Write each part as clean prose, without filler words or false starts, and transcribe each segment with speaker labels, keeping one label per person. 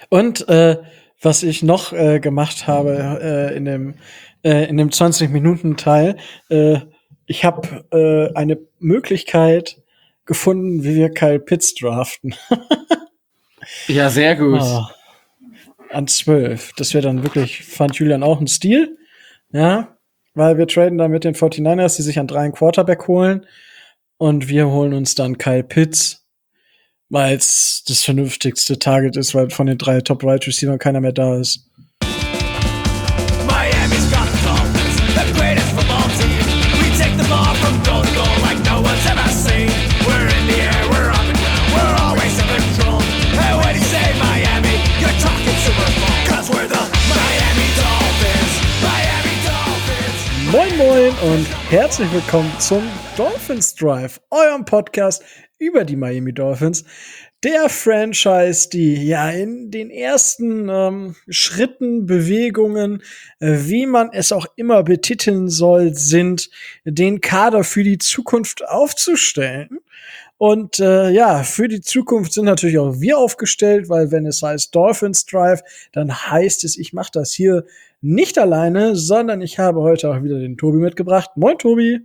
Speaker 1: Und was ich noch gemacht habe in dem 20-Minuten-Teil, ich habe eine Möglichkeit gefunden, wie wir Kyle Pitts draften.
Speaker 2: Ja, sehr gut.
Speaker 1: An 12. Das wäre dann wirklich, fand Julian auch ein Stil. Ja, weil wir traden dann mit den 49ers, die sich an 3 einen Quarterback holen. Und wir holen uns dann Kyle Pitts, weil es das vernünftigste Target ist, weil von den 3 Top-Wide-Receivern keiner mehr da ist.
Speaker 3: Miami's got the Dolphins, the greatest football team. We take the ball from goal to goal like no one's ever seen. We're in the air, we're on the ground, we're always in control. And when you say Miami, you're talking Super Bowl. 'Cause we're the Miami Dolphins, Miami Dolphins.
Speaker 1: Moin Moin und herzlich willkommen zum Dolphins Drive, eurem Podcast über die Miami Dolphins. Der Franchise, die ja in den ersten Schritten, Bewegungen, wie man es auch immer betiteln soll, sind, den Kader für die Zukunft aufzustellen. Und ja, für die Zukunft sind natürlich auch wir aufgestellt, weil wenn es heißt Dolphins Drive, dann heißt es, ich mache das hier nicht alleine, sondern ich habe heute auch wieder den Tobi mitgebracht. Moin, Tobi.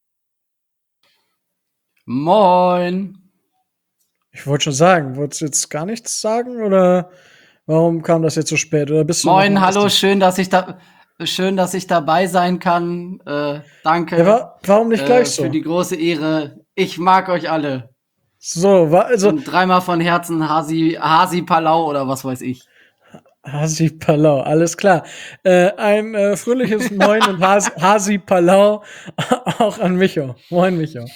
Speaker 2: Moin.
Speaker 1: Ich wollte schon sagen, wolltest du jetzt gar nichts sagen oder warum kam das jetzt so spät? Oder bist du
Speaker 2: Moin, hallo, schön, dass ich dabei sein kann. Danke.
Speaker 1: Ja, warum nicht gleich so?
Speaker 2: Für die große Ehre. Ich mag euch alle.
Speaker 1: So, also
Speaker 2: Und dreimal von Herzen Hasi Palau oder was weiß ich.
Speaker 1: Hasi Palau, alles klar. Ein fröhliches Moin und Hasi Palau auch an Micho. Moin, Micho.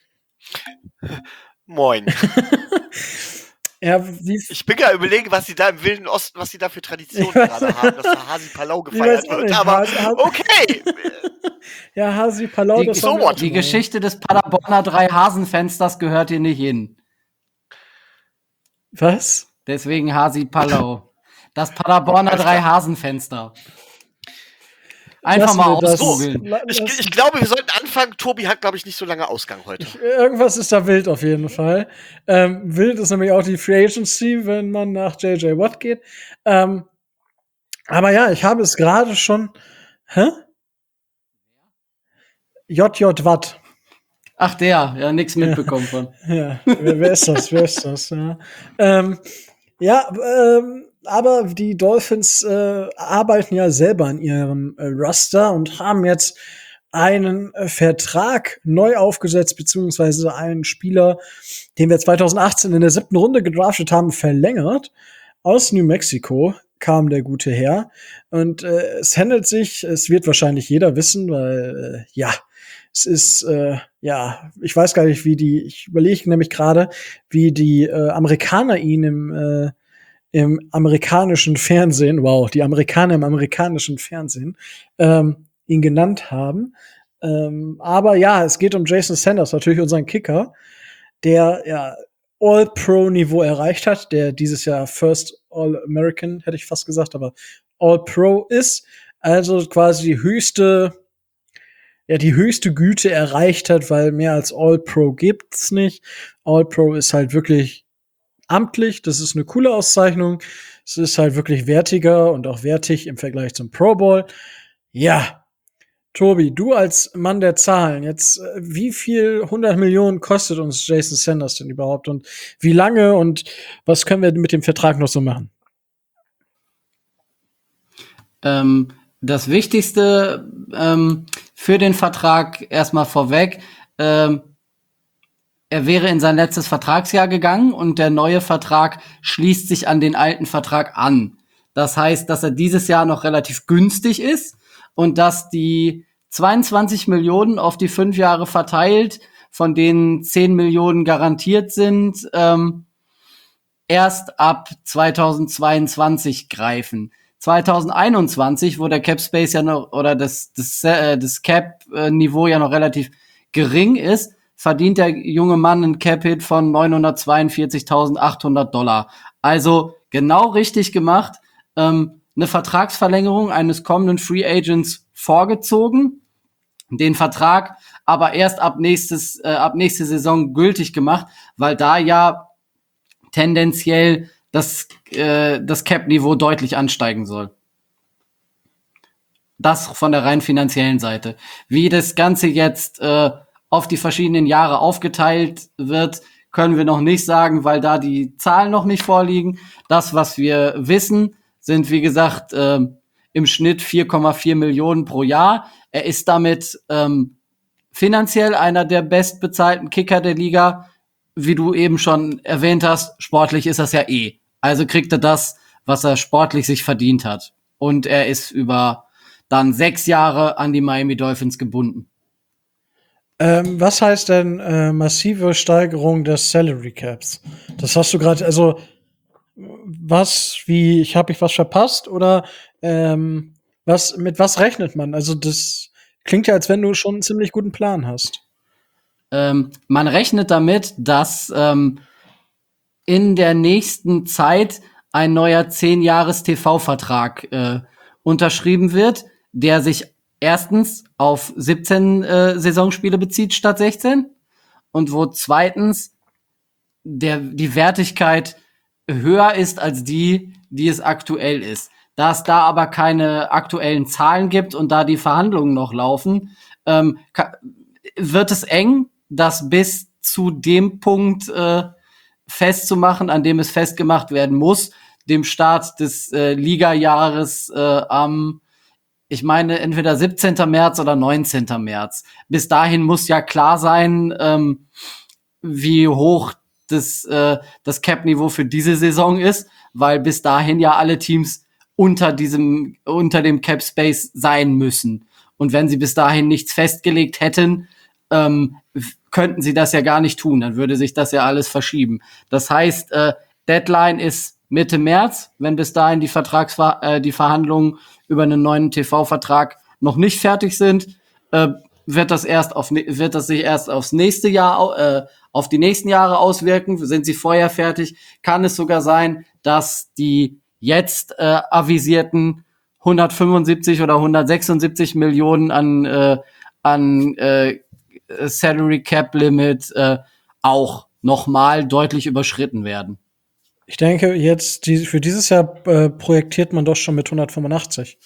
Speaker 4: Moin.
Speaker 1: Ja,
Speaker 4: ich bin ja überlegen, was sie da im Wilden Osten, was sie da für Traditionen gerade haben, dass da Hasi Palau gefeiert wird. Aber okay.
Speaker 1: Ja, Hasi Palau,
Speaker 2: die Geschichte des Paderborner 3 Hasenfensters gehört hier nicht hin.
Speaker 1: Was?
Speaker 2: Deswegen Hasi Palau. Das Paderborner 3 Hasenfenster. Einfach mal ausgoogeln.
Speaker 4: Ich glaube, wir sollten anfangen. Tobi hat, glaube ich, nicht so lange Ausgang heute.
Speaker 1: Irgendwas ist da wild auf jeden Fall. Wild ist nämlich auch die Free Agency, wenn man nach J.J. Watt geht. Aber ja, ich habe es gerade schon. Hä? J.J. Watt.
Speaker 2: Ach, ja, nix mitbekommen von.
Speaker 1: Ja, wer ist das? Ja. Aber die Dolphins arbeiten ja selber an ihrem Roster und haben jetzt einen Vertrag neu aufgesetzt, beziehungsweise einen Spieler, den wir 2018 in der 7. Runde gedraftet haben, verlängert. Aus New Mexico kam der gute Herr. Und es wird wahrscheinlich jeder wissen, weil es ist, ich weiß gar nicht, ich überlege nämlich gerade, wie die Amerikaner ihn im amerikanischen Fernsehen, die Amerikaner im amerikanischen Fernsehen, ihn genannt haben. Aber ja, es geht um Jason Sanders, natürlich unseren Kicker, der ja All-Pro-Niveau erreicht hat, der dieses Jahr First All-American, hätte ich fast gesagt, aber All-Pro ist, also quasi die höchste Güte erreicht hat, weil mehr als All-Pro gibt's nicht. All-Pro ist halt wirklich amtlich, das ist eine coole Auszeichnung. Es ist halt wirklich wertiger und auch wertig im Vergleich zum Pro Bowl. Ja, Tobi, du als Mann der Zahlen, jetzt wie viel 100 Millionen kostet uns Jason Sanders denn überhaupt und wie lange und was können wir mit dem Vertrag noch so machen?
Speaker 2: Das Wichtigste für den Vertrag erstmal vorweg, er wäre in sein letztes Vertragsjahr gegangen und der neue Vertrag schließt sich an den alten Vertrag an. Das heißt, dass er dieses Jahr noch relativ günstig ist und dass die 22 Millionen auf die 5 Jahre verteilt, von denen 10 Millionen garantiert sind, erst ab 2022 greifen. 2021, wo der Cap Space ja noch oder das Cap Niveau ja noch relativ gering ist, verdient der junge Mann einen Cap-Hit von $942.800. Also genau richtig gemacht. Eine Vertragsverlängerung eines kommenden Free Agents vorgezogen, den Vertrag aber erst ab nächste Saison gültig gemacht, weil da ja tendenziell das Cap-Niveau deutlich ansteigen soll. Das von der rein finanziellen Seite. Wie das Ganze jetzt auf die verschiedenen Jahre aufgeteilt wird, können wir noch nicht sagen, weil da die Zahlen noch nicht vorliegen. Das, was wir wissen, sind, wie gesagt, im Schnitt 4,4 Millionen pro Jahr. Er ist damit finanziell einer der bestbezahlten Kicker der Liga. Wie du eben schon erwähnt hast, sportlich ist das ja eh. Also kriegt er das, was er sportlich sich verdient hat. Und er ist über dann 6 Jahre an die Miami Dolphins gebunden.
Speaker 1: Was heißt denn massive Steigerung des Salary Caps? Das hast du gerade, also habe ich was verpasst oder mit was rechnet man? Also das klingt ja, als wenn du schon einen ziemlich guten Plan hast.
Speaker 2: Man rechnet damit, dass in der nächsten Zeit ein neuer 10-Jahres-TV-Vertrag unterschrieben wird, der sich erstens auf 17 Saisonspiele bezieht statt 16 und wo zweitens die Wertigkeit höher ist als die es aktuell ist. Da es da aber keine aktuellen Zahlen gibt und da die Verhandlungen noch laufen, wird es eng, das bis zu dem Punkt festzumachen, an dem es festgemacht werden muss, dem Start des Liga-Jahres am, ich meine, entweder 17. März oder 19. März. Bis dahin muss ja klar sein, wie hoch das Cap-Niveau für diese Saison ist, weil bis dahin ja alle Teams unter dem Cap-Space sein müssen. Und wenn sie bis dahin nichts festgelegt hätten, könnten sie das ja gar nicht tun. Dann würde sich das ja alles verschieben. Das heißt, Deadline ist Mitte März, wenn bis dahin die Verhandlungen über einen neuen TV-Vertrag noch nicht fertig sind, wird das sich erst aufs nächste Jahr, auf die nächsten Jahre auswirken. Sind sie vorher fertig, kann es sogar sein, dass die jetzt avisierten 175 oder 176 Millionen an Salary Cap Limit auch nochmal deutlich überschritten werden.
Speaker 1: Ich denke, jetzt für dieses Jahr projektiert man doch schon mit 185.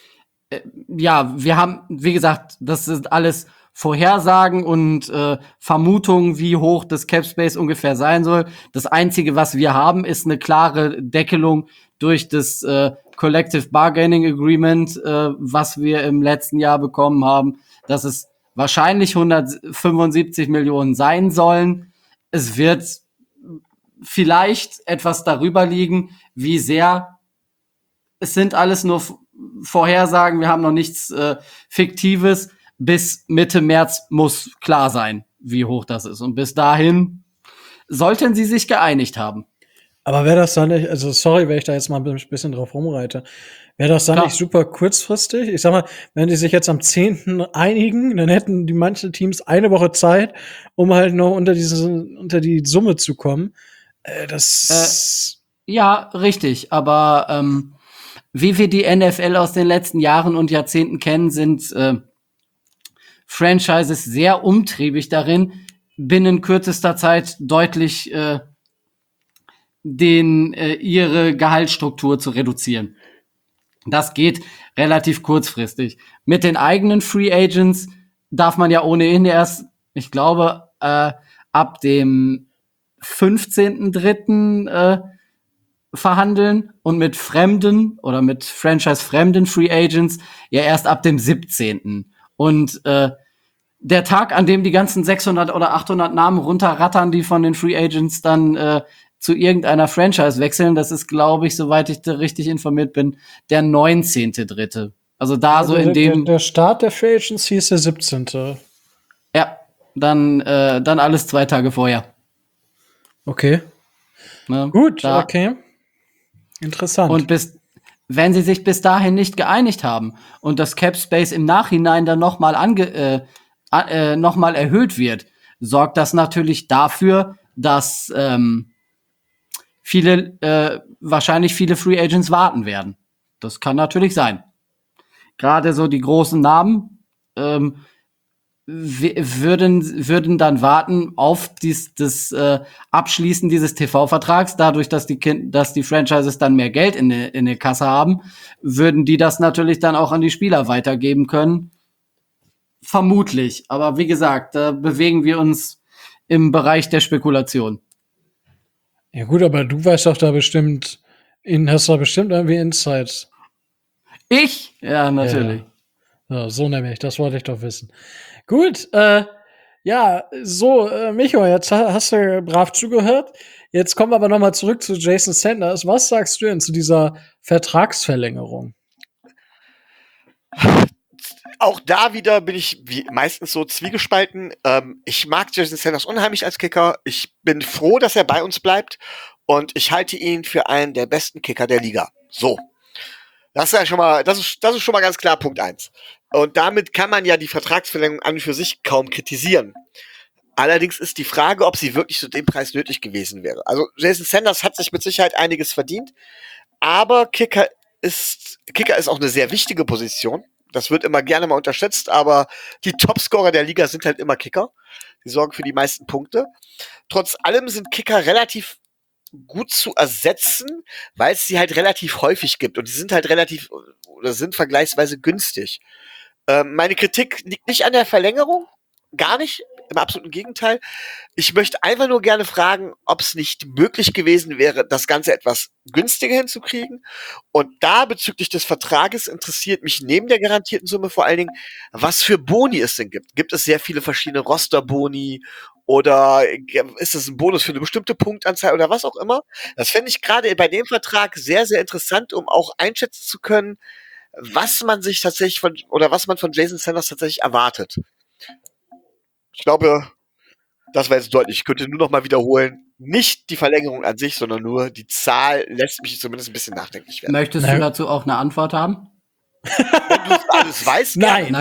Speaker 2: Ja, wir haben, wie gesagt, das sind alles Vorhersagen und Vermutungen, wie hoch das Cap Space ungefähr sein soll. Das Einzige, was wir haben, ist eine klare Deckelung durch das Collective Bargaining Agreement, was wir im letzten Jahr bekommen haben, dass es wahrscheinlich 175 Millionen sein sollen. Es wird vielleicht etwas darüber liegen, wie sehr. Es sind alles nur Vorhersagen, wir haben noch nichts Fiktives. Bis Mitte März muss klar sein, wie hoch das ist. Und bis dahin sollten sie sich geeinigt haben.
Speaker 1: Aber wäre das dann nicht, also sorry, wenn ich da jetzt mal ein bisschen drauf rumreite, wäre das dann nicht super kurzfristig? Ich sag mal, wenn die sich jetzt am 10. einigen, dann hätten die manchen Teams eine Woche Zeit, um halt noch unter die Summe zu kommen.
Speaker 2: Ja, richtig. Aber wie wir die NFL aus den letzten Jahren und Jahrzehnten kennen, sind Franchises sehr umtriebig darin, binnen kürzester Zeit deutlich ihre Gehaltsstruktur zu reduzieren. Das geht relativ kurzfristig. Mit den eigenen Free Agents darf man ja ohnehin erst, ich glaube, ab dem 15.3. Verhandeln und mit fremden oder mit Franchise-fremden Free Agents ja erst ab dem 17. Und der Tag, an dem die ganzen 600 oder 800 Namen runterrattern, die von den Free Agents dann zu irgendeiner Franchise wechseln, das ist, glaube ich, soweit ich da richtig informiert bin, der 19.3. Also da so in dem...
Speaker 1: Der Start der Free Agency ist der 17.
Speaker 2: Ja, dann alles 2 Tage vorher.
Speaker 1: Okay.
Speaker 2: Ne?
Speaker 1: Gut, okay. Interessant.
Speaker 2: Und wenn sie sich bis dahin nicht geeinigt haben und das Cap Space im Nachhinein dann nochmal erhöht wird, sorgt das natürlich dafür, dass wahrscheinlich viele Free Agents warten werden. Das kann natürlich sein. Gerade so die großen Namen würden dann warten auf das Abschließen dieses TV-Vertrags, dadurch, dass die Franchises dann mehr Geld in der Kasse haben, würden die das natürlich dann auch an die Spieler weitergeben können. Vermutlich. Aber wie gesagt, da bewegen wir uns im Bereich der Spekulation.
Speaker 1: Ja gut, aber du weißt doch da bestimmt, hast da bestimmt irgendwie Insights.
Speaker 2: Ich? Ja, natürlich.
Speaker 1: Ja, so nämlich, das wollte ich doch wissen. Gut, Micho, jetzt hast du brav zugehört. Jetzt kommen wir aber noch mal zurück zu Jason Sanders. Was sagst du denn zu dieser Vertragsverlängerung?
Speaker 4: Auch da wieder bin ich wie meistens so zwiegespalten. Ich mag Jason Sanders unheimlich als Kicker. Ich bin froh, dass er bei uns bleibt. Und ich halte ihn für einen der besten Kicker der Liga. So. Das ist ja schon mal, das ist schon mal ganz klar Punkt 1. Und damit kann man ja die Vertragsverlängerung an und für sich kaum kritisieren. Allerdings ist die Frage, ob sie wirklich zu dem Preis nötig gewesen wäre. Also Jason Sanders hat sich mit Sicherheit einiges verdient, aber Kicker ist auch eine sehr wichtige Position. Das wird immer gerne mal unterschätzt, aber die Topscorer der Liga sind halt immer Kicker. Die sorgen für die meisten Punkte. Trotz allem sind Kicker relativ gut zu ersetzen, weil es sie halt relativ häufig gibt und die sind halt sind vergleichsweise günstig. Meine Kritik liegt nicht an der Verlängerung, gar nicht, im absoluten Gegenteil. Ich möchte einfach nur gerne fragen, ob es nicht möglich gewesen wäre, das Ganze etwas günstiger hinzukriegen. Und da bezüglich des Vertrages interessiert mich neben der garantierten Summe vor allen Dingen, was für Boni es denn gibt. Gibt es sehr viele verschiedene Roster-Boni oder ist es ein Bonus für eine bestimmte Punktanzahl oder was auch immer? Das fände ich gerade bei dem Vertrag sehr, sehr interessant, um auch einschätzen zu können, was man von Jason Sanders tatsächlich erwartet. Ich glaube, das war jetzt deutlich. Ich könnte nur noch mal wiederholen, nicht die Verlängerung an sich, sondern nur die Zahl lässt mich zumindest ein bisschen nachdenklich werden.
Speaker 2: Möchtest du dazu auch eine Antwort haben?
Speaker 4: Wenn du alles weißt,
Speaker 1: Nein.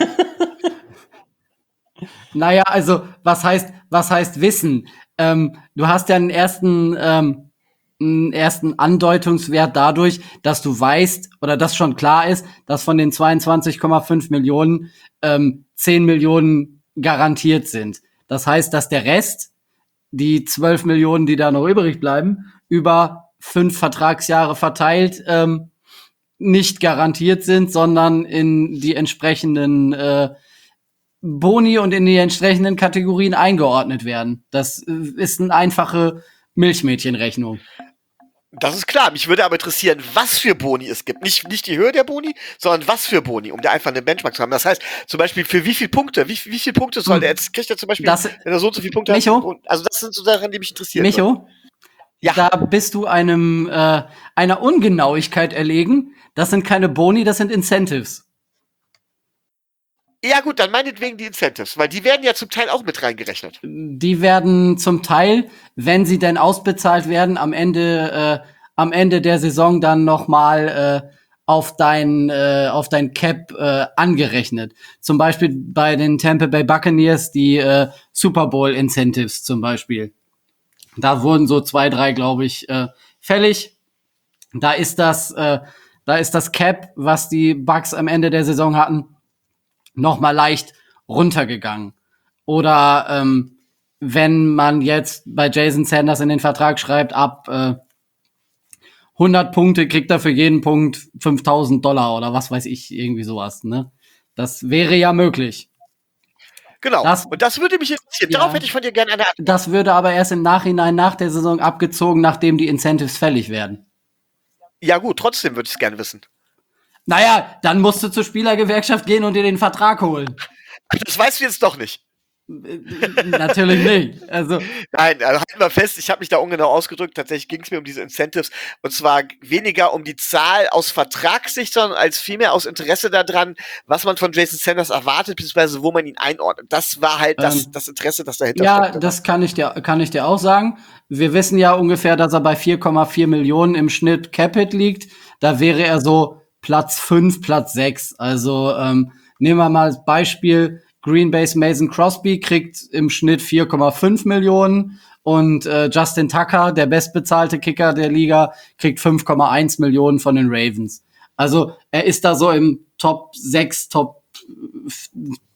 Speaker 2: Naja, also was heißt Wissen? Du hast ja einen ersten Andeutungswert dadurch, dass du weißt oder dass schon klar ist, dass von den 22,5 Millionen 10 Millionen garantiert sind. Das heißt, dass der Rest, die 12 Millionen, die da noch übrig bleiben, über 5 Vertragsjahre verteilt nicht garantiert sind, sondern in die entsprechenden Boni und in die entsprechenden Kategorien eingeordnet werden. Das ist eine einfache Milchmädchenrechnung.
Speaker 4: Das ist klar. Mich würde aber interessieren, was für Boni es gibt. Nicht die Höhe der Boni, sondern was für Boni, um da einfach eine Benchmark zu haben. Das heißt, zum Beispiel für wie viele Punkte? Wie viele Punkte soll der jetzt? Kriegt er zum Beispiel, wenn er so und so viele Punkte
Speaker 2: Micho?
Speaker 4: hat? Also das sind so Sachen, die mich interessieren.
Speaker 2: Micho?
Speaker 4: Ja.
Speaker 2: Da bist du einer Ungenauigkeit erlegen. Das sind keine Boni, das sind Incentives.
Speaker 4: Ja gut, dann meinetwegen die Incentives, weil die werden ja zum Teil auch mit reingerechnet.
Speaker 2: Die werden zum Teil, wenn sie denn ausbezahlt werden, am Ende der Saison dann noch mal auf dein Cap angerechnet. Zum Beispiel bei den Tampa Bay Buccaneers die Super Bowl Incentives zum Beispiel. Da wurden so 2, 3, glaube ich, fällig. Da ist das Cap, was die Bucks am Ende der Saison hatten, noch mal leicht runtergegangen. Oder wenn man jetzt bei Jason Sanders in den Vertrag schreibt, ab 100 Punkte kriegt er für jeden Punkt $5.000 oder was weiß ich, irgendwie sowas. Ne? Das wäre ja möglich.
Speaker 4: Genau, und das würde mich interessieren.
Speaker 2: Ja.
Speaker 4: Darauf hätte ich von dir gerne eine Antwort.
Speaker 2: Das würde aber erst im Nachhinein nach der Saison abgezogen, nachdem die Incentives fällig werden.
Speaker 4: Ja gut, trotzdem würde ich es gerne wissen.
Speaker 2: Naja, dann musst du zur Spielergewerkschaft gehen und dir den Vertrag holen.
Speaker 4: Das weißt du jetzt doch nicht.
Speaker 2: Natürlich nicht. Also
Speaker 4: Nein, also halten wir fest, ich habe mich da ungenau ausgedrückt. Tatsächlich ging es mir um diese Incentives. Und zwar weniger um die Zahl aus Vertragssicht, sondern als vielmehr aus Interesse daran, was man von Jason Sanders erwartet, beziehungsweise wo man ihn einordnet. Das war halt das Interesse, das dahinter steckte.
Speaker 2: Ja, das kann ich dir auch sagen. Wir wissen ja ungefähr, dass er bei 4,4 Millionen im Schnitt Capit liegt. Da wäre er so Platz 5, Platz 6. Also nehmen wir mal als Beispiel, Green Bay's Mason Crosby kriegt im Schnitt 4,5 Millionen und Justin Tucker, der bestbezahlte Kicker der Liga, kriegt 5,1 Millionen von den Ravens. Also er ist da so im Top 6, Top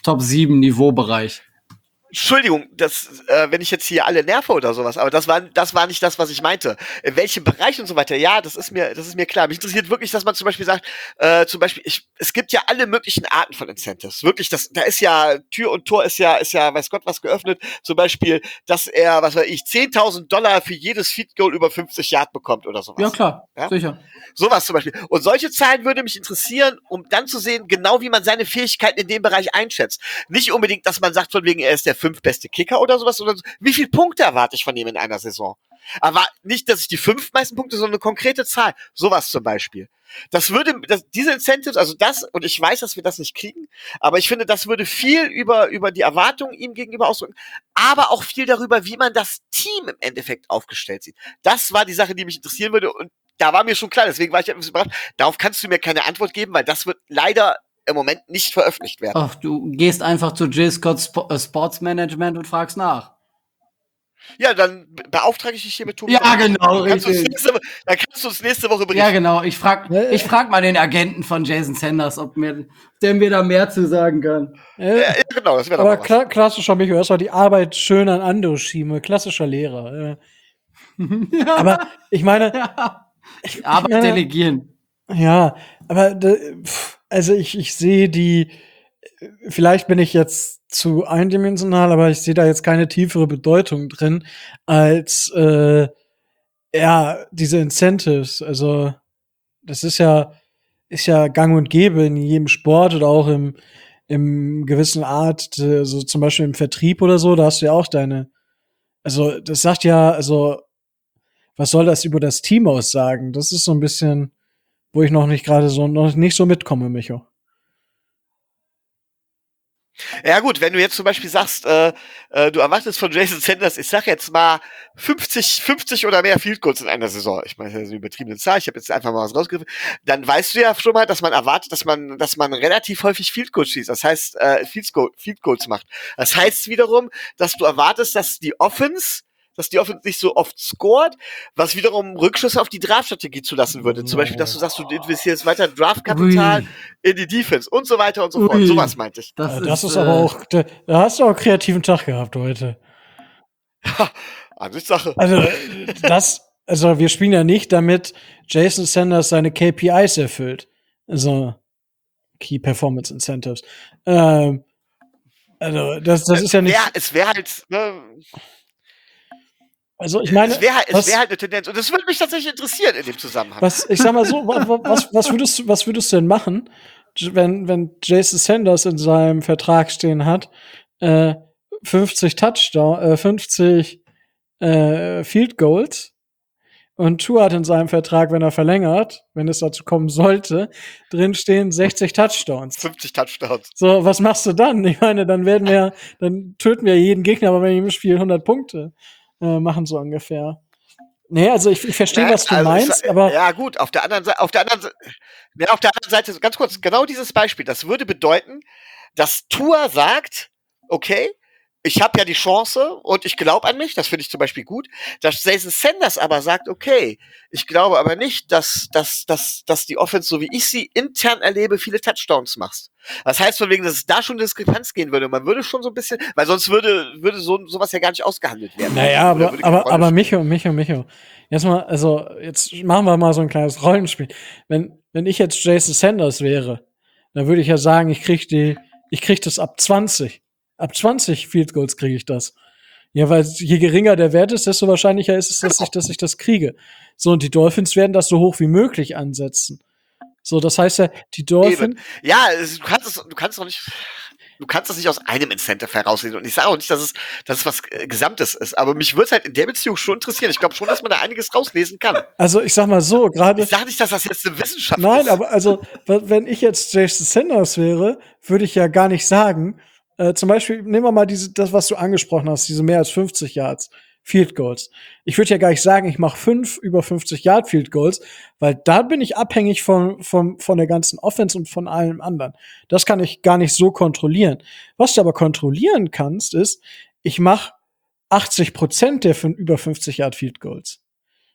Speaker 2: Top 7 Niveaubereich.
Speaker 4: Entschuldigung, wenn ich jetzt hier alle nerve oder sowas, aber das war nicht das, was ich meinte. In welchem Bereich und so weiter, ja, das ist mir klar. Mich interessiert wirklich, dass man zum Beispiel sagt, es gibt ja alle möglichen Arten von Incentives. Wirklich, da ist ja, Tür und Tor ist ja, weiß Gott was geöffnet. Zum Beispiel, dass er, was weiß ich, $10.000 für jedes Field Goal über 50 Yard bekommt oder sowas.
Speaker 2: Ja, klar,
Speaker 4: Ja?
Speaker 2: sicher.
Speaker 4: Sowas zum Beispiel. Und solche Zahlen würde mich interessieren, um dann zu sehen, genau wie man seine Fähigkeiten in dem Bereich einschätzt. Nicht unbedingt, dass man sagt, von wegen, er ist der 5 beste Kicker oder sowas, sondern wie viele Punkte erwarte ich von ihm in einer Saison? Aber nicht, dass ich die 5 meisten Punkte, sondern eine konkrete Zahl. Sowas zum Beispiel. Diese Incentives, also das, und ich weiß, dass wir das nicht kriegen, aber ich finde, das würde viel über die Erwartungen ihm gegenüber ausdrücken, aber auch viel darüber, wie man das Team im Endeffekt aufgestellt sieht. Das war die Sache, die mich interessieren würde, und da war mir schon klar, deswegen war ich etwas überrascht. Darauf kannst du mir keine Antwort geben, weil das wird leider im Moment nicht veröffentlicht werden.
Speaker 2: Ach, du gehst einfach zu Jill Scott Sports Management und fragst nach.
Speaker 4: Ja, dann beauftrage ich dich hier mit Tobi.
Speaker 2: Ja, genau,
Speaker 4: Dann kannst du
Speaker 2: richtig.
Speaker 4: dann kannst du uns nächste Woche berichten.
Speaker 2: Ja, genau. Ich frag mal den Agenten von Jason Sanders, der mir da mehr zu sagen kann.
Speaker 4: Ja, genau, das wäre
Speaker 1: Aber
Speaker 4: doch mal was.
Speaker 1: klassischer Micho, erstmal die Arbeit schön an andere schieben. Klassischer Lehrer. Aber ich meine,
Speaker 2: Arbeit
Speaker 1: meine-
Speaker 2: delegieren.
Speaker 1: ja, aber also ich sehe vielleicht bin ich jetzt zu eindimensional, aber ich sehe da jetzt keine tiefere Bedeutung drin als diese Incentives. Also das ist ja gang und gäbe in jedem Sport oder auch im gewissen Art, so zum Beispiel im Vertrieb oder so, da hast du ja auch also das sagt ja, also was soll das über das Team aussagen? Das ist so ein bisschen, wo ich noch nicht so mitkomme, Micho.
Speaker 4: Ja gut, wenn du jetzt zum Beispiel sagst, du erwartest von Jason Sanders, ich sag jetzt mal 50 oder mehr Field Goals in einer Saison. Ich meine, das ist eine übertriebene Zahl, ich habe jetzt einfach mal was rausgegriffen. Dann weißt du ja schon mal, dass man erwartet, dass man relativ häufig Field Goals schießt. Das heißt, Field Goals macht. Das heißt wiederum, dass du erwartest, dass die Offense nicht so oft scored, was wiederum Rückschlüsse auf die Draftstrategie zulassen würde. Zum Beispiel, dass du sagst, du investierst weiter Draftkapital in die Defense und so weiter und so fort.
Speaker 2: Ui.
Speaker 4: Sowas meinte ich.
Speaker 1: Das ist aber auch, da hast du auch einen kreativen Tag gehabt heute.
Speaker 4: Ansichtssache.
Speaker 1: Also wir spielen ja nicht, damit Jason Sanders seine KPIs erfüllt. Also Key Performance Incentives. Also das ist ja nicht.
Speaker 4: Es wäre halt, ne,
Speaker 1: Also ich meine,
Speaker 4: es wäre halt eine Tendenz. Und das würde mich tatsächlich interessieren in dem Zusammenhang.
Speaker 1: ich sag mal so, was würdest du denn machen, wenn Jason Sanders in seinem Vertrag stehen hat, 50 Field Goals, und Tua hat in seinem Vertrag, wenn er verlängert, wenn es dazu kommen sollte, drin stehen 60 Touchdowns.
Speaker 4: 50 Touchdowns.
Speaker 1: So, was machst du dann? Ich meine, dann töten wir jeden Gegner, aber wenn im Spiel 100 Punkte machen, so ungefähr. Nee, also ich verstehe, was du meinst, aber
Speaker 4: ja gut, auf der anderen Seite, ganz kurz, genau dieses Beispiel, das würde bedeuten, dass Tua sagt, okay, ich habe ja die Chance und ich glaube an mich, das finde ich zum Beispiel gut, dass Jason Sanders aber sagt, okay, ich glaube aber nicht, dass die Offense, so wie ich sie intern erlebe, viele Touchdowns macht. Das heißt von wegen, dass es da schon Diskrepanz gehen würde. Man würde schon so ein bisschen, weil sonst würde sowas ja gar nicht ausgehandelt werden.
Speaker 1: naja, aber Micho. Jetzt machen wir mal so ein kleines Rollenspiel. Wenn ich jetzt Jason Sanders wäre, dann würde ich ja sagen, ich krieg das ab 20. Ab 20 Field Goals kriege ich das. Ja, weil je geringer der Wert ist, desto wahrscheinlicher ist es, dass ich das kriege. So, und die Dolphins werden das so hoch wie möglich ansetzen. So, das heißt ja, die Dolphins.
Speaker 4: Eben. Ja, du kannst das nicht aus einem Incentive herauslesen. Und ich sage auch nicht, dass es was Gesamtes ist. Aber mich würde es halt in der Beziehung schon interessieren. Ich glaube schon, dass man da einiges rauslesen kann.
Speaker 1: Also, ich sag mal so, gerade.
Speaker 4: Ich sage nicht, dass das jetzt eine Wissenschaft ist.
Speaker 1: Nein, aber also, wenn ich jetzt Jason Sanders wäre, würde ich ja gar nicht sagen, zum Beispiel, nehmen wir mal das, was du angesprochen hast, diese mehr als 50 Yards Field Goals. Ich würde ja gar nicht sagen, ich mache 5 über 50 Yard Field Goals, weil da bin ich abhängig von der ganzen Offense und von allem anderen. Das kann ich gar nicht so kontrollieren. Was du aber kontrollieren kannst, ist, ich mache 80% der über 50 Yard Field Goals.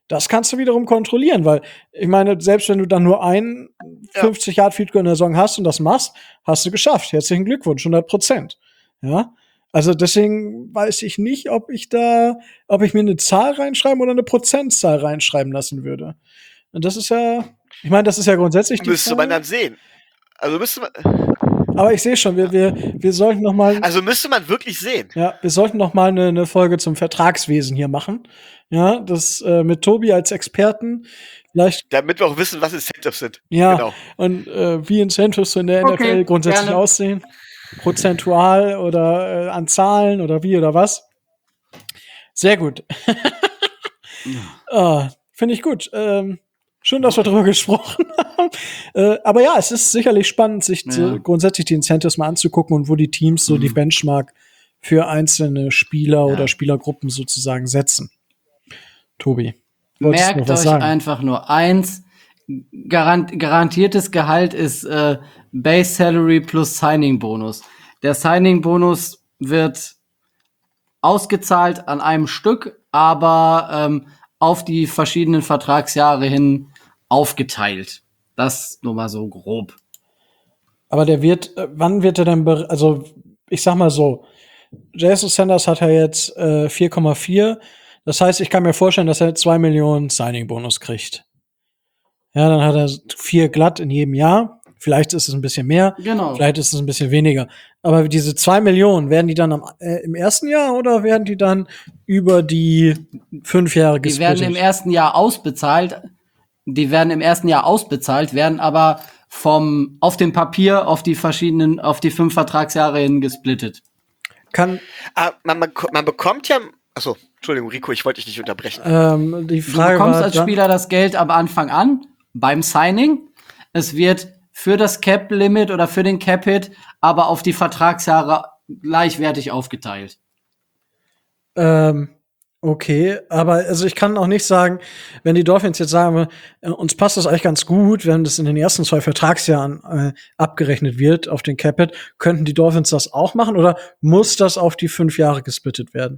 Speaker 1: Das kannst du wiederum kontrollieren, weil ich meine, selbst wenn du dann nur ein 50-Yard-Field Goal in der Saison hast und das machst, hast du geschafft. Herzlichen Glückwunsch, 100%. Ja, also deswegen weiß ich nicht, ob ich mir eine Zahl reinschreiben oder eine Prozentzahl reinschreiben lassen würde. Und das ist ja, ich meine, das ist ja grundsätzlich die
Speaker 4: Müsste man
Speaker 1: Frage.
Speaker 4: dann sehen. Also müsste man
Speaker 1: Aber ich sehe schon, wir sollten noch mal,
Speaker 4: wirklich sehen.
Speaker 1: ja, wir sollten noch mal eine Folge zum Vertragswesen hier machen. Ja, das mit Tobi als Experten. Vielleicht,
Speaker 4: Damit wir auch wissen, was Incentives sind.
Speaker 1: ja,
Speaker 4: Genau.
Speaker 1: und wie Incentives so in der
Speaker 2: Okay,
Speaker 1: NFL grundsätzlich
Speaker 2: gerne.
Speaker 1: aussehen. Prozentual oder an Zahlen oder wie oder was. Sehr gut. Finde ich gut. Schön, dass wir darüber gesprochen haben. Aber ja, es ist sicherlich spannend, sich
Speaker 2: Ja.
Speaker 1: grundsätzlich die Incentives mal anzugucken und wo die Teams so die Benchmark für einzelne Spieler oder Spielergruppen sozusagen setzen. Tobi, wolltest du noch
Speaker 2: Merkt
Speaker 1: was
Speaker 2: euch
Speaker 1: sagen?
Speaker 2: einfach nur eins: garantiertes Gehalt ist Base Salary plus Signing Bonus. Der Signing Bonus wird ausgezahlt an einem Stück, aber auf die verschiedenen Vertragsjahre hin aufgeteilt. Das nur mal so grob.
Speaker 1: Aber der wird, wann wird er denn, also ich sag mal so, Jason Sanders hat ja jetzt 4,4. Das heißt, ich kann mir vorstellen, dass er 2 Millionen Signing-Bonus kriegt. Ja, dann hat er 4 glatt in jedem Jahr. Vielleicht ist es ein bisschen mehr,
Speaker 2: Genau.
Speaker 1: vielleicht ist es ein bisschen weniger. Aber diese 2 Millionen, werden die dann im ersten Jahr oder werden die dann über die 5 Jahre
Speaker 2: Die werden im
Speaker 1: gesplittet?
Speaker 2: ersten Jahr ausbezahlt. Werden aber auf dem Papier auf die 5 Vertragsjahre hin gesplittet.
Speaker 4: Man bekommt ja. Achso, Entschuldigung, Rico, ich wollte dich nicht unterbrechen.
Speaker 1: Die
Speaker 2: Du
Speaker 1: Frage
Speaker 2: bekommst
Speaker 1: war
Speaker 2: als
Speaker 1: dann-
Speaker 2: Spieler das Geld am Anfang an, beim Signing. Es wird für das Cap-Limit oder für den Cap-Hit aber auf die Vertragsjahre gleichwertig aufgeteilt.
Speaker 1: Okay, aber also ich kann auch nicht sagen, wenn die Dolphins jetzt sagen, uns passt das eigentlich ganz gut, wenn das in den ersten 2 Vertragsjahren abgerechnet wird auf den Capit, könnten die Dolphins das auch machen oder muss das auf die 5 Jahre gesplittet werden?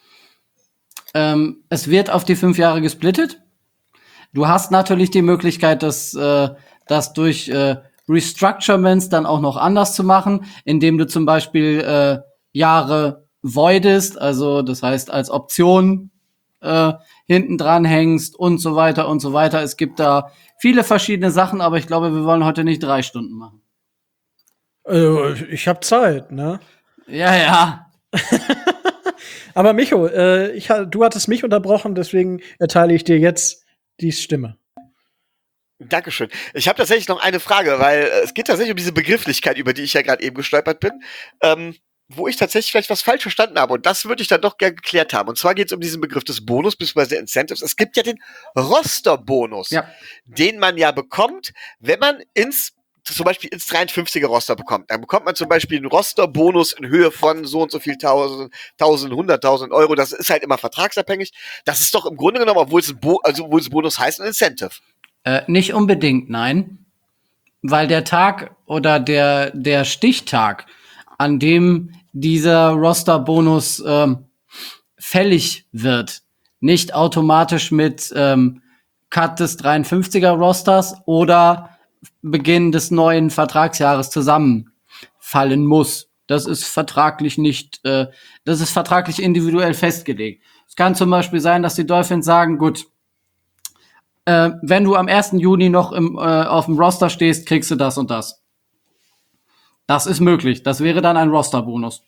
Speaker 2: Es wird auf die 5 Jahre gesplittet. Du hast natürlich die Möglichkeit, das durch Restructurements dann auch noch anders zu machen, indem du zum Beispiel Jahre voidest, also das heißt als Option hinten dran hängst und so weiter und so weiter. Es gibt da viele verschiedene Sachen, aber ich glaube, wir wollen heute nicht 3 Stunden machen.
Speaker 1: Ich habe Zeit, ne?
Speaker 2: Ja.
Speaker 1: Aber Micho, du hattest mich unterbrochen, deswegen erteile ich dir jetzt die Stimme.
Speaker 4: Dankeschön. Ich habe tatsächlich noch eine Frage, weil es geht tatsächlich um diese Begrifflichkeit, über die ich ja gerade eben gestolpert bin, wo ich tatsächlich vielleicht was falsch verstanden habe. Und das würde ich dann doch gerne geklärt haben. Und zwar geht es um diesen Begriff des Bonus bzw. Incentives. Es gibt ja den Roster-Bonus, den man ja bekommt, wenn man zum Beispiel ins 53er Roster bekommt. Dann bekommt man zum Beispiel einen Roster-Bonus in Höhe von so und so viel 100.000 Euro. Das ist halt immer vertragsabhängig. Das ist doch im Grunde genommen, obwohl es Bonus heißt, ein Incentive.
Speaker 2: Nicht unbedingt, nein. Weil der Tag oder der Stichtag, an dem dieser Roster-Bonus fällig wird, nicht automatisch mit Cut des 53er-Rosters oder Beginn des neuen Vertragsjahres zusammenfallen muss. Das ist vertraglich individuell festgelegt. Es kann zum Beispiel sein, dass die Dolphins sagen, gut, wenn du am 1. Juni noch auf dem Roster stehst, kriegst du das und das. Das ist möglich. Das wäre dann ein Roster-Bonus.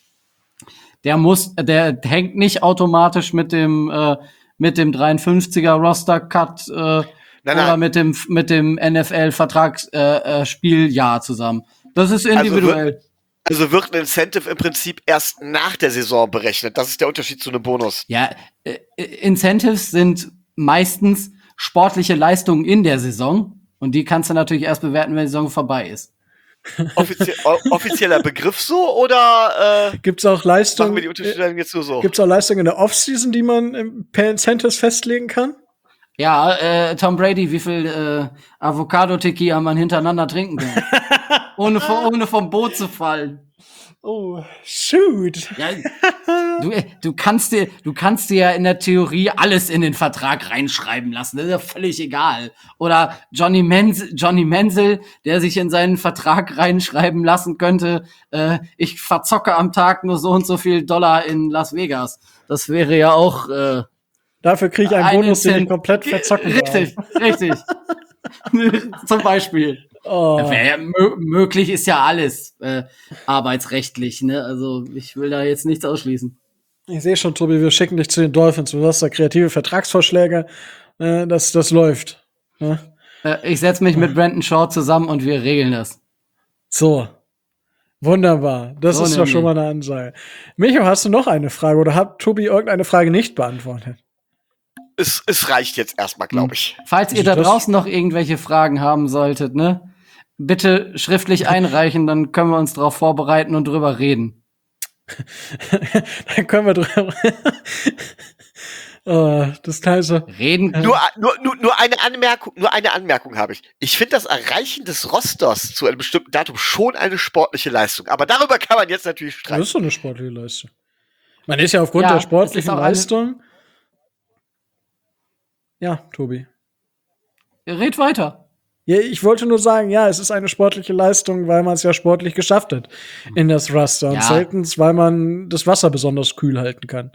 Speaker 2: Der hängt nicht automatisch mit dem 53er Roster-Cut oder mit dem NFL-Vertragsspieljahr zusammen. Das ist individuell.
Speaker 4: Also wird ein Incentive im Prinzip erst nach der Saison berechnet. Das ist der Unterschied zu einem Bonus.
Speaker 2: Ja, Incentives sind meistens sportliche Leistungen in der Saison und die kannst du natürlich erst bewerten, wenn die Saison vorbei ist.
Speaker 4: Offizieller Begriff so oder
Speaker 1: gibt's auch Leistungen?
Speaker 4: Machen wir die Unterschiede jetzt nur so?
Speaker 1: Gibt's auch Leistungen in der Offseason, die man per Incentives festlegen kann?
Speaker 2: Ja, Tom Brady, wie viel Avocado-Tequila man hintereinander trinken kann. ohne vom Boot zu fallen.
Speaker 1: Oh, shoot.
Speaker 2: Ja, du kannst dir ja in der Theorie alles in den Vertrag reinschreiben lassen. Das ist ja völlig egal. Oder Johnny Menzel, der sich in seinen Vertrag reinschreiben lassen könnte, ich verzocke am Tag nur so und so viel $, in Las Vegas. Das wäre ja auch
Speaker 1: Dafür kriege ich einen Bonus, den ich komplett verzocken darf.
Speaker 2: Richtig. Zum Beispiel.
Speaker 1: Oh.
Speaker 2: Möglich ist ja alles arbeitsrechtlich, ne? Also ich will da jetzt nichts ausschließen.
Speaker 1: Ich sehe schon, Tobi, wir schicken dich zu den Dolphins. Du hast da kreative Vertragsvorschläge. Das läuft. Ne?
Speaker 2: Ich setze mich mit Brandon Shaw zusammen und wir regeln das.
Speaker 1: So. Wunderbar. Das
Speaker 2: So
Speaker 1: ist doch schon mal eine Ansage. Micho, hast du noch eine Frage oder hat Tobi irgendeine Frage nicht beantwortet?
Speaker 4: Es reicht jetzt erstmal, glaube ich.
Speaker 2: Falls ihr da draußen noch irgendwelche Fragen haben solltet, ne, bitte schriftlich einreichen, dann können wir uns darauf vorbereiten und drüber reden.
Speaker 1: Dann können wir drüber das Teilste.
Speaker 2: Reden.
Speaker 4: Nur eine Anmerkung habe ich. Ich finde das Erreichen des Rosters zu einem bestimmten Datum schon eine sportliche Leistung. Aber darüber kann man jetzt natürlich streiten.
Speaker 1: Das ist so eine sportliche Leistung. Man ist ja aufgrund der sportlichen Leistung. Ja, Tobi.
Speaker 2: Red weiter.
Speaker 1: Ja, ich wollte nur sagen, ja, es ist eine sportliche Leistung, weil man es ja sportlich geschafft hat in das Raster. Und selten, weil man das Wasser besonders kühl halten kann.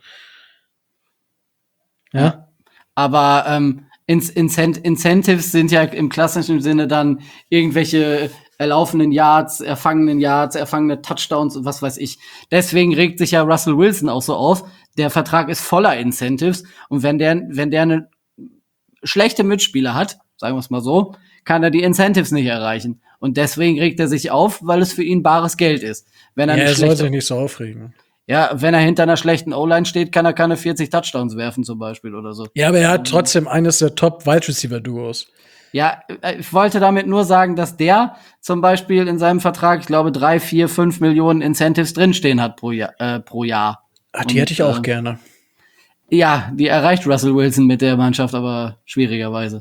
Speaker 1: Ja.
Speaker 2: Aber Incentives sind ja im klassischen Sinne dann irgendwelche erlaufenden Yards, erfangene Touchdowns und was weiß ich. Deswegen regt sich ja Russell Wilson auch so auf. Der Vertrag ist voller Incentives. Und wenn der eine schlechte Mitspieler hat, sagen wir es mal so, kann er die Incentives nicht erreichen. Und deswegen regt er sich auf, weil es für ihn bares Geld ist. Wenn er
Speaker 1: er soll sich nicht so aufregen.
Speaker 2: Ja, wenn er hinter einer schlechten O-Line steht, kann er keine 40 Touchdowns werfen zum Beispiel oder so.
Speaker 1: Ja, aber er hat trotzdem eines der Top-Wide-Receiver-Duos.
Speaker 2: Ja, ich wollte damit nur sagen, dass der zum Beispiel in seinem Vertrag, ich glaube, 3, 4, 5 Millionen Incentives drinstehen hat pro Jahr.
Speaker 1: Ach, die hätte ich auch gerne.
Speaker 2: Ja, die erreicht Russell Wilson mit der Mannschaft, aber schwierigerweise.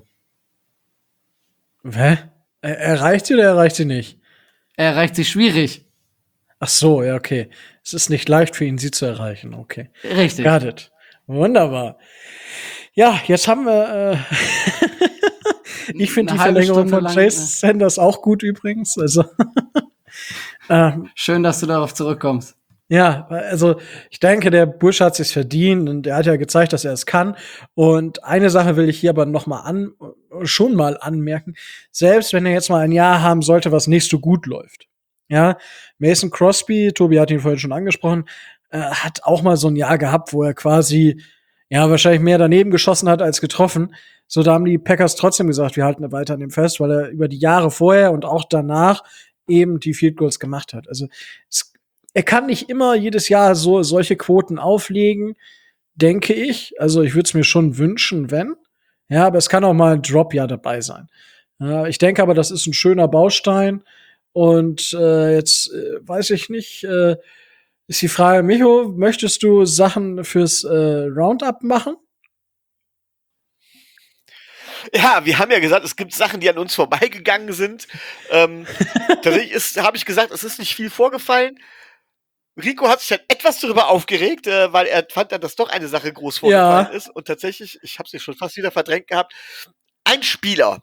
Speaker 1: Hä? Erreicht sie oder erreicht sie nicht?
Speaker 2: Er erreicht sie schwierig.
Speaker 1: Ach so, ja, okay. Es ist nicht leicht für ihn, sie zu erreichen. Okay.
Speaker 2: Richtig.
Speaker 1: Got it. Wunderbar. Ja, jetzt haben wir ich finde die Verlängerung von Chase Sanders auch gut übrigens. Also
Speaker 2: schön, dass du darauf zurückkommst.
Speaker 1: Ja, also ich denke, der Bursche hat sich's verdient und er hat ja gezeigt, dass er es kann. Und eine Sache will ich hier aber schon mal anmerken. Selbst wenn er jetzt mal ein Jahr haben sollte, was nicht so gut läuft. Ja, Mason Crosby, Tobi hat ihn vorhin schon angesprochen, hat auch mal so ein Jahr gehabt, wo er quasi wahrscheinlich mehr daneben geschossen hat als getroffen. So, da haben die Packers trotzdem gesagt, wir halten weiter an dem fest, weil er über die Jahre vorher und auch danach eben die Field Goals gemacht hat. Also er kann nicht immer jedes Jahr solche Quoten auflegen, denke ich. Also ich würde es mir schon wünschen, wenn. Ja, aber es kann auch mal ein Drop-Jahr dabei sein. Ich denke aber, das ist ein schöner Baustein. Und jetzt weiß ich nicht, ist die Frage, Micho, möchtest du Sachen fürs Roundup machen?
Speaker 4: Ja, wir haben ja gesagt, es gibt Sachen, die an uns vorbeigegangen sind. Tatsächlich habe ich gesagt, es ist nicht viel vorgefallen. Rico hat sich dann etwas darüber aufgeregt, weil er fand dann, dass doch eine Sache groß vorgefallen ist. Und tatsächlich, ich habe sie schon fast wieder verdrängt gehabt, ein Spieler,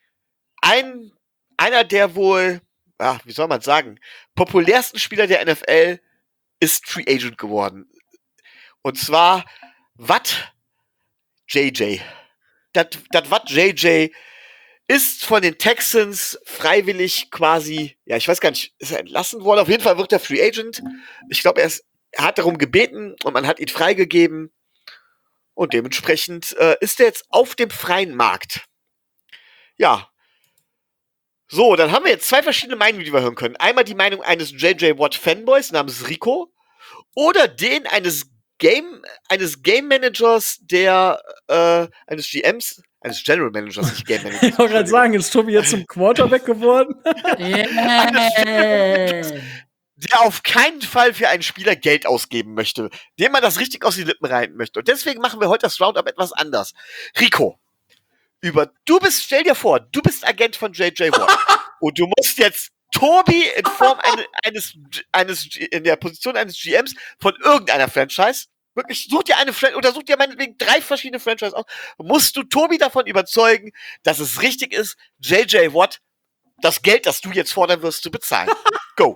Speaker 4: einer der wohl, wie soll man sagen, populärsten Spieler der NFL ist Free Agent geworden. Und zwar Watt JJ. Das Watt JJ ist von den Texans freiwillig quasi, ich weiß gar nicht, ist er entlassen worden? Auf jeden Fall wird er Free Agent. Ich glaube, er hat darum gebeten und man hat ihn freigegeben. Und dementsprechend ist er jetzt auf dem freien Markt. Ja. So, dann haben wir jetzt zwei verschiedene Meinungen, die wir hören können. Einmal die Meinung eines J.J. Watt Fanboys namens Rico oder den eines Game Managers, eines GMs, eines General Managers, nicht Game Managers.
Speaker 1: Ich wollte gerade sagen, ist Tobi jetzt zum Quarterback geworden?
Speaker 4: Der auf keinen Fall für einen Spieler Geld ausgeben möchte, dem man das richtig aus die Lippen reiten möchte. Und deswegen machen wir heute das Roundup etwas anders. Rico, stell dir vor, du bist Agent von J.J. Watt und du musst jetzt Tobi in Form eines in der Position eines GMs von irgendeiner Franchise, wirklich, such dir eine Franchise oder such dir meinetwegen 3 verschiedene Franchises aus, musst du Tobi davon überzeugen, dass es richtig ist, JJ Watt das Geld, das du jetzt fordern wirst, zu bezahlen. Go.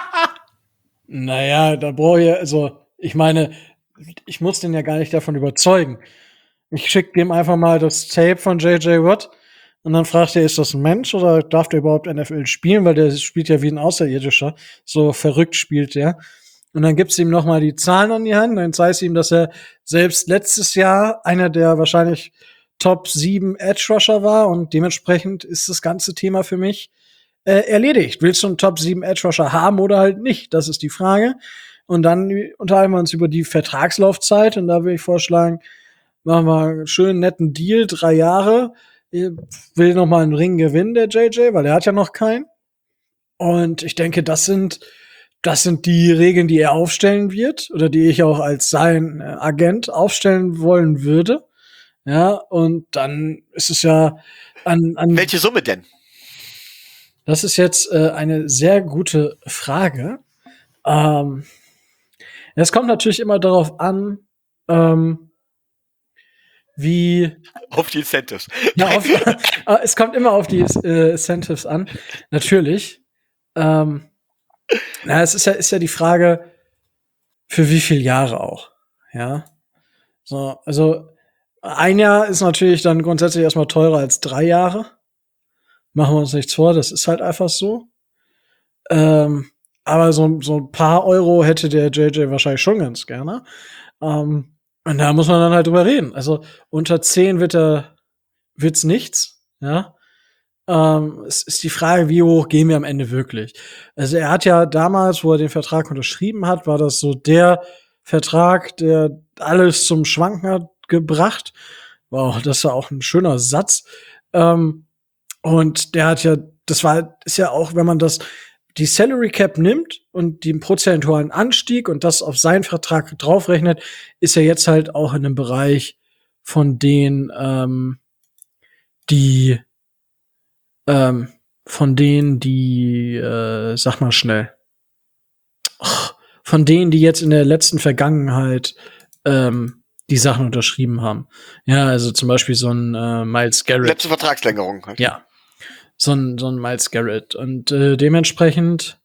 Speaker 1: Naja, da brauche ich also, ich meine, ich muss den ja gar nicht davon überzeugen. Ich schicke dem einfach mal das Tape von JJ Watt und dann fragt er, ist das ein Mensch oder darf der überhaupt NFL spielen? Weil der spielt ja wie ein Außerirdischer. So verrückt spielt der. Und dann gibt's ihm noch mal die Zahlen an die Hand. Dann zeigst du ihm, dass er selbst letztes Jahr einer der wahrscheinlich Top 7 Edge Rusher war. Und dementsprechend ist das ganze Thema für mich erledigt. Willst du einen Top 7 Edge Rusher haben oder halt nicht? Das ist die Frage. Und dann unterhalten wir uns über die Vertragslaufzeit. Und da würde ich vorschlagen, machen wir einen schönen, netten Deal, 3 Jahre. Will noch mal einen Ring gewinnen, der JJ, weil er hat ja noch keinen. Und ich denke, das sind die Regeln, die er aufstellen wird oder die ich auch als sein Agent aufstellen wollen würde. Ja, und dann ist es ja an
Speaker 4: Welche Summe denn?
Speaker 1: Das ist jetzt eine sehr gute Frage. Es kommt natürlich immer darauf an, wie
Speaker 4: Auf die Incentives.
Speaker 1: ja, es kommt immer auf die Incentives an, natürlich. Es ist ja die Frage, für wie viele Jahre auch, ja. So, also 1 Jahr ist natürlich dann grundsätzlich erstmal teurer als 3 Jahre. Machen wir uns nichts vor, das ist halt einfach so. Aber so ein paar Euro hätte der JJ wahrscheinlich schon ganz gerne. Und da muss man dann halt drüber reden. Also unter 10 wird's nichts, ja. Es ist die Frage, wie hoch gehen wir am Ende wirklich? Also er hat ja damals, wo er den Vertrag unterschrieben hat, war das so der Vertrag, der alles zum Schwanken hat gebracht. Wow, das war auch ein schöner Satz. Und der hat ja, ist ja auch, wenn man die Salary Cap nimmt und den prozentualen Anstieg und das auf seinen Vertrag draufrechnet, ist er jetzt halt auch in einem Bereich von denen, sag mal schnell, von denen, die jetzt in der letzten Vergangenheit die Sachen unterschrieben haben. Ja, also zum Beispiel so ein Myles Garrett.
Speaker 4: Letzte Vertragslängerung halt.
Speaker 1: Ja, so ein Myles Garrett. Und dementsprechend,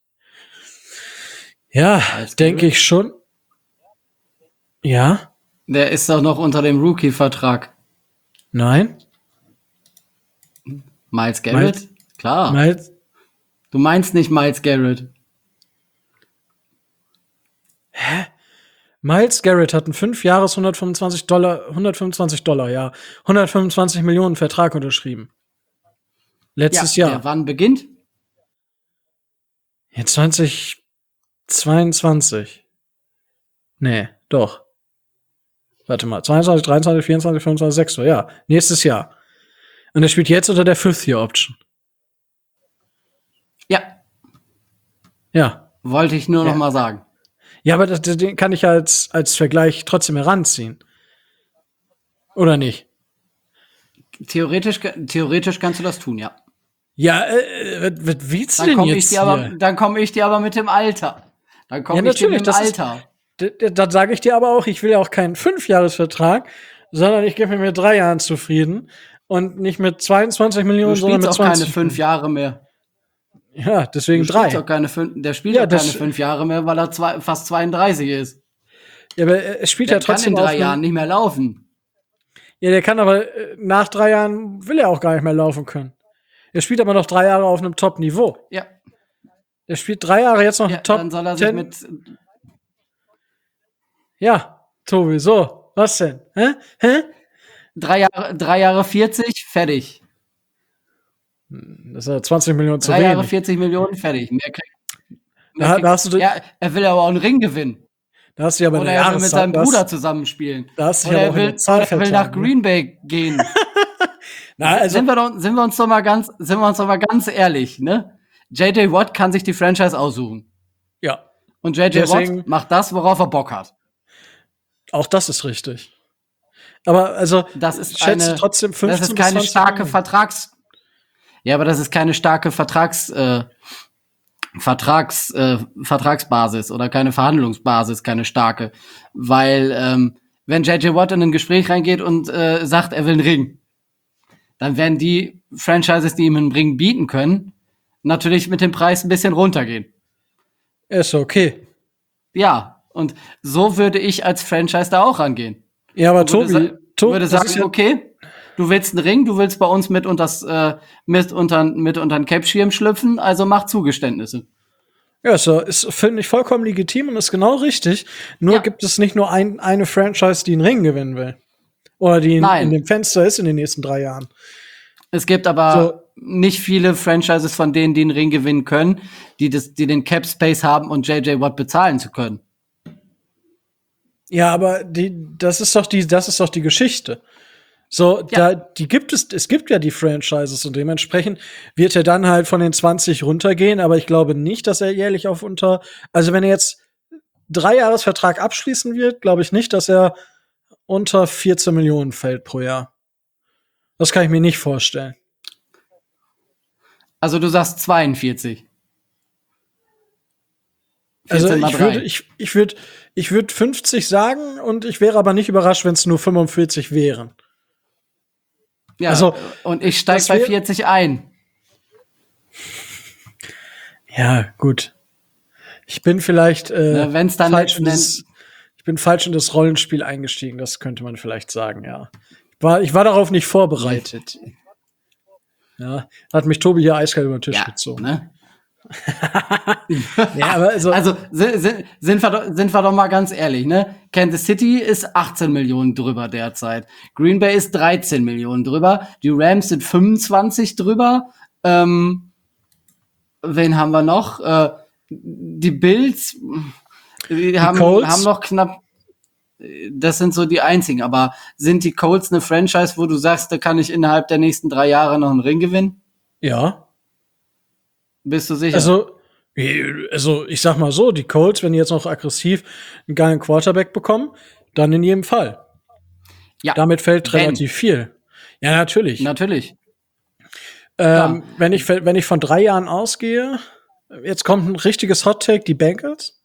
Speaker 1: ja, denke ich schon. Ja?
Speaker 2: Der ist doch noch unter dem Rookie-Vertrag.
Speaker 1: Nein?
Speaker 2: Myles Garrett? Klar. Du meinst nicht Myles Garrett.
Speaker 1: Myles Garrett hat einen 5 Jahres $125, ja. 125 Millionen Vertrag unterschrieben. Letztes Jahr.
Speaker 2: Der wann beginnt?
Speaker 1: Ja, 2022. Nee, doch. Warte mal, 22, 23, 24, 25, 26, ja. Nächstes Jahr. Und er spielt jetzt unter der Fifth-Year-Option.
Speaker 2: Ja.
Speaker 1: Ja.
Speaker 2: Wollte ich nur noch mal sagen.
Speaker 1: Ja, aber den kann ich ja als Vergleich trotzdem heranziehen. Oder nicht?
Speaker 2: Theoretisch kannst du das tun, ja.
Speaker 1: Ja, was willst du denn jetzt
Speaker 2: Dann komme ich dir aber mit dem Alter. Dann komme ich dir mit dem Alter.
Speaker 1: Dann sage ich dir aber auch, ich will ja auch keinen 5-Jahres-Vertrag, sondern ich gebe mir mit 3 Jahren zufrieden und nicht mit 22 Millionen, sondern mit 20.
Speaker 2: Du spielst auch keine 5 Jahre mehr.
Speaker 1: Ja, deswegen 3.
Speaker 2: Der spielt auch keine 5 Jahre mehr, weil er fast 32 ist.
Speaker 1: Ja, aber er spielt ja trotzdem.
Speaker 2: Der kann in 3 Jahren nicht mehr laufen.
Speaker 1: Ja, der kann aber nach 3 Jahren will er auch gar nicht mehr laufen können. Er spielt aber noch 3 Jahre auf einem Top-Niveau.
Speaker 2: Ja.
Speaker 1: Er spielt 3 Jahre jetzt noch Top.
Speaker 2: Dann soll er sich mit.
Speaker 1: Ja, Tobi, so. Was denn? Hä?
Speaker 2: 3 Jahre 40, fertig.
Speaker 1: Das ist ja 20 Millionen zu
Speaker 2: 3
Speaker 1: wenig.
Speaker 2: Jahre 40 Millionen, fertig.
Speaker 1: Da hast du
Speaker 2: er will aber auch einen Ring gewinnen.
Speaker 1: Da hast du ja aber
Speaker 2: Oder er will mit seinem Bruder zusammenspielen.
Speaker 1: Da hast du
Speaker 2: oder
Speaker 1: ja auch
Speaker 2: er will nach Green Bay gehen.
Speaker 1: Na, also
Speaker 2: sind wir uns doch mal ganz ehrlich, ne? JJ Watt kann sich die Franchise aussuchen.
Speaker 1: Ja.
Speaker 2: Und JJ Watt macht das, worauf er Bock hat.
Speaker 1: Auch das ist richtig. Aber also,
Speaker 2: das ist
Speaker 1: trotzdem 15
Speaker 2: das ist keine starke Ja, aber das ist keine starke Vertragsbasis oder keine Verhandlungsbasis, keine starke. Weil wenn J.J. Watt in ein Gespräch reingeht und sagt, er will einen Ring, dann werden die Franchises, die ihm einen Ring bieten können, natürlich mit dem Preis ein bisschen runtergehen.
Speaker 1: Ist okay.
Speaker 2: Ja, und so würde ich als Franchise da auch rangehen.
Speaker 1: Ja, aber Tobi,
Speaker 2: Würde
Speaker 1: das
Speaker 2: sagen,
Speaker 1: ist ja,
Speaker 2: okay, du willst einen Ring, du willst bei uns mit unter den Cap-Schirm schlüpfen, also mach Zugeständnisse.
Speaker 1: ja, finde ich vollkommen legitim und ist genau richtig. Nur
Speaker 2: Ja.
Speaker 1: gibt es nicht nur eine Franchise, die einen Ring gewinnen will. Oder die
Speaker 2: Nein.
Speaker 1: in dem Fenster ist in den nächsten 3 Jahren.
Speaker 2: Es gibt aber nicht viele Franchises von denen, die einen Ring gewinnen können, die den Cap Space haben und J.J. Watt bezahlen zu können.
Speaker 1: Ja, aber das ist doch die Geschichte. So,
Speaker 2: Ja.
Speaker 1: es gibt ja die Franchises und dementsprechend wird er dann halt von den 20 runtergehen, aber ich glaube nicht, dass er jährlich also wenn er jetzt 3-Jahres-Vertrag abschließen wird, glaube ich nicht, dass er unter 14 Millionen fällt pro Jahr. Das kann ich mir nicht vorstellen.
Speaker 2: Also du sagst 42.
Speaker 1: Also
Speaker 2: 14 mal 3.
Speaker 1: ich würde 50 sagen und ich wäre aber nicht überrascht, wenn es nur 45 wären.
Speaker 2: Ja,
Speaker 1: also,
Speaker 2: und ich steige
Speaker 1: das
Speaker 2: bei
Speaker 1: wär-
Speaker 2: 40 ein.
Speaker 1: Ja, gut. Ich bin vielleicht
Speaker 2: Wenn's dann
Speaker 1: ich bin falsch in das Rollenspiel eingestiegen, das könnte man vielleicht sagen, ja. Ich war darauf nicht vorbereitet. Ja, hat mich Tobi hier eiskalt über den Tisch gezogen.
Speaker 2: Ne?
Speaker 1: Ja, aber
Speaker 2: Also sind wir doch mal ganz ehrlich, ne? Kansas City ist 18 Millionen drüber derzeit. Green Bay ist 13 Millionen drüber. Die Rams sind 25 drüber. Wen haben wir noch? Die Bills haben
Speaker 1: Colts?
Speaker 2: noch knapp. Das sind so die einzigen. Aber sind die Colts eine Franchise, wo du sagst, da kann ich innerhalb der nächsten 3 Jahre noch einen Ring gewinnen?
Speaker 1: Ja.
Speaker 2: Bist du sicher?
Speaker 1: Also ich sag mal so, die Colts, wenn die jetzt noch aggressiv einen geilen Quarterback bekommen, dann in jedem Fall.
Speaker 2: ja.
Speaker 1: Damit fällt
Speaker 2: Wenn.
Speaker 1: relativ viel. Ja, natürlich.
Speaker 2: Natürlich.
Speaker 1: Wenn ich von 3 Jahren ausgehe, jetzt kommt ein richtiges Hot Take, die Bengals.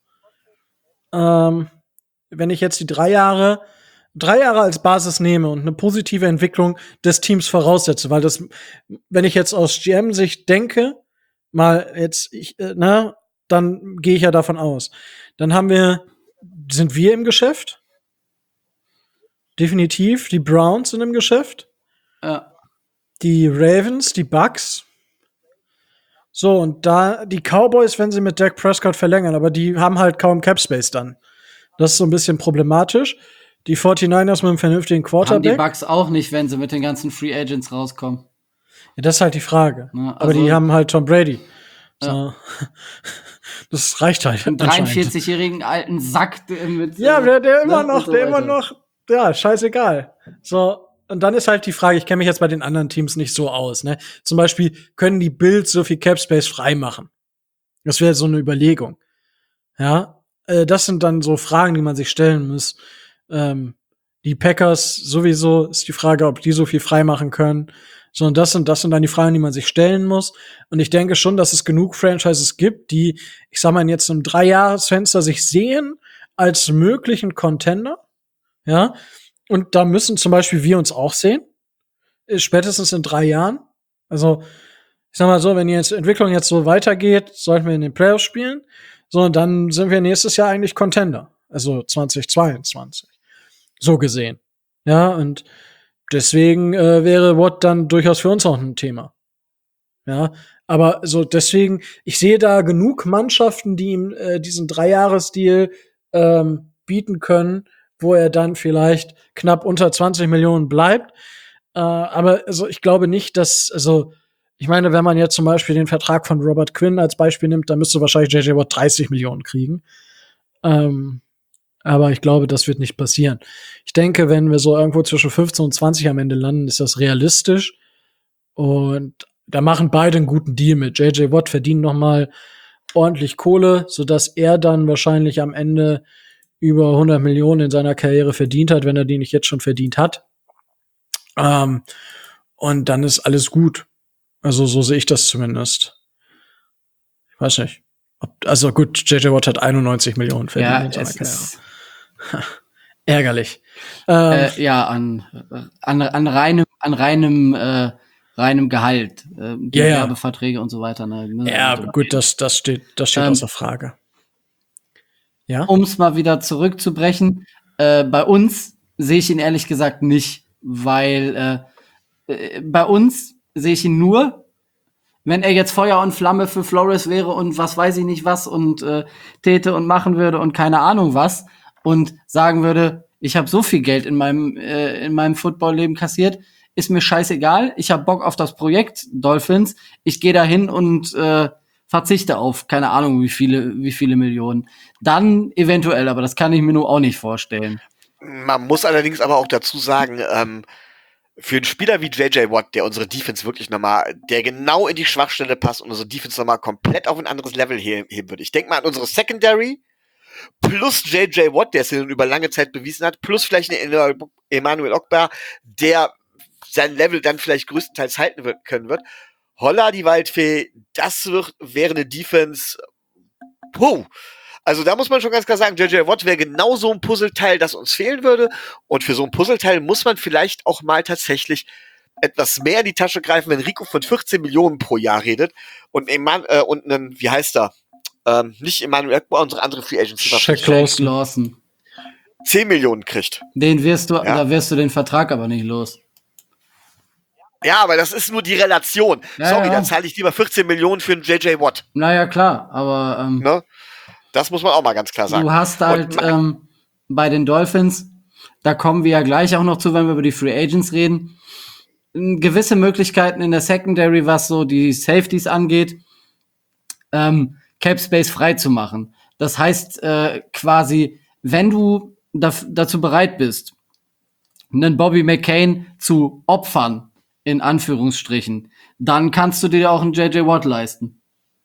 Speaker 1: Wenn ich jetzt die 3 Jahre als Basis nehme und eine positive Entwicklung des Teams voraussetze, weil wenn ich jetzt aus GM-Sicht denke, dann gehe ich ja davon aus. Dann sind wir im Geschäft. Definitiv. Die Browns sind im Geschäft.
Speaker 2: Ja.
Speaker 1: Die Ravens, die Bucks. So, und da die Cowboys, wenn sie mit Dak Prescott verlängern, aber die haben halt kaum Cap Space dann. Das ist so ein bisschen problematisch. Die 49ers mit einem vernünftigen
Speaker 2: Haben
Speaker 1: Quarterback.
Speaker 2: die Bucks auch nicht, wenn sie mit den ganzen Free Agents rauskommen.
Speaker 1: Ja, das ist halt die Frage.
Speaker 2: Ja,
Speaker 1: aber die haben halt Tom Brady. So.
Speaker 2: Ja.
Speaker 1: Das reicht halt.
Speaker 2: Einen
Speaker 1: anscheinend.
Speaker 2: 43-jährigen alten Sack mit
Speaker 1: Ja, der immer
Speaker 2: ne,
Speaker 1: noch,
Speaker 2: und so weiter.
Speaker 1: ja, scheißegal. So, und dann ist halt die Frage, ich kenne mich jetzt bei den anderen Teams nicht so aus, ne? Zum Beispiel, können die Bills so viel Cap Space freimachen? Das wäre so eine Überlegung. Ja, das sind dann so Fragen, die man sich stellen muss. Die Packers sowieso ist die Frage, ob die so viel freimachen können. So, und das sind dann die Fragen, die man sich stellen muss. Und ich denke schon, dass es genug Franchises gibt, die, ich sag mal, jetzt im 3-Jahres-Fenster sich sehen als möglichen Contender. Ja. Und da müssen zum Beispiel wir uns auch sehen. Spätestens in 3 Jahren. Also, ich sag mal so, wenn die Entwicklung jetzt so weitergeht, sollten wir in den Playoffs spielen. So, und dann sind wir nächstes Jahr eigentlich Contender. Also 2022. So gesehen. Ja, und deswegen wäre Watt dann durchaus für uns auch ein Thema. Ja, aber so deswegen, ich sehe da genug Mannschaften, die ihm diesen 3-Jahres-Deal bieten können, wo er dann vielleicht knapp unter 20 Millionen bleibt. Aber also ich glaube nicht, ich meine, wenn man jetzt zum Beispiel den Vertrag von Robert Quinn als Beispiel nimmt, dann müsste wahrscheinlich J.J. Watt 30 Millionen kriegen. Aber ich glaube, das wird nicht passieren. Ich denke, wenn wir so irgendwo zwischen 15 und 20 am Ende landen, ist das realistisch. Und da machen beide einen guten Deal mit. J.J. Watt verdient noch mal ordentlich Kohle, sodass er dann wahrscheinlich am Ende über 100 Millionen in seiner Karriere verdient hat, wenn er die nicht jetzt schon verdient hat. Und dann ist alles gut. Also so sehe ich das zumindest. Ich weiß nicht. Also gut, J.J. Watt hat 91 Millionen verdient
Speaker 2: Ja,
Speaker 1: in seiner
Speaker 2: es
Speaker 1: Karriere.
Speaker 2: ist
Speaker 1: Ärgerlich.
Speaker 2: ja an reinem Gehalt. Die
Speaker 1: Ja, ja.
Speaker 2: Werbeverträge und so weiter. Ne,
Speaker 1: Ja, gut, das steht außer Frage. Ja?
Speaker 2: Um es mal wieder zurückzubrechen, bei uns sehe ich ihn ehrlich gesagt nicht, weil bei uns sehe ich ihn nur, wenn er jetzt Feuer und Flamme für Flores wäre und was weiß ich nicht was und täte und machen würde und keine Ahnung was und sagen würde, ich habe so viel Geld in meinem Footballleben kassiert, ist mir scheißegal, ich habe Bock auf das Projekt Dolphins, ich gehe dahin und verzichte auf keine Ahnung wie viele Millionen. Dann eventuell, aber das kann ich mir nur auch nicht vorstellen.
Speaker 4: Man muss allerdings aber auch dazu sagen, für einen Spieler wie J.J. Watt, der unsere Defense wirklich nochmal, der genau in die Schwachstelle passt und unsere Defense nochmal komplett auf ein anderes Level heben würde. Ich denke mal an unsere Secondary, plus J.J. Watt, der es über lange Zeit bewiesen hat, plus vielleicht eine Emmanuel Ogbah, der sein Level dann vielleicht größtenteils halten können wird. Holla, die Waldfee, das wäre eine Defense, also da muss man schon ganz klar sagen, J.J. Watt wäre genau so ein Puzzleteil, das uns fehlen würde. Und für so ein Puzzleteil muss man vielleicht auch mal tatsächlich etwas mehr in die Tasche greifen, wenn Rico von 14 Millionen pro Jahr redet und einen, wie heißt er? Nicht Emmanuel Ekbar, unsere andere Free Agency.
Speaker 1: Shaq
Speaker 2: Lawson.
Speaker 4: 10 Millionen kriegt.
Speaker 2: Da wirst du den Vertrag aber nicht los.
Speaker 4: Ja, aber das ist nur die Relation.
Speaker 2: Ja,
Speaker 4: Sorry,
Speaker 2: ja.
Speaker 4: dann zahle ich lieber 14 Millionen für einen J.J. Watt.
Speaker 2: Naja, klar, aber
Speaker 4: Ne? Das muss man auch mal ganz klar sagen.
Speaker 2: du hast halt bei den Dolphins, da kommen wir ja gleich auch noch zu, wenn wir über die Free Agents reden, gewisse Möglichkeiten in der Secondary, was so die Safeties angeht, Cap Space frei zu machen. Das heißt quasi, wenn du dazu bereit bist, einen Bobby McCain zu opfern, in Anführungsstrichen, dann kannst du dir auch einen J.J. Watt leisten.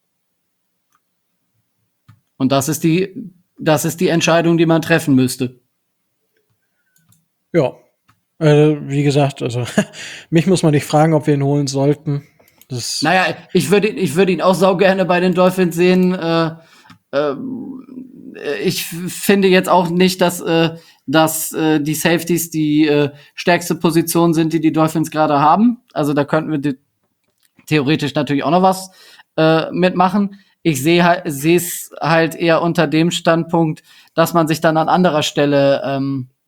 Speaker 2: Und das ist die Entscheidung, die man treffen müsste.
Speaker 1: Ja. Wie gesagt, also mich muss man nicht fragen, ob wir ihn holen sollten.
Speaker 2: Naja, ich würde ihn auch saugerne bei den Dolphins sehen. Ich finde jetzt auch nicht, dass die Safeties die stärkste Position sind, die Dolphins gerade haben. Also da könnten wir theoretisch natürlich auch noch was mitmachen. Ich sehe es halt eher unter dem Standpunkt, dass man sich dann an anderer Stelle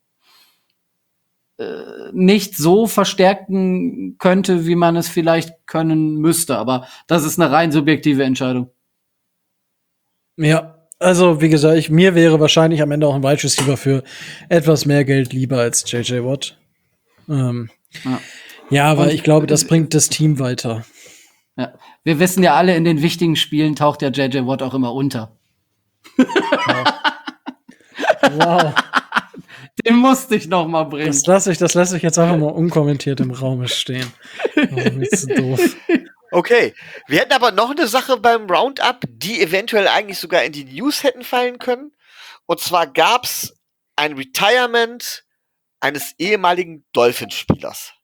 Speaker 2: nicht so verstärken könnte, wie man es vielleicht können müsste. Aber das ist eine rein subjektive Entscheidung.
Speaker 1: Ja, also wie gesagt, mir wäre wahrscheinlich am Ende auch ein Wide Receiver für etwas mehr Geld lieber als J.J. Watt. Ja, weil ich glaube, das bringt das Team weiter.
Speaker 2: Ja. Wir wissen ja alle, in den wichtigen Spielen taucht der J.J. Watt auch immer unter.
Speaker 1: Wow.
Speaker 2: Den musste ich noch mal bringen.
Speaker 1: Das lasse ich jetzt einfach mal unkommentiert im Raum stehen. Das ist mir zu doof.
Speaker 4: Okay, wir hätten aber noch eine Sache beim Roundup, die eventuell eigentlich sogar in die News hätten fallen können. Und zwar gab's ein Retirement eines ehemaligen Dolphins-Spielers.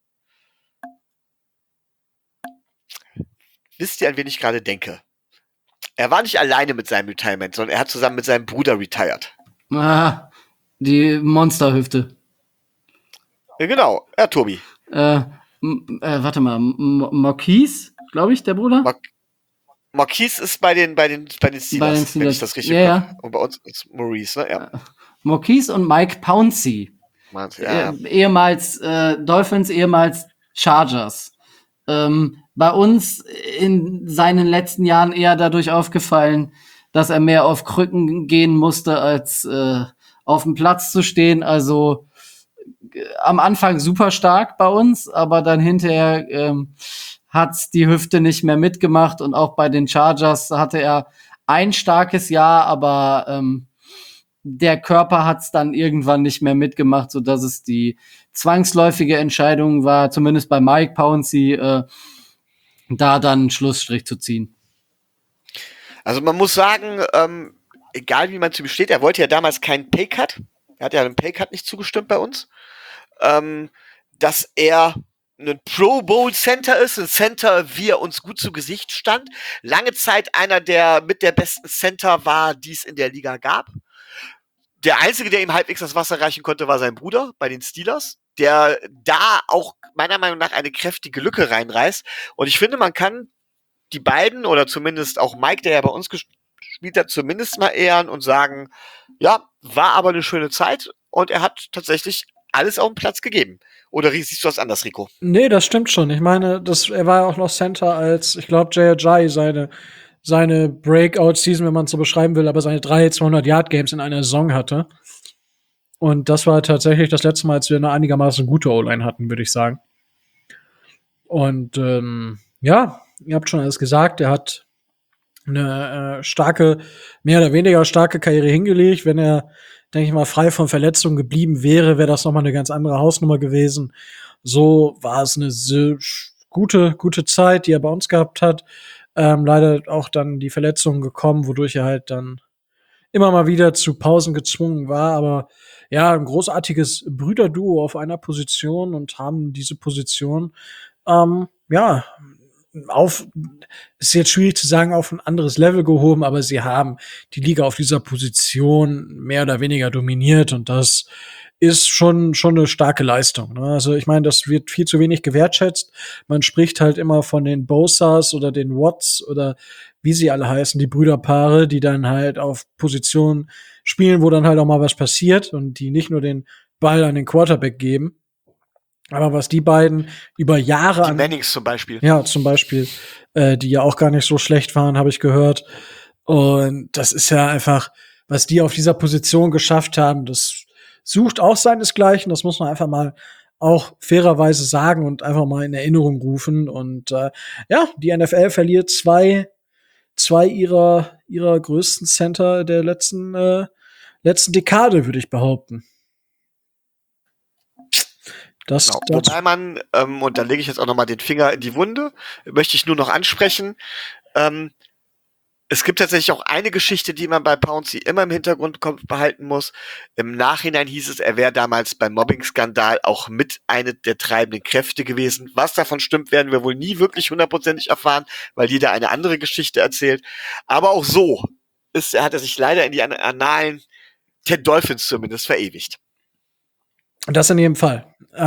Speaker 4: Wisst ihr, an wen ich gerade denke? Er war nicht alleine mit seinem Retirement, sondern er hat zusammen mit seinem Bruder retired.
Speaker 2: Die Monsterhüfte.
Speaker 4: Ja, genau, ja, Tobi.
Speaker 2: Warte mal, Marquise, glaube ich, der Bruder?
Speaker 4: Marquise ist bei den Steelers, wenn ich das richtig
Speaker 2: ja.
Speaker 4: Und bei uns ist Maurice, ne? Ja.
Speaker 2: Marquise und Mike Pouncey.
Speaker 4: Ja.
Speaker 2: Ehemals Dolphins, ehemals Chargers. Bei uns in seinen letzten Jahren eher dadurch aufgefallen, dass er mehr auf Krücken gehen musste, als auf dem Platz zu stehen. Also am Anfang super stark bei uns, aber dann hinterher hat's die Hüfte nicht mehr mitgemacht. Und auch bei den Chargers hatte er ein starkes Jahr, aber der Körper hat's dann irgendwann nicht mehr mitgemacht, so dass es die zwangsläufige Entscheidung war, zumindest bei Mike Pouncey, da dann einen Schlussstrich zu ziehen.
Speaker 4: Also man muss sagen, egal wie man zu ihm steht, er wollte ja damals keinen Paycut. Er hat ja einem Paycut nicht zugestimmt bei uns. Dass er ein Pro Bowl Center ist, ein Center, wie er uns gut zu Gesicht stand. Lange Zeit einer der mit der besten Center war, die es in der Liga gab. Der Einzige, der ihm halbwegs das Wasser reichen konnte, war sein Bruder bei den Steelers, der da auch meiner Meinung nach eine kräftige Lücke reinreißt. Und ich finde, man kann die beiden oder zumindest auch Mike, der ja bei uns gespielt hat, zumindest mal ehren und sagen, ja, war aber eine schöne Zeit und er hat tatsächlich alles auf den Platz gegeben. Oder siehst du das anders, Rico?
Speaker 1: Nee, das stimmt schon. Ich meine, er war ja auch noch Center, als, ich glaube, J.J. seine Breakout-Season, wenn man es so beschreiben will, aber seine 3 200-Yard-Games in einer Saison hatte. Und das war tatsächlich das letzte Mal, als wir eine einigermaßen gute O-Line hatten, würde ich sagen. Und ja, ihr habt schon alles gesagt, er hat eine mehr oder weniger starke Karriere hingelegt. Wenn er, denke ich mal, frei von Verletzungen geblieben wäre, wäre das nochmal eine ganz andere Hausnummer gewesen. So war es eine gute Zeit, die er bei uns gehabt hat. Leider auch dann die Verletzungen gekommen, wodurch er halt dann immer mal wieder zu Pausen gezwungen war. Aber ja, ein großartiges Brüderduo auf einer Position und haben diese Position ja, ist jetzt schwierig zu sagen, auf ein anderes Level gehoben, aber sie haben die Liga auf dieser Position mehr oder weniger dominiert und das ist schon eine starke Leistung. Ne? Also ich meine, das wird viel zu wenig gewertschätzt. Man spricht halt immer von den Bosas oder den Watts oder wie sie alle heißen, die Brüderpaare, die dann halt auf Positionen spielen, wo dann halt auch mal was passiert und die nicht nur den Ball an den Quarterback geben. Aber was die beiden über Jahre
Speaker 4: Die Mannings zum Beispiel.
Speaker 1: Ja, zum Beispiel, die ja auch gar nicht so schlecht waren, habe ich gehört. Und das ist ja einfach, was die auf dieser Position geschafft haben, das sucht auch seinesgleichen. Das muss man einfach mal auch fairerweise sagen und einfach mal in Erinnerung rufen. Und ja, die NFL verliert zwei ihrer größten Center der letzten Dekade, würde ich behaupten.
Speaker 4: Genau. Wobei man, und da lege ich jetzt auch nochmal den Finger in die Wunde, möchte ich nur noch ansprechen, es gibt tatsächlich auch eine Geschichte, die man bei Pouncey immer im Hintergrund behalten muss. Im Nachhinein hieß es, er wäre damals beim Mobbing-Skandal auch mit eine der treibenden Kräfte gewesen. Was davon stimmt, werden wir wohl nie wirklich hundertprozentig erfahren, weil jeder eine andere Geschichte erzählt. Aber auch so hat er sich leider in die Annalen der Dolphins zumindest verewigt.
Speaker 1: Das in jedem Fall.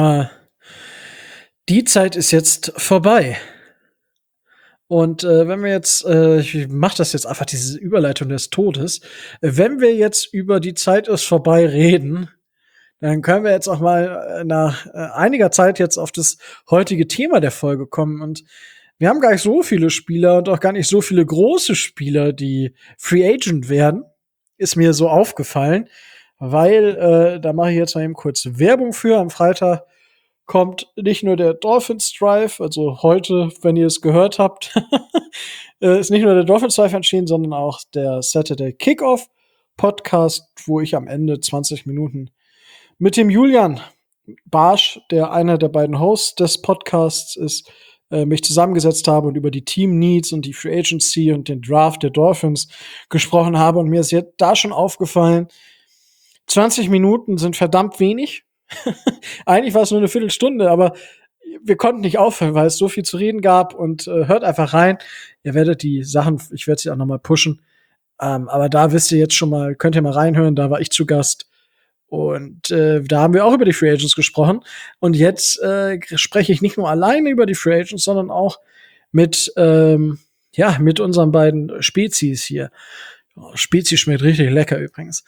Speaker 1: Die Zeit ist jetzt vorbei. Und wenn wir jetzt, ich mache das jetzt einfach, diese Überleitung des Todes, wenn wir jetzt über die Zeit ist vorbei reden, dann können wir jetzt auch mal nach einiger Zeit jetzt auf das heutige Thema der Folge kommen. Und wir haben gar nicht so viele Spieler und auch gar nicht so viele große Spieler, die Free Agent werden. Ist mir so aufgefallen. Weil, da mache ich jetzt mal eben kurz Werbung für. Am Freitag kommt nicht nur der Dolphins Drive, also heute, wenn ihr es gehört habt, ist nicht nur der Dolphins Drive erschienen, sondern auch der Saturday Kickoff Podcast, wo ich am Ende 20 Minuten mit dem Julian Barsch, der einer der beiden Hosts des Podcasts ist, mich zusammengesetzt habe und über die Team Needs und die Free Agency und den Draft der Dolphins gesprochen habe. Und mir ist jetzt da schon aufgefallen, 20 Minuten sind verdammt wenig. Eigentlich war es nur eine Viertelstunde, aber wir konnten nicht aufhören, weil es so viel zu reden gab. Und hört einfach rein. Ihr werdet die Sachen, ich werde sie auch noch mal pushen. Aber da wisst ihr jetzt schon mal, könnt ihr mal reinhören. Da war ich zu Gast. Und da haben wir auch über die Free Agents gesprochen. Und jetzt spreche ich nicht nur alleine über die Free Agents, sondern auch mit unseren beiden Spezies hier. Oh, Spezi schmeckt richtig lecker übrigens.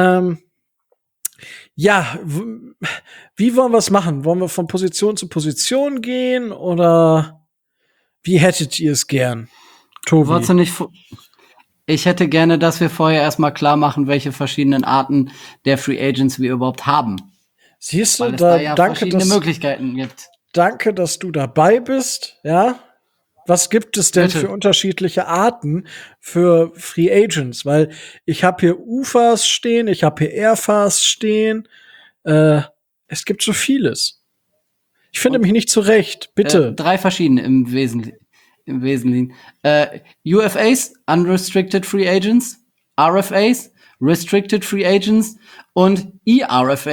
Speaker 1: Ja, wie wollen wir es machen? Wollen wir von Position zu Position gehen oder wie hättet ihr es gern? Tobi?
Speaker 2: Ich hätte gerne, dass wir vorher erstmal klar machen, welche verschiedenen Arten der Free Agents wir überhaupt haben.
Speaker 1: Siehst du,
Speaker 2: weil es da ja verschiedene Möglichkeiten gibt.
Speaker 1: Danke, dass du dabei bist, ja? Was gibt es denn für unterschiedliche Arten für Free Agents? Weil ich habe hier UFAs stehen, ich habe hier Airfas stehen. Es gibt so vieles. Ich finde mich nicht zurecht. Bitte.
Speaker 2: 3 verschiedene im Wesentlichen. UFAs, Unrestricted Free Agents, RFAs, Restricted Free Agents und ERFAs,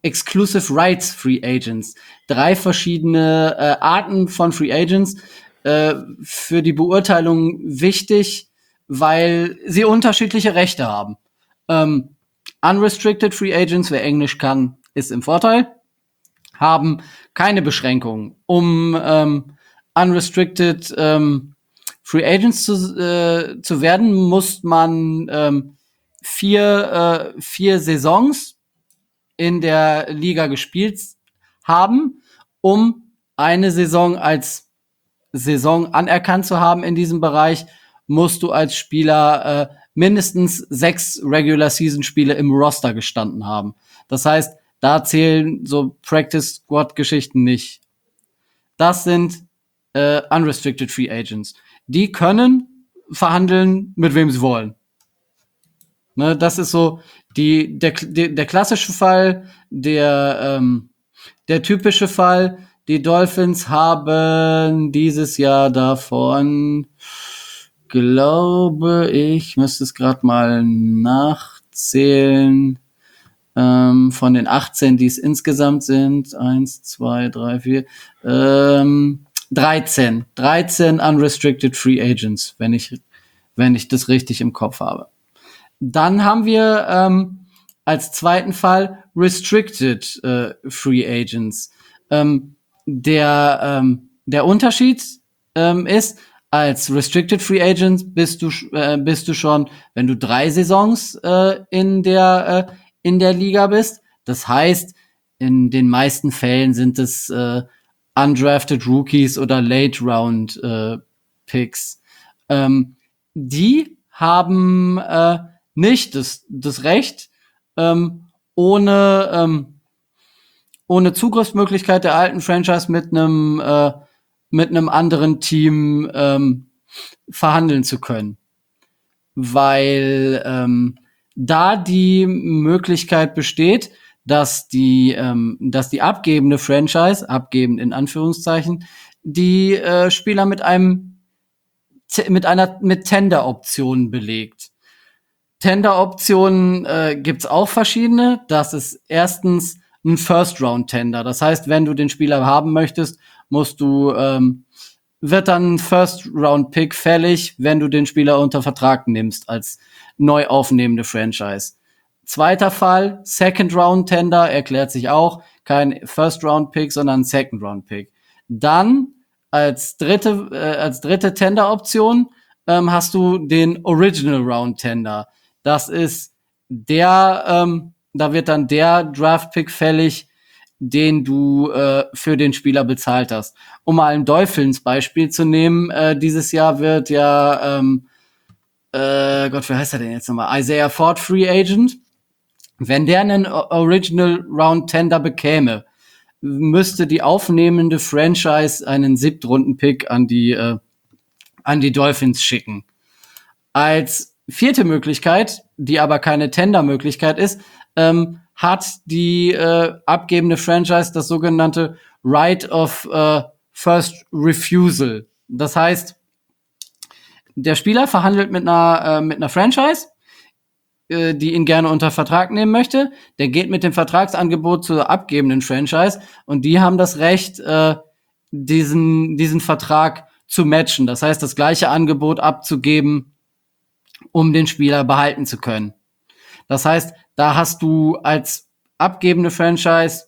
Speaker 2: Exclusive Rights Free Agents. 3 verschiedene Arten von Free Agents, für die Beurteilung wichtig, weil sie unterschiedliche Rechte haben. Unrestricted Free Agents, wer Englisch kann, ist im Vorteil, haben keine Beschränkungen. Um Unrestricted Free Agents zu werden, muss man 4 Saisons in der Liga gespielt haben, um eine Saison als Saison anerkannt zu haben in diesem Bereich, musst du als Spieler mindestens 6 Regular-Season-Spiele im Roster gestanden haben. Das heißt, da zählen so Practice-Squad-Geschichten nicht. Das sind Unrestricted Free Agents. Die können verhandeln, mit wem sie wollen. Ne, das ist so der klassische Fall, der typische Fall. Die Dolphins haben dieses Jahr davon, glaube ich, müsste es gerade mal nachzählen, von den 18, die es insgesamt sind, 1, 2, 3, 4, 13 Unrestricted Free Agents, wenn ich das richtig im Kopf habe. Dann haben wir als zweiten Fall Restricted Free Agents. Der Unterschied ist, als Restricted Free Agent bist du schon, wenn du 3 Saisons in der Liga bist. Das heißt, in den meisten Fällen sind es undrafted Rookies oder Late Round Picks. Die haben nicht das Recht, ohne Zugriffsmöglichkeit der alten Franchise mit einem anderen Team verhandeln zu können, weil da die Möglichkeit besteht, dass die abgebende Franchise, abgebend in Anführungszeichen, die Spieler mit Tender-Optionen belegt. Tender-Optionen gibt's auch verschiedene. Das ist erstens ein First-Round-Tender. Das heißt, wenn du den Spieler haben möchtest, wird dann ein First-Round-Pick fällig, wenn du den Spieler unter Vertrag nimmst als neu aufnehmende Franchise. Zweiter Fall, Second-Round-Tender, erklärt sich auch. Kein First-Round-Pick, sondern Second-Round-Pick. Dann als dritte Tender-Option hast du den Original-Round-Tender. Das ist da wird dann der Draft-Pick fällig, den du für den Spieler bezahlt hast. Um mal ein Dolphins-Beispiel zu nehmen, dieses Jahr wird ja Gott, wie heißt er denn jetzt nochmal? Isaiah Ford Free Agent. Wenn der einen Original Round Tender bekäme, müsste die aufnehmende Franchise einen 7-Runden-Pick an die Dolphins schicken. Als 4. Möglichkeit, die aber keine Tender-Möglichkeit ist, hat die abgebende Franchise das sogenannte Right of First Refusal. Das heißt, der Spieler verhandelt mit einer Franchise, die ihn gerne unter Vertrag nehmen möchte. Der geht mit dem Vertragsangebot zur abgebenden Franchise und die haben das Recht, diesen Vertrag zu matchen. Das heißt, das gleiche Angebot abzugeben, um den Spieler behalten zu können. Das heißt, da hast du als abgebende Franchise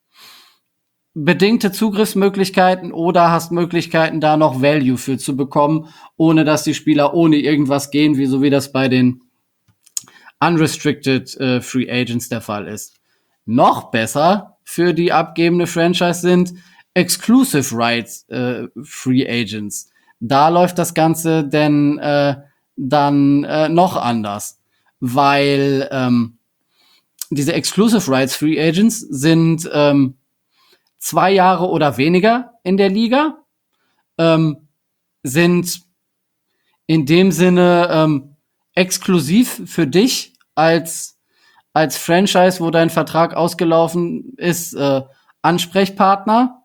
Speaker 2: bedingte Zugriffsmöglichkeiten oder hast Möglichkeiten, da noch Value für zu bekommen, ohne dass die Spieler ohne irgendwas gehen, so wie das bei den Unrestricted Free Agents der Fall ist. Noch besser für die abgebende Franchise sind Exclusive Rights Free Agents. Da läuft das Ganze denn dann noch anders, weil diese Exclusive Rights Free Agents sind 2 Jahre oder weniger in der Liga, sind in dem Sinne exklusiv für dich als Franchise, wo dein Vertrag ausgelaufen ist, Ansprechpartner.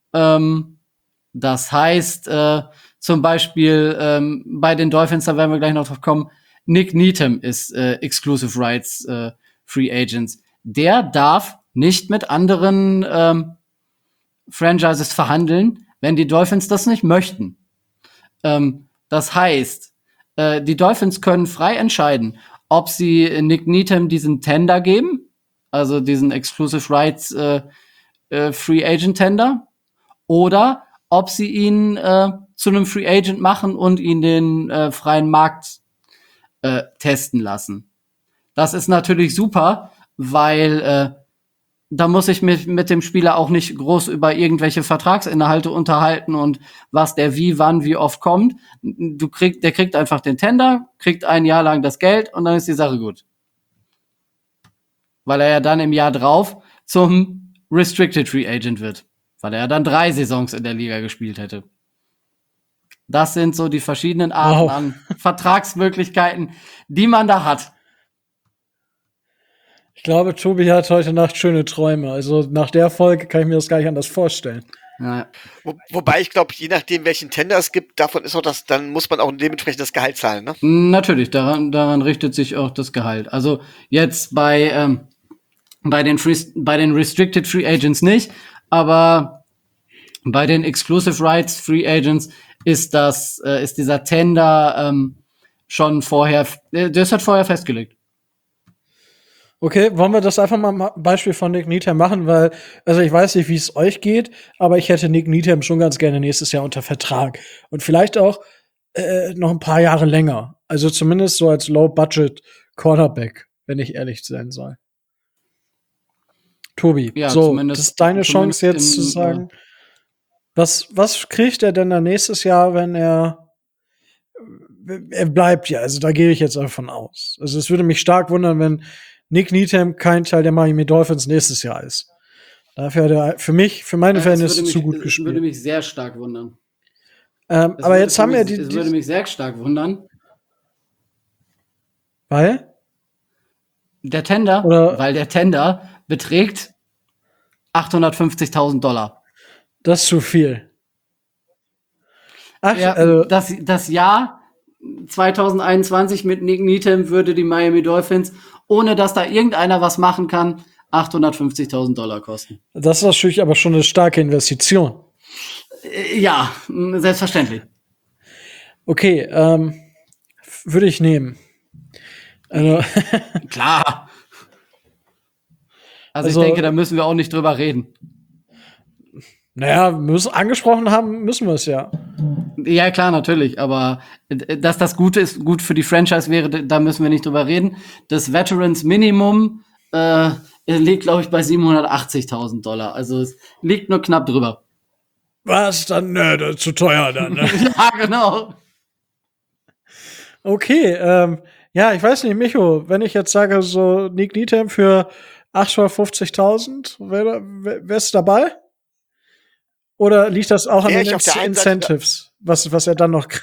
Speaker 2: Das heißt, zum Beispiel bei den Dolphins, da werden wir gleich noch drauf kommen, Nick Needham ist Exclusive Rights Free Agents. Der darf nicht mit anderen Franchises verhandeln, wenn die Dolphins das nicht möchten. Das heißt, die Dolphins können frei entscheiden, ob sie Nick Needham diesen Tender geben, also diesen Exclusive Rights Free Agent Tender, oder ob sie ihn zu einem Free Agent machen und ihn den freien Markt testen lassen. Das ist natürlich super, weil da muss ich mich mit dem Spieler auch nicht groß über irgendwelche Vertragsinhalte unterhalten und was der wie, wann, wie oft kommt. Der kriegt einfach den Tender, kriegt ein Jahr lang das Geld und dann ist die Sache gut. Weil er ja dann im Jahr drauf zum Restricted Free Agent wird. Weil er ja dann 3 Saisons in der Liga gespielt hätte. Das sind so die verschiedenen Arten an Vertragsmöglichkeiten, die man da hat.
Speaker 1: Ich glaube, Tobi hat heute Nacht schöne Träume. Also nach der Folge kann ich mir das gar nicht anders vorstellen.
Speaker 2: Ja.
Speaker 4: Wobei ich glaube, je nachdem, welchen Tender es gibt, davon ist auch das, dann muss man auch dementsprechend das Gehalt zahlen, ne?
Speaker 2: Natürlich, daran richtet sich auch das Gehalt. Also jetzt bei den Restricted Free Agents nicht, aber bei den Exclusive Rights Free Agents ist dieser Tender schon vorher, das hat vorher festgelegt.
Speaker 1: Okay, wollen wir das einfach mal ein Beispiel von Nick Needham machen, weil, also ich weiß nicht, wie es euch geht, aber ich hätte Nick Needham schon ganz gerne nächstes Jahr unter Vertrag. Und vielleicht auch noch ein paar Jahre länger. Also zumindest so als Low-Budget Quarterback, wenn ich ehrlich sein soll. Tobi,
Speaker 2: Ja,
Speaker 1: so, das ist deine Chance jetzt zu sagen, was kriegt er denn dann nächstes Jahr, wenn er bleibt ja, also da gehe ich jetzt davon aus. Also es würde mich stark wundern, wenn Nick Needham kein Teil der Miami Dolphins nächstes Jahr ist. Dafür hat er für meine Verhältnisse zu gut gespielt.
Speaker 2: Das würde mich sehr stark wundern.
Speaker 1: Aber jetzt haben wir
Speaker 2: Das würde mich sehr stark wundern.
Speaker 1: Weil?
Speaker 2: Weil der Tender beträgt $850.000.
Speaker 1: Das ist zu viel.
Speaker 2: Ach, ja, also das Jahr 2021 mit Nick Needham würde die Miami Dolphins, ohne dass da irgendeiner was machen kann, $850.000 kosten.
Speaker 1: Das ist natürlich aber schon eine starke Investition.
Speaker 2: Ja, selbstverständlich.
Speaker 1: Okay, würde ich nehmen. Also
Speaker 2: Klar. Also ich denke, da müssen wir auch nicht drüber reden.
Speaker 1: Naja, angesprochen haben, müssen wir es ja.
Speaker 2: Ja, klar, natürlich. Aber dass das gut für die Franchise wäre, da müssen wir nicht drüber reden. Das Veterans Minimum liegt, glaube ich, bei $780.000. Also es liegt nur knapp drüber.
Speaker 1: Was? Dann, das ist zu teuer dann, ne?
Speaker 2: Ja, genau.
Speaker 1: Okay, ja, ich weiß nicht, Micho, wenn ich jetzt sage, so Nick Needham für $850.000, wärst du dabei? Oder liegt das auch an den Incentives, was er dann noch kriegt?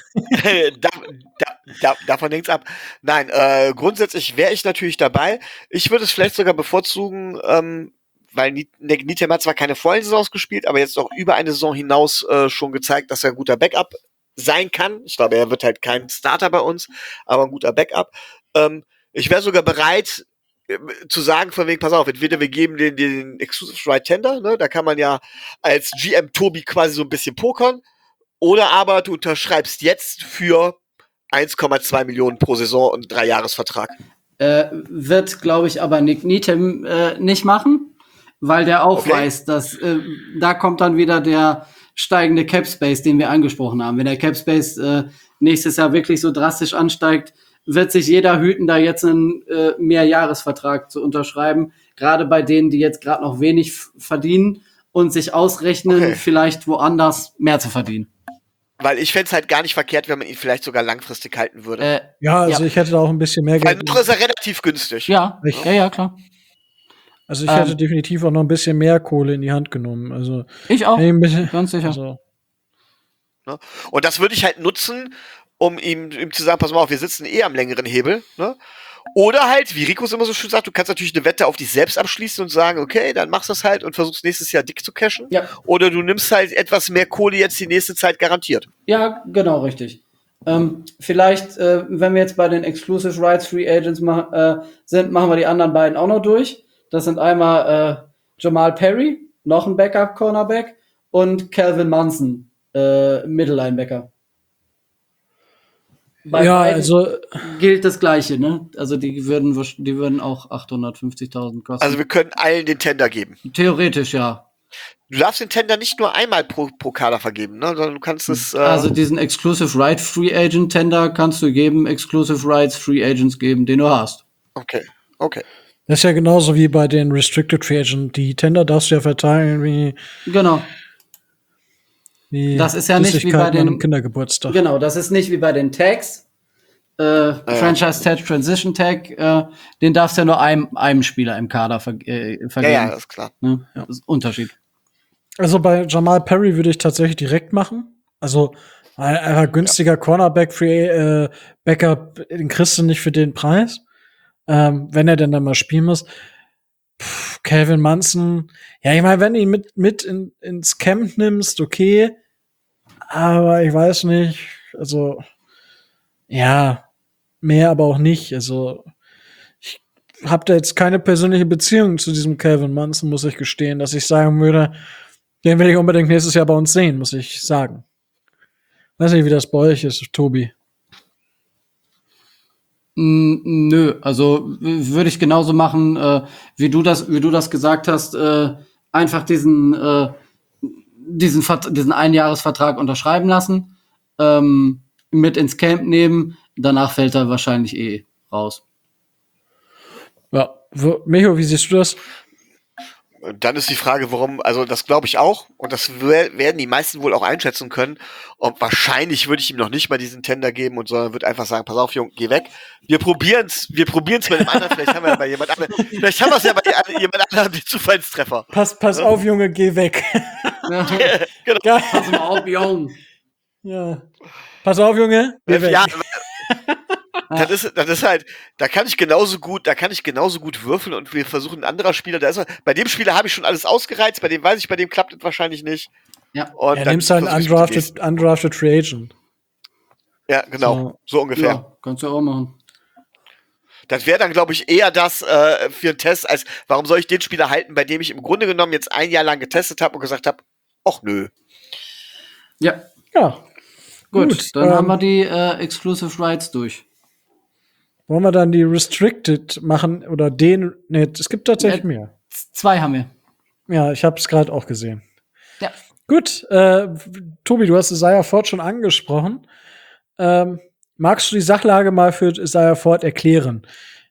Speaker 4: Davon hängt's ab. Nein, grundsätzlich wäre ich natürlich dabei. Ich würde es vielleicht sogar bevorzugen, weil Nick Needham hat zwar keine vollen Saisons gespielt, aber jetzt auch über eine Saison hinaus schon gezeigt, dass er ein guter Backup sein kann. Ich glaube, er wird halt kein Starter bei uns, aber ein guter Backup. Ich wäre sogar bereit zu sagen, von wegen, pass auf, entweder wir geben den Exclusive Right Tender, ne, da kann man ja als GM Tobi quasi so ein bisschen pokern, oder aber du unterschreibst jetzt für 1,2 Millionen pro Saison und 3-Jahres-Vertrag.
Speaker 2: Wird, glaube ich, aber Nick Needham nicht machen, weil der auch weiß, dass da kommt dann wieder der steigende Cap Space, den wir angesprochen haben. Wenn der Cap Space nächstes Jahr wirklich so drastisch ansteigt, wird sich jeder hüten, da jetzt einen Mehrjahresvertrag zu unterschreiben. Gerade bei denen, die jetzt gerade noch wenig verdienen und sich ausrechnen, vielleicht woanders mehr zu verdienen.
Speaker 4: Weil ich fände es halt gar nicht verkehrt, wenn man ihn vielleicht sogar langfristig halten würde.
Speaker 1: Ja, also ich hätte da auch ein bisschen mehr Geld.
Speaker 4: Weil noch ist er relativ günstig.
Speaker 2: Ja, ja, klar.
Speaker 1: Also ich hätte definitiv auch noch ein bisschen mehr Kohle in die Hand genommen. Also
Speaker 2: ich auch, ganz sicher.
Speaker 1: Also.
Speaker 4: Und das würde ich halt nutzen, um ihm zu sagen, pass mal auf, wir sitzen am längeren Hebel. Ne? Oder halt, wie Rico es immer so schön sagt, du kannst natürlich eine Wette auf dich selbst abschließen und sagen, okay, dann machst du es halt und versuchst nächstes Jahr dick zu cashen.
Speaker 2: Ja.
Speaker 4: Oder du nimmst halt etwas mehr Kohle jetzt die nächste Zeit garantiert.
Speaker 2: Ja, genau, richtig. Vielleicht, wenn wir jetzt bei den Exclusive Rights Free Agents sind, machen wir die anderen beiden auch noch durch. Das sind einmal Jamal Perry, noch ein Backup-Cornerback und Calvin Munson, Mittellinebacker. Bei
Speaker 1: Ja,
Speaker 2: beiden
Speaker 1: also
Speaker 2: gilt das Gleiche, ne? Also die würden auch 850.000 kosten.
Speaker 4: Also wir können allen den Tender geben.
Speaker 2: Theoretisch, ja.
Speaker 4: Du darfst den Tender nicht nur einmal pro Kader vergeben, ne? Sondern du kannst es.
Speaker 2: Also diesen Exclusive Right Free Agent Tender kannst du geben, Exclusive Rights Free Agents geben, den du hast.
Speaker 4: Okay.
Speaker 1: das ist ja genauso wie bei den Restricted Free Agent. Die Tender darfst du ja verteilen wie
Speaker 2: Genau. Das ist ja nicht wie bei
Speaker 1: Süßigkeiten an einem
Speaker 2: den
Speaker 1: Kindergeburtstag.
Speaker 2: Genau, das ist nicht wie bei den Tags. Franchise Tag, Transition Tag, den darfst du ja nur einem Spieler im Kader vergeben.
Speaker 4: Ja, das ist klar.
Speaker 2: Ne? Das ist ein Unterschied.
Speaker 1: Also bei Jamal Perry würde ich tatsächlich direkt machen. Also ein günstiger Cornerback für Backup, den kriegst du nicht für den Preis. Wenn er denn dann mal spielen muss. Calvin Munson, ja, ich meine, wenn du ihn mit ins Camp nimmst, okay. Aber ich weiß nicht, also ja, mehr aber auch nicht. Also ich habe da jetzt keine persönliche Beziehung zu diesem Calvin Munson, muss ich gestehen, dass ich sagen würde, den will ich unbedingt nächstes Jahr bei uns sehen, muss ich sagen. Weiß nicht, wie das bei euch ist, Tobi.
Speaker 2: Nö, also würde ich genauso machen, wie du das gesagt hast, einfach diesen Einjahresvertrag unterschreiben lassen, mit ins Camp nehmen, danach fällt er wahrscheinlich raus.
Speaker 1: Ja, Micho, wie siehst du das?
Speaker 4: Und dann ist die Frage, warum, also das glaube ich auch, und das werden die meisten wohl auch einschätzen können. Und wahrscheinlich würde ich ihm noch nicht mal diesen Tender geben und sondern würde einfach sagen, pass auf, Junge, geh weg. Wir probieren's mit dem anderen, vielleicht haben wir ja bei jemand anderem, vielleicht haben wir es ja bei jemand anderem den Zufallstreffer.
Speaker 1: Pass auf, Junge, geh weg.
Speaker 4: Genau.
Speaker 1: Geil.
Speaker 2: Pass mal auf, Jung.
Speaker 1: Ja. Pass auf, Junge, geh weg.
Speaker 4: Ja, das ist halt, da kann ich genauso gut würfeln und wir versuchen ein anderer Spieler, bei dem Spieler habe ich schon alles ausgereizt, bei dem weiß ich, bei dem klappt es wahrscheinlich nicht.
Speaker 2: Ja.
Speaker 4: Und
Speaker 1: Ja,
Speaker 4: dann
Speaker 1: nimmst halt einen
Speaker 4: versuch ich mit
Speaker 1: undrafted Free Agent.
Speaker 4: Ja, genau, so ungefähr.
Speaker 2: Ja, kannst du auch machen.
Speaker 4: Das wäre dann, glaube ich, eher das für einen Test, als warum soll ich den Spieler halten, bei dem ich im Grunde genommen jetzt ein Jahr lang getestet habe und gesagt habe, ach nö.
Speaker 2: Ja,
Speaker 1: Ja.
Speaker 2: gut, dann haben wir die Exclusive Rights durch.
Speaker 1: Wollen wir dann die Restricted machen oder es gibt tatsächlich mehr.
Speaker 2: 2 haben wir.
Speaker 1: Ja, ich habe es gerade auch gesehen.
Speaker 2: Ja.
Speaker 1: Gut, Tobi, du hast Isaiah Ford schon angesprochen. Magst du die Sachlage mal für Isaiah Ford erklären?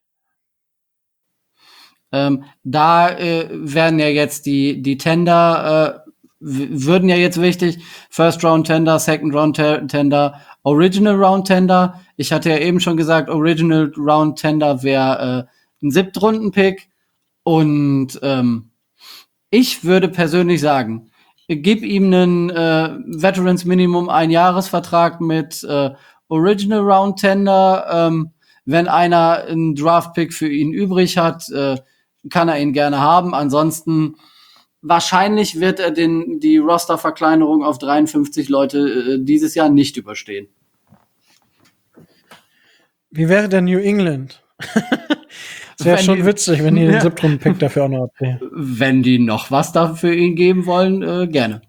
Speaker 2: Da werden ja jetzt die Tender würden ja jetzt wichtig. First Round Tender, Second Round Tender, Original Round Tender. Ich hatte ja eben schon gesagt, Original Round Tender wäre ein 7-Runden-Pick. Und ich würde persönlich sagen, gib ihm einen Veterans Minimum Einjahresvertrag mit Original Round Tender. Wenn einer einen Draft-Pick für ihn übrig hat, kann er ihn gerne haben. Ansonsten wahrscheinlich wird er die Roster-Verkleinerung auf 53 Leute dieses Jahr nicht überstehen.
Speaker 1: Wie wäre denn New England? Das wäre schon witzig, wenn die den 7-Runden-Pick dafür auch noch abnehmen.
Speaker 2: Wenn die noch was dafür ihn geben wollen, gerne.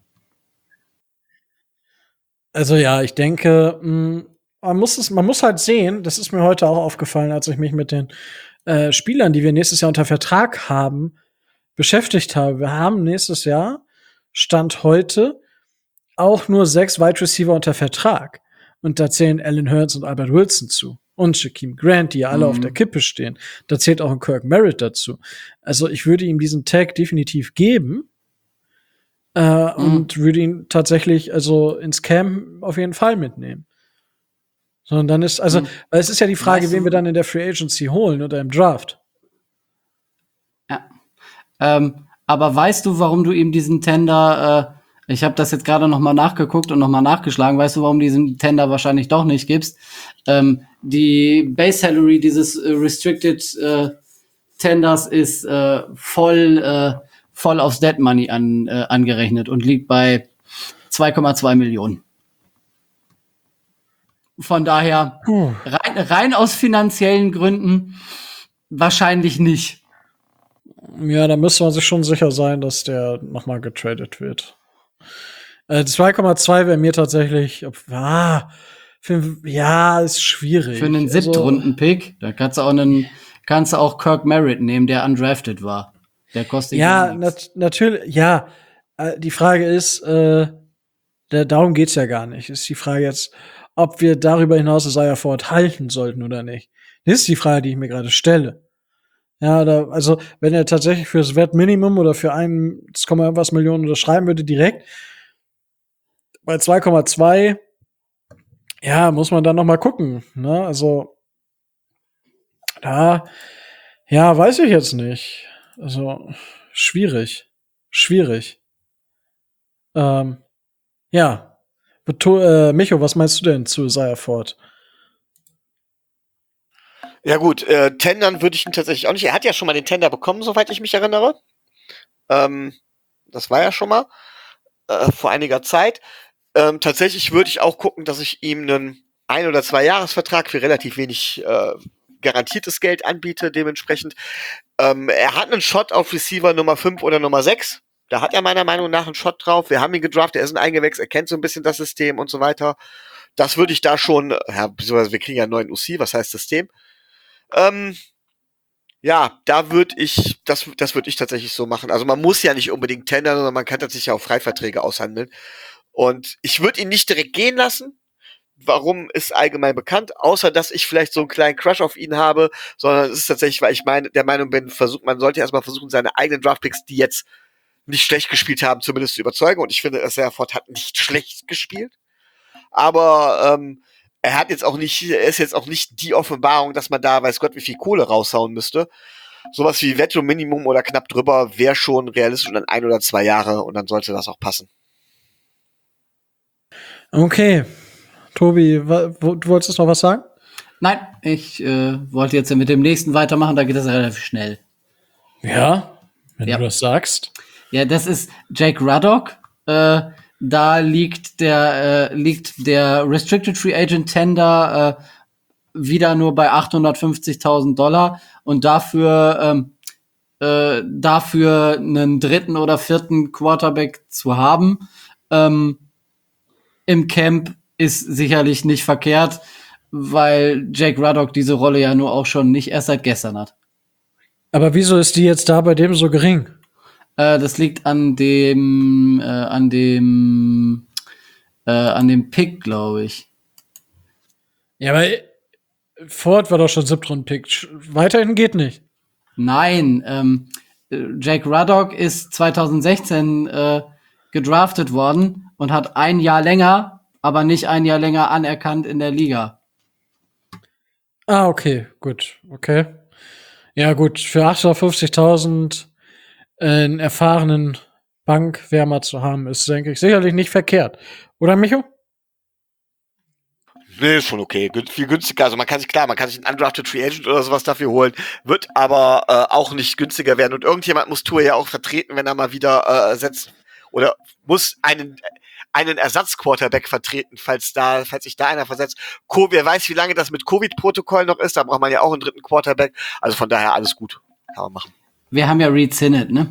Speaker 1: Also ja, ich denke, man muss halt sehen, das ist mir heute auch aufgefallen, als ich mich mit den Spielern, die wir nächstes Jahr unter Vertrag haben, beschäftigt habe. Wir haben nächstes Jahr, Stand heute, auch nur 6 Wide Receiver unter Vertrag. Und da zählen Allen Hurts und Albert Wilson zu. Und Shaquem Grant, die ja alle auf der Kippe stehen. Da zählt auch ein Kirk Merritt dazu. Also ich würde ihm diesen Tag definitiv geben. Und würde ihn tatsächlich also ins Camp auf jeden Fall mitnehmen. Sondern dann ist, weil es ist ja die Frage, wen wir dann in der Free Agency holen oder im Draft.
Speaker 2: Ja. Aber weißt du, warum du ihm diesen Tender, ich habe das jetzt gerade noch mal nachgeguckt und noch mal nachgeschlagen, weißt du, warum du diesen Tender wahrscheinlich doch nicht gibst? Die Base Salary dieses Restricted Tenders ist voll aufs Dead Money angerechnet und liegt bei 2,2 Millionen. Von daher, rein aus finanziellen Gründen wahrscheinlich nicht.
Speaker 1: Ja, da müsste man sich schon sicher sein, dass der noch mal getradet wird. 2,2 wäre mir tatsächlich, ja, ist schwierig.
Speaker 2: Für einen
Speaker 1: Also,
Speaker 2: Siebtrunden-Pick, da kannst du auch Kirk Merritt nehmen, der undrafted war. Der kostet
Speaker 1: ja,
Speaker 2: nichts.
Speaker 1: natürlich, ja. Die Frage ist, darum geht's ja gar nicht. Ist die Frage jetzt, ob wir darüber hinaus Isaiah Ford halten sollten oder nicht. Das ist die Frage, die ich mir gerade stelle. Ja, also, wenn er tatsächlich fürs Wettminimum oder für 1, irgendwas Millionen unterschreiben würde direkt, bei 2,2, ja, muss man dann noch mal gucken, ne? Also, da, ja, weiß ich jetzt nicht. Also, schwierig. Schwierig. Ähm, ja. Micho, was meinst du denn zu Isaiah Ford?
Speaker 4: Ja gut, tendern würde ich ihn tatsächlich auch nicht. Er hat ja schon mal den Tender bekommen, soweit ich mich erinnere. Das war ja schon mal vor einiger Zeit. Tatsächlich würde ich auch gucken, dass ich ihm einen 1- oder 2-Jahres-Vertrag für relativ wenig garantiertes Geld anbiete. Dementsprechend, er hat einen Shot auf Receiver Nummer 5 oder Nummer 6. Da hat er meiner Meinung nach einen Shot drauf. Wir haben ihn gedraftet, er ist ein Eingewächs, er kennt so ein bisschen das System und so weiter. Das würde ich da schon, ja, beziehungsweise wir kriegen ja einen neuen UC, was heißt System? Ja, da würde ich, das würde ich tatsächlich so machen. Also man muss ja nicht unbedingt tendern, sondern man kann tatsächlich auch Freiverträge aushandeln. Und ich würde ihn nicht direkt gehen lassen. Warum ist allgemein bekannt, außer dass ich vielleicht so einen kleinen Crush auf ihn habe, sondern es ist tatsächlich, weil ich der Meinung bin, man sollte erstmal versuchen, seine eigenen Draftpicks, die jetzt nicht schlecht gespielt haben, zumindest zu überzeugen. Und ich finde, Isaiah Ford hat nicht schlecht gespielt. Aber er ist jetzt auch nicht die Offenbarung, dass man da weiß Gott wie viel Kohle raushauen müsste. Sowas wie Vetto-Minimum oder knapp drüber wäre schon realistisch und dann 1 oder 2 Jahre und dann sollte das auch passen.
Speaker 1: Okay. Tobi, du wolltest noch was sagen?
Speaker 2: Nein, ich wollte jetzt mit dem nächsten weitermachen, da geht das relativ schnell.
Speaker 1: Ja, wenn
Speaker 2: Ja.
Speaker 1: du das sagst.
Speaker 2: Ja, das ist Jake Ruddock. Da liegt der Restricted Free Agent Tender wieder nur bei $850.000 und dafür einen 3. oder 4. Quarterback zu haben im Camp ist sicherlich nicht verkehrt, weil Jake Ruddock diese Rolle ja nur auch schon nicht erst seit gestern hat.
Speaker 1: Aber wieso ist die jetzt da bei dem so gering?
Speaker 2: Das liegt an dem Pick, glaube ich.
Speaker 1: Ja, aber Ford war doch schon Siebtrunden-Pick. Weiterhin geht nicht.
Speaker 2: Nein, Jake Ruddock ist 2016 gedraftet worden und hat ein Jahr länger, aber nicht ein Jahr länger anerkannt in der Liga.
Speaker 1: Ah, okay, gut, okay. Ja, gut, für 850.000 einen erfahrenen Bankwärmer zu haben, ist, denke ich, sicherlich nicht verkehrt. Oder, Micho?
Speaker 4: Nee, ist schon okay. Viel günstiger. Also man kann sich einen Undrafted Free Agent oder sowas dafür holen, wird aber auch nicht günstiger werden. Und irgendjemand muss Tour ja auch vertreten, wenn er mal wieder setzt oder muss einen Ersatzquarterback vertreten, falls sich da einer versetzt. Wer weiß, wie lange das mit Covid-Protokoll noch ist, da braucht man ja auch einen 3. Quarterback. Also von daher alles gut. Kann man machen.
Speaker 2: Wir haben ja Reed Sinnett, ne?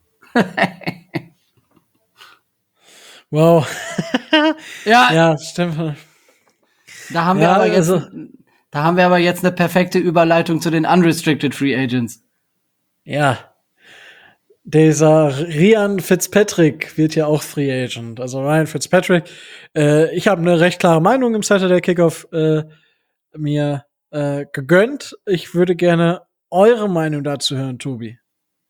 Speaker 1: Wow.
Speaker 2: Ja,
Speaker 1: Ja, stimmt.
Speaker 2: da haben
Speaker 1: Ja,
Speaker 2: wir aber jetzt eine perfekte Überleitung zu den Unrestricted Free Agents.
Speaker 1: Ja. Dieser Ryan Fitzpatrick wird ja auch Free Agent. Also Ryan Fitzpatrick. Ich habe eine recht klare Meinung im Saturday Kickoff mir gegönnt. Ich würde gerne eure Meinung dazu hören, Tobi.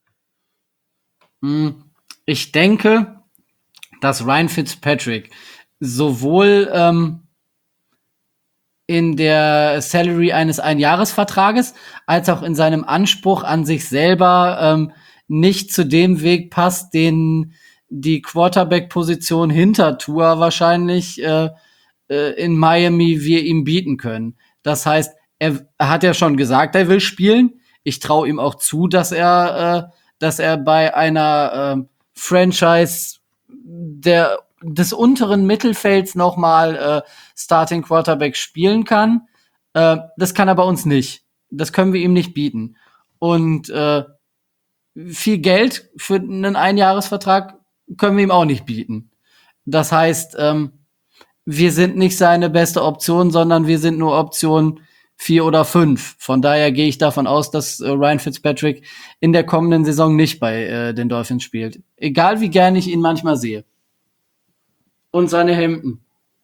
Speaker 2: Ich denke, dass Ryan Fitzpatrick sowohl in der Salary eines Einjahresvertrages als auch in seinem Anspruch an sich selber nicht zu dem Weg passt, den die Quarterback-Position hinter Tua wahrscheinlich in Miami wir ihm bieten können. Das heißt, er hat ja schon gesagt, er will spielen. Ich traue ihm auch zu, dass er bei einer Franchise des unteren Mittelfelds noch mal Starting Quarterback spielen kann. Das kann er bei uns nicht. Das können wir ihm nicht bieten. Und viel Geld für einen Einjahresvertrag können wir ihm auch nicht bieten. Das heißt, wir sind nicht seine beste Option, sondern wir sind nur Option 4 oder 5. Von daher gehe ich davon aus, dass Ryan Fitzpatrick in der kommenden Saison nicht bei den Dolphins spielt. Egal wie gerne ich ihn manchmal sehe. Und seine Hemden.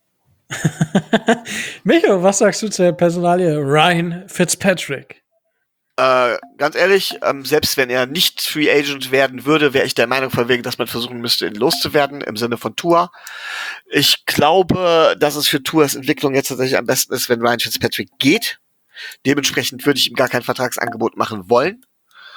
Speaker 1: Micho, was sagst du zur Personalie Ryan Fitzpatrick?
Speaker 4: Ganz ehrlich, selbst wenn er nicht Free Agent werden würde, wäre ich der Meinung von wegen, dass man versuchen müsste, ihn loszuwerden, im Sinne von Tua. Ich glaube, dass es für Tuas Entwicklung jetzt tatsächlich am besten ist, wenn Ryan Fitzpatrick geht. Dementsprechend würde ich ihm gar kein Vertragsangebot machen wollen.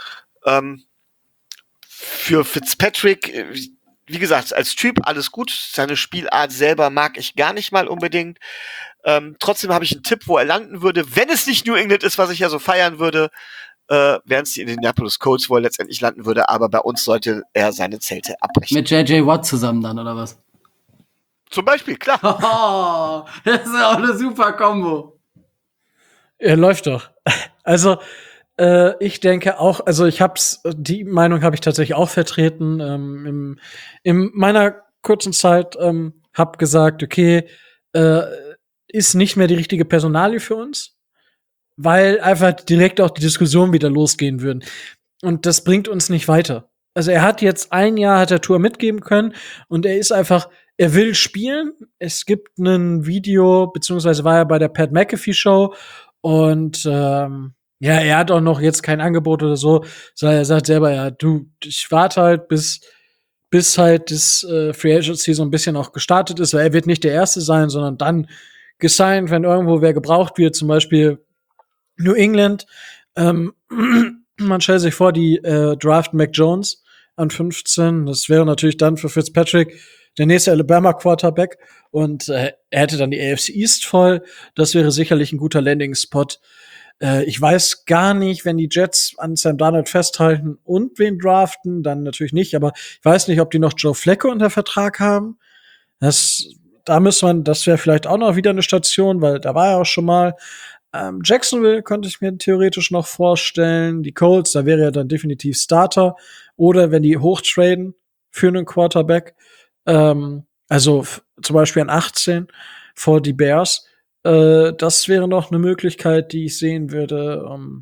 Speaker 4: Für Fitzpatrick, wie gesagt, als Typ alles gut. Seine Spielart selber mag ich gar nicht mal unbedingt. Trotzdem habe ich einen Tipp, wo er landen würde. Wenn es nicht New England ist, was ich ja so feiern würde, wären es die Indianapolis Colts, wo er letztendlich landen würde. Aber bei uns sollte er seine Zelte abbrechen.
Speaker 2: Mit J.J. Watt zusammen dann, oder was?
Speaker 4: Zum Beispiel, klar.
Speaker 2: Oh, das ist auch eine super Kombo.
Speaker 1: Er läuft doch. Also, ich denke auch, also die Meinung habe ich tatsächlich auch vertreten. In meiner kurzen Zeit habe gesagt, okay, ist nicht mehr die richtige Personalie für uns, weil einfach direkt auch die Diskussion wieder losgehen würden. Und das bringt uns nicht weiter. Also er hat jetzt ein Jahr hat der Tour mitgeben können und er ist einfach, er will spielen. Es gibt ein Video, beziehungsweise war er bei der Pat McAfee Show und ja, er hat auch noch jetzt kein Angebot oder so, sondern er sagt selber, ja, ich warte halt bis halt das Free Agency so ein bisschen auch gestartet ist, weil er wird nicht der Erste sein, sondern dann gesigned, wenn irgendwo wer gebraucht wird, zum Beispiel New England. Man stellt sich vor, die draften Mac Jones an 15. Das wäre natürlich dann für Fitzpatrick der nächste Alabama Quarterback und er hätte dann die AFC East voll. Das wäre sicherlich ein guter Landing-Spot. Ich weiß gar nicht, wenn die Jets an Sam Darnold festhalten und wen draften, dann natürlich nicht, aber ich weiß nicht, ob die noch Joe Flacco unter Vertrag haben. Das wäre vielleicht auch noch wieder eine Station, weil da war er auch schon mal. Jacksonville könnte ich mir theoretisch noch vorstellen. Die Colts, da wäre er dann definitiv Starter. Oder wenn die hochtraden für einen Quarterback, also zum Beispiel an 18 vor die Bears, das wäre noch eine Möglichkeit, die ich sehen würde.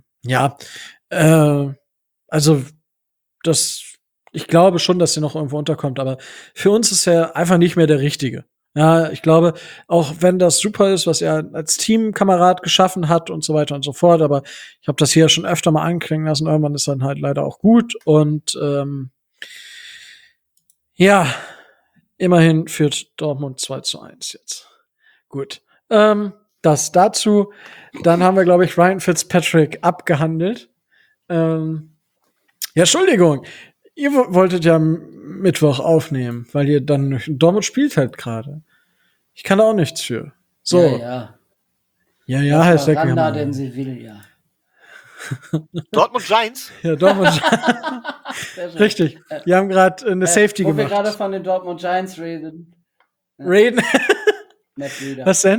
Speaker 1: Also ich glaube schon, dass er noch irgendwo unterkommt, aber für uns ist er einfach nicht mehr der Richtige. Ja, ich glaube, auch wenn das super ist, was er als Teamkamerad geschaffen hat und so weiter und so fort, aber ich habe das hier schon öfter mal anklingen lassen, irgendwann ist dann halt leider auch gut und ja, immerhin führt Dortmund 2:1 jetzt. Gut. Das dazu. Dann haben wir, glaube ich, Ryan Fitzpatrick abgehandelt. Ja, Entschuldigung. Ihr wolltet ja Mittwoch aufnehmen, weil ihr dann Dortmund spielt halt gerade. Ich kann da auch nichts für. So. Ja, heißt der
Speaker 2: Randa denn Sevilla.
Speaker 4: Dortmund Giants?
Speaker 1: Ja, Dortmund. Richtig. Wir haben gerade eine Safety
Speaker 2: wo
Speaker 1: gemacht.
Speaker 2: wir gerade von den Dortmund Giants reden.
Speaker 1: Reden? Was denn?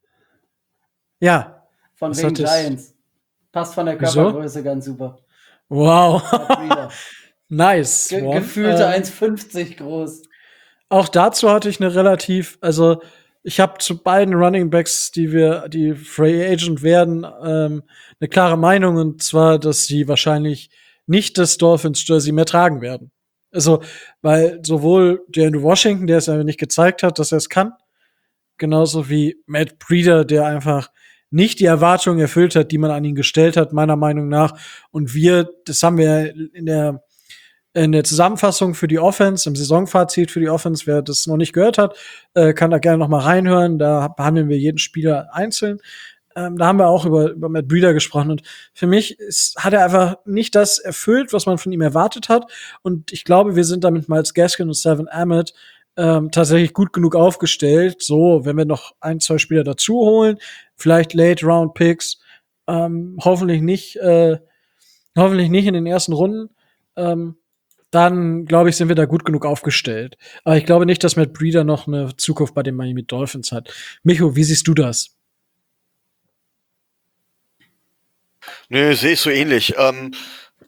Speaker 1: Ja.
Speaker 2: Von
Speaker 1: Was
Speaker 2: wegen
Speaker 1: hat das?
Speaker 2: Giants. Passt von der
Speaker 1: Wieso?
Speaker 2: Körpergröße ganz super.
Speaker 1: Wow.
Speaker 2: Matt Breida.
Speaker 1: Nice. one.
Speaker 2: Gefühlte 1,50 groß.
Speaker 1: Auch dazu hatte ich also ich habe zu beiden Running Backs, die Free Agent werden, eine klare Meinung, und zwar, dass sie wahrscheinlich nicht das Dolphins Jersey mehr tragen werden. Also, weil sowohl der Andrew Washington, der es aber nicht gezeigt hat, dass er es kann, genauso wie Matt Breida, der einfach nicht die Erwartungen erfüllt hat, die man an ihn gestellt hat, meiner Meinung nach. Und das haben wir in der Zusammenfassung für die Offense, im Saisonfazit für die Offense, wer das noch nicht gehört hat, kann da gerne noch mal reinhören. Da behandeln wir jeden Spieler einzeln. Da haben wir auch über Matt Breida gesprochen. Und für mich hat er einfach nicht das erfüllt, was man von ihm erwartet hat. Und ich glaube, wir sind damit Myles Gaskin und Salvon Ahmed tatsächlich gut genug aufgestellt. So, wenn wir noch 1, 2 Spieler dazu holen, vielleicht Late-Round-Picks, hoffentlich nicht in den ersten Runden, dann, glaube ich, sind wir da gut genug aufgestellt. Aber ich glaube nicht, dass Matt Breida noch eine Zukunft bei den Miami Dolphins hat. Micho, wie siehst du das?
Speaker 4: Nö, sehe ich so ähnlich.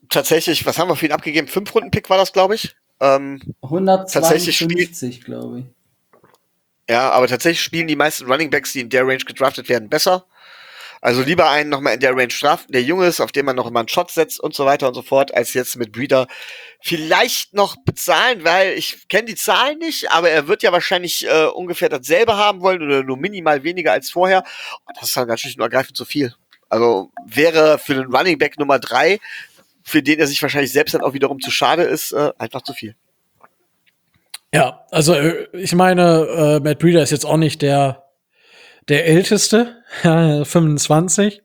Speaker 4: tatsächlich, was haben wir für ihn abgegeben? 5-Runden-Pick war das, glaube ich. Tatsächlich
Speaker 2: 152, glaube ich.
Speaker 4: Ja, aber tatsächlich spielen die meisten Runningbacks, die in der Range gedraftet werden, besser. Also lieber einen nochmal in der Range draften, der jung ist, auf den man noch immer einen Shot setzt und so weiter und so fort, als jetzt mit Breeder vielleicht noch bezahlen, weil ich kenne die Zahlen nicht, aber er wird ja wahrscheinlich ungefähr dasselbe haben wollen oder nur minimal weniger als vorher. Und das ist halt natürlich nur ergreifend zu viel. Also wäre für den Runningback Nummer 3, für den er sich wahrscheinlich selbst dann auch wiederum zu schade ist, einfach zu viel.
Speaker 1: Ja, also ich meine, Matt Breeder ist jetzt auch nicht der Älteste, 25.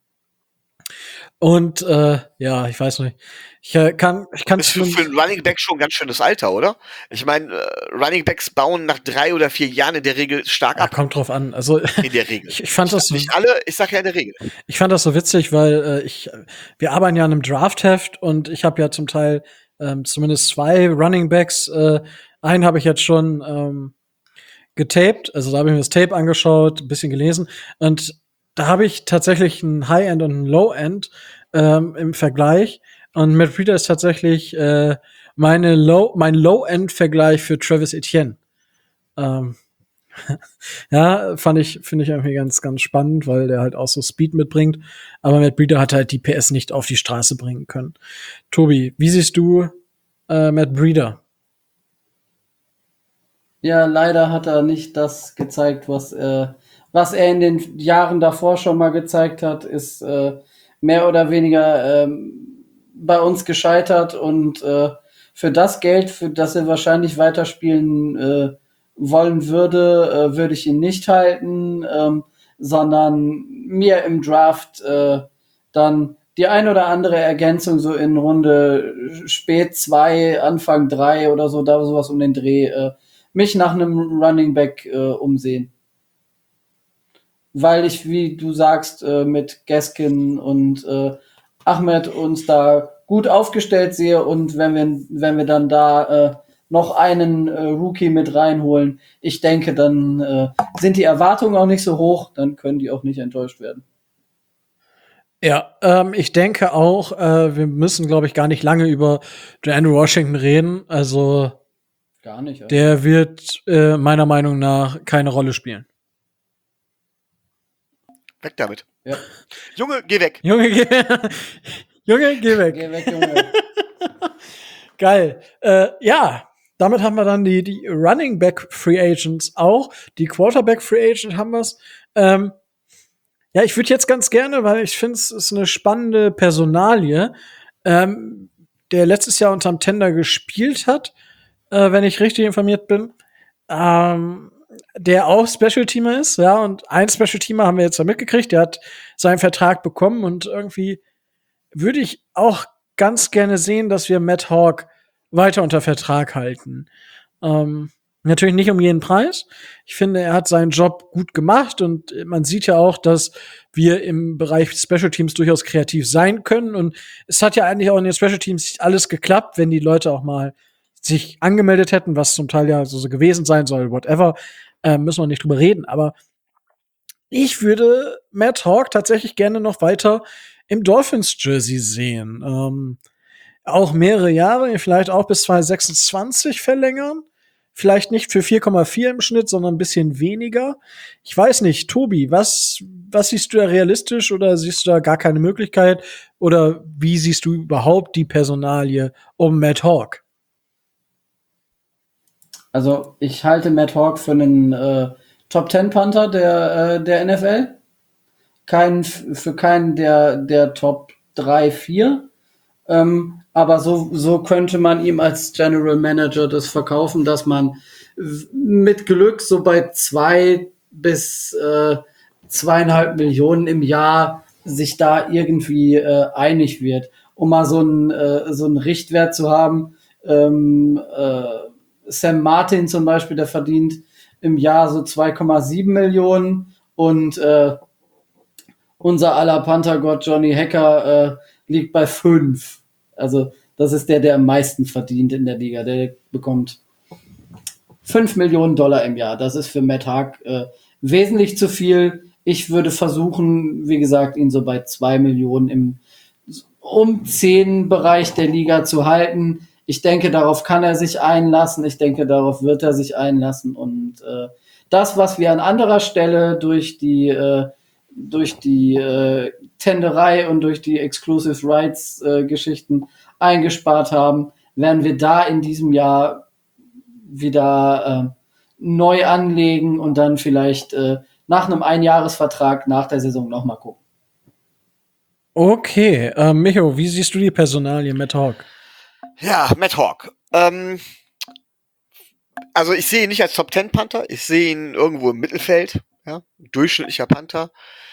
Speaker 1: Und ja, ich weiß nicht. Ich kann
Speaker 4: Ist für einen Running Back schon ein ganz schönes Alter, oder? Ich meine, Running Backs bauen nach 3 oder 4 Jahren in der Regel stark ab.
Speaker 1: Kommt drauf an. Also
Speaker 4: In der Regel.
Speaker 1: ich fand das
Speaker 4: Nicht alle, ich sage ja in der Regel.
Speaker 1: Ich fand das so witzig, weil wir arbeiten ja an einem Draftheft und ich habe ja zum Teil zumindest 2 Running Backs. Einen habe ich jetzt schon getaped, also da habe ich mir das Tape angeschaut, ein bisschen gelesen und da habe ich tatsächlich ein High-End und ein Low-End im Vergleich. Und Matt Breeder ist tatsächlich mein Low-End-Vergleich für Travis Etienne. Ja, finde ich irgendwie ganz, ganz spannend, weil der halt auch so Speed mitbringt. Aber Matt Breeder hat halt die PS nicht auf die Straße bringen können. Tobi, wie siehst du Matt Breeder?
Speaker 2: Ja, leider hat er nicht das gezeigt, was er in den Jahren davor schon mal gezeigt hat, ist mehr oder weniger bei uns gescheitert und für das Geld, für das er wahrscheinlich weiterspielen wollen würde, würde ich ihn nicht halten, sondern mir im Draft dann die ein oder andere Ergänzung so in Runde spät 2, Anfang 3 oder so, da sowas um den Dreh, mich nach einem Running Back umsehen. Weil ich, wie du sagst, mit Gaskin und Ahmed uns da gut aufgestellt sehe und wenn wir dann da noch einen Rookie mit reinholen, ich denke, dann sind die Erwartungen auch nicht so hoch, dann können die auch nicht enttäuscht werden.
Speaker 1: Ja, ich denke auch, wir müssen, glaube ich, gar nicht lange über Andrew Washington reden. Also
Speaker 2: Gar nicht. Ja.
Speaker 1: der wird meiner Meinung nach keine Rolle spielen.
Speaker 4: Weg damit.
Speaker 2: Ja.
Speaker 4: Junge, geh weg.
Speaker 1: Junge, geh weg.
Speaker 2: Geh weg, Junge.
Speaker 1: Geil. Ja, damit haben wir dann die Running Back Free Agents auch. Die Quarterback Free Agent haben wir's. Ja, ich würde jetzt ganz gerne, weil ich finde, es ist eine spannende Personalie, der letztes Jahr unterm Tender gespielt hat, wenn ich richtig informiert bin, der auch Special-Teamer ist, ja, und ein Special-Teamer haben wir jetzt da mitgekriegt, der hat seinen Vertrag bekommen und irgendwie würde ich auch ganz gerne sehen, dass wir Matt Hawk weiter unter Vertrag halten. Natürlich nicht um jeden Preis. Ich finde, er hat seinen Job gut gemacht und man sieht ja auch, dass wir im Bereich Special Teams durchaus kreativ sein können und es hat ja eigentlich auch in den Special Teams alles geklappt, wenn die Leute auch mal sich angemeldet hätten, was zum Teil ja so gewesen sein soll, whatever, müssen wir nicht drüber reden, aber ich würde Matt Hawk tatsächlich gerne noch weiter im Dolphins-Jersey sehen. Auch mehrere Jahre, vielleicht auch bis 2026 verlängern. Vielleicht nicht für 4,4 im Schnitt, sondern ein bisschen weniger. Ich weiß nicht, Tobi, was siehst du da realistisch oder siehst du da gar keine Möglichkeit? Oder wie siehst du überhaupt die Personalie um Matt Hawk?
Speaker 2: Also ich halte Matt Hawk für einen Top 10 Panther der NFL. Für keinen der Top 3, 4. Aber so könnte man ihm als General Manager das verkaufen, dass man mit Glück so bei 2 bis 2,5 Millionen im Jahr sich da irgendwie einig wird. Um mal so einen Richtwert zu haben, Sam Martin zum Beispiel, der verdient im Jahr so 2,7 Millionen und unser aller Panthergott Johnny Hacker liegt bei 5. Also das ist der am meisten verdient in der Liga. Der bekommt $5 Millionen im Jahr. Das ist für Matt Hawk wesentlich zu viel. Ich würde versuchen, wie gesagt, ihn so bei 2 Millionen um 10 Bereich der Liga zu halten. Ich denke, darauf kann er sich einlassen. Ich denke, darauf wird er sich einlassen. Und das, was wir an anderer Stelle durch die Tenderei und durch die Exclusive Rights Geschichten eingespart haben, werden wir da in diesem Jahr wieder neu anlegen und dann vielleicht nach einem Einjahresvertrag nach der Saison nochmal gucken.
Speaker 1: Okay, Micho, wie siehst du die Personalie Matt Hawk?
Speaker 4: Ja, Matt Hawk. Also ich sehe ihn nicht als Top-10-Panther, ich sehe ihn irgendwo im Mittelfeld, ja, durchschnittlicher Panther.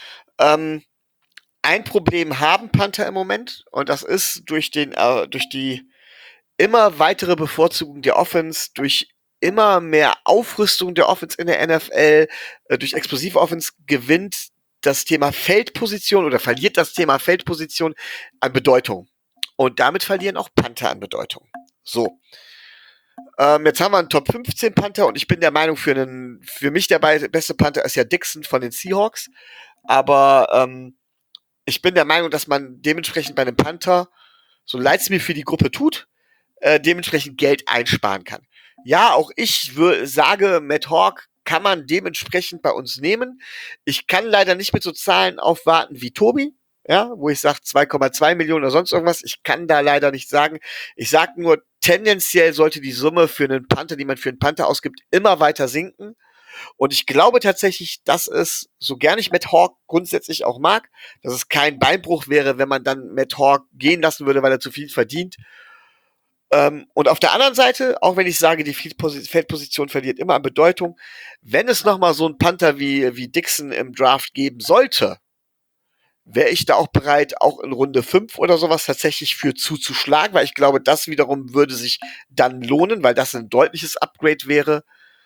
Speaker 4: Ein Problem haben Panther im Moment und das ist durch die immer weitere Bevorzugung der Offense, durch immer mehr Aufrüstung der Offense in der NFL, durch explosive Offense gewinnt das Thema Feldposition oder verliert das Thema Feldposition an Bedeutung. Und damit verlieren auch Panther an Bedeutung. So. Jetzt haben wir einen Top 15 Panther und ich bin der Meinung, für mich der beste Panther ist ja Dixon von den Seahawks. Aber ich bin der Meinung, dass man dementsprechend bei einem Panther, so leid es mir für die Gruppe tut, dementsprechend Geld einsparen kann. Ja, auch ich sage, Matt Hawk kann man dementsprechend bei uns nehmen. Ich kann leider nicht mit so Zahlen aufwarten wie Tobi, ja, wo ich sage 2,2 Millionen oder sonst irgendwas. Ich kann da leider nicht sagen. Ich sage nur, tendenziell sollte die Summe für einen Panther, die man für einen Panther ausgibt, immer weiter sinken. Und ich glaube tatsächlich, dass es, so gern ich Matt Hawk grundsätzlich auch mag, dass es kein Beinbruch wäre, wenn man dann Matt Hawk gehen lassen würde, weil er zu viel verdient. Und auf der anderen Seite, auch wenn ich sage, die Feldposition verliert immer an Bedeutung, wenn es nochmal so einen Panther wie Dixon im Draft geben sollte, wäre ich da auch bereit, auch in Runde 5 oder sowas tatsächlich für zuzuschlagen, weil ich glaube, das wiederum würde sich dann lohnen, weil das ein deutliches Upgrade wäre.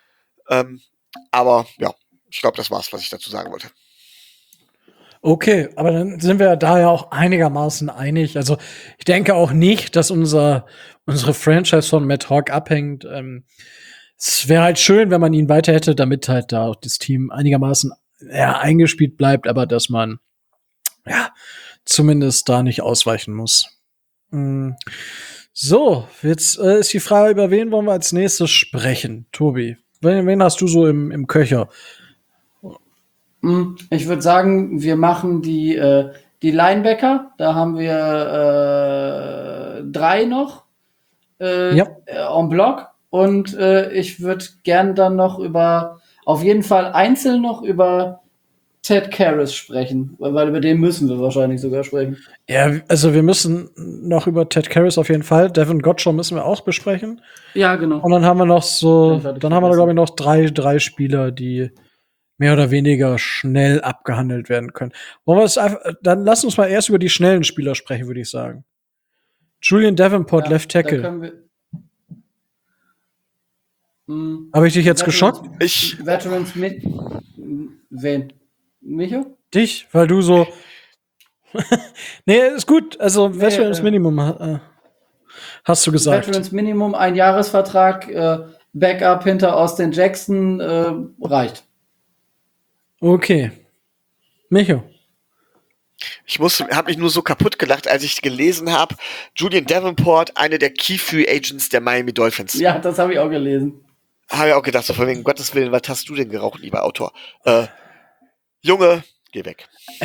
Speaker 4: Aber ja, ich glaube, das war's, was ich dazu sagen wollte.
Speaker 1: Okay, aber dann sind wir da ja auch einigermaßen einig. Also ich denke auch nicht, dass unsere Franchise von Matt Hawk abhängt. Es wäre halt schön, wenn man ihn weiter hätte, damit halt da auch das Team einigermaßen eingespielt bleibt, aber dass man zumindest da nicht ausweichen muss. So, jetzt ist die Frage, über wen wollen wir als nächstes sprechen? Tobi, wen hast du so im Köcher?
Speaker 2: Ich würde sagen, wir machen die Linebacker. Da haben wir 3 noch en bloc. Und ich würde gern dann noch auf jeden Fall einzeln noch über Ted Karras sprechen, weil über den müssen wir wahrscheinlich sogar sprechen.
Speaker 1: Ja, also wir müssen noch über Ted Karras auf jeden Fall. Devin Gottschall müssen wir auch besprechen.
Speaker 2: Ja, genau.
Speaker 1: Und dann haben wir noch glaube ich, noch drei Spieler, die mehr oder weniger schnell abgehandelt werden können. Dann lass uns mal erst über die schnellen Spieler sprechen, würde ich sagen. Julian Davenport, Left Tackle. Habe ich dich jetzt geschockt?
Speaker 2: Veterans mit wen? Micho?
Speaker 1: Dich, weil du so nee, ist gut. Also Veterans Minimum hast du gesagt.
Speaker 2: Veterans Minimum, ein Jahresvertrag, Backup hinter Austin Jackson reicht.
Speaker 1: Okay. Micho.
Speaker 4: Ich habe mich nur so kaputt gelacht, als ich gelesen habe, Julian Davenport, eine der Key Free Agents der Miami Dolphins.
Speaker 2: Ja, das habe ich auch gelesen.
Speaker 4: Habe ich auch gedacht, so von wegen Gottes Willen, was hast du denn geraucht, lieber Autor? Junge, geh weg.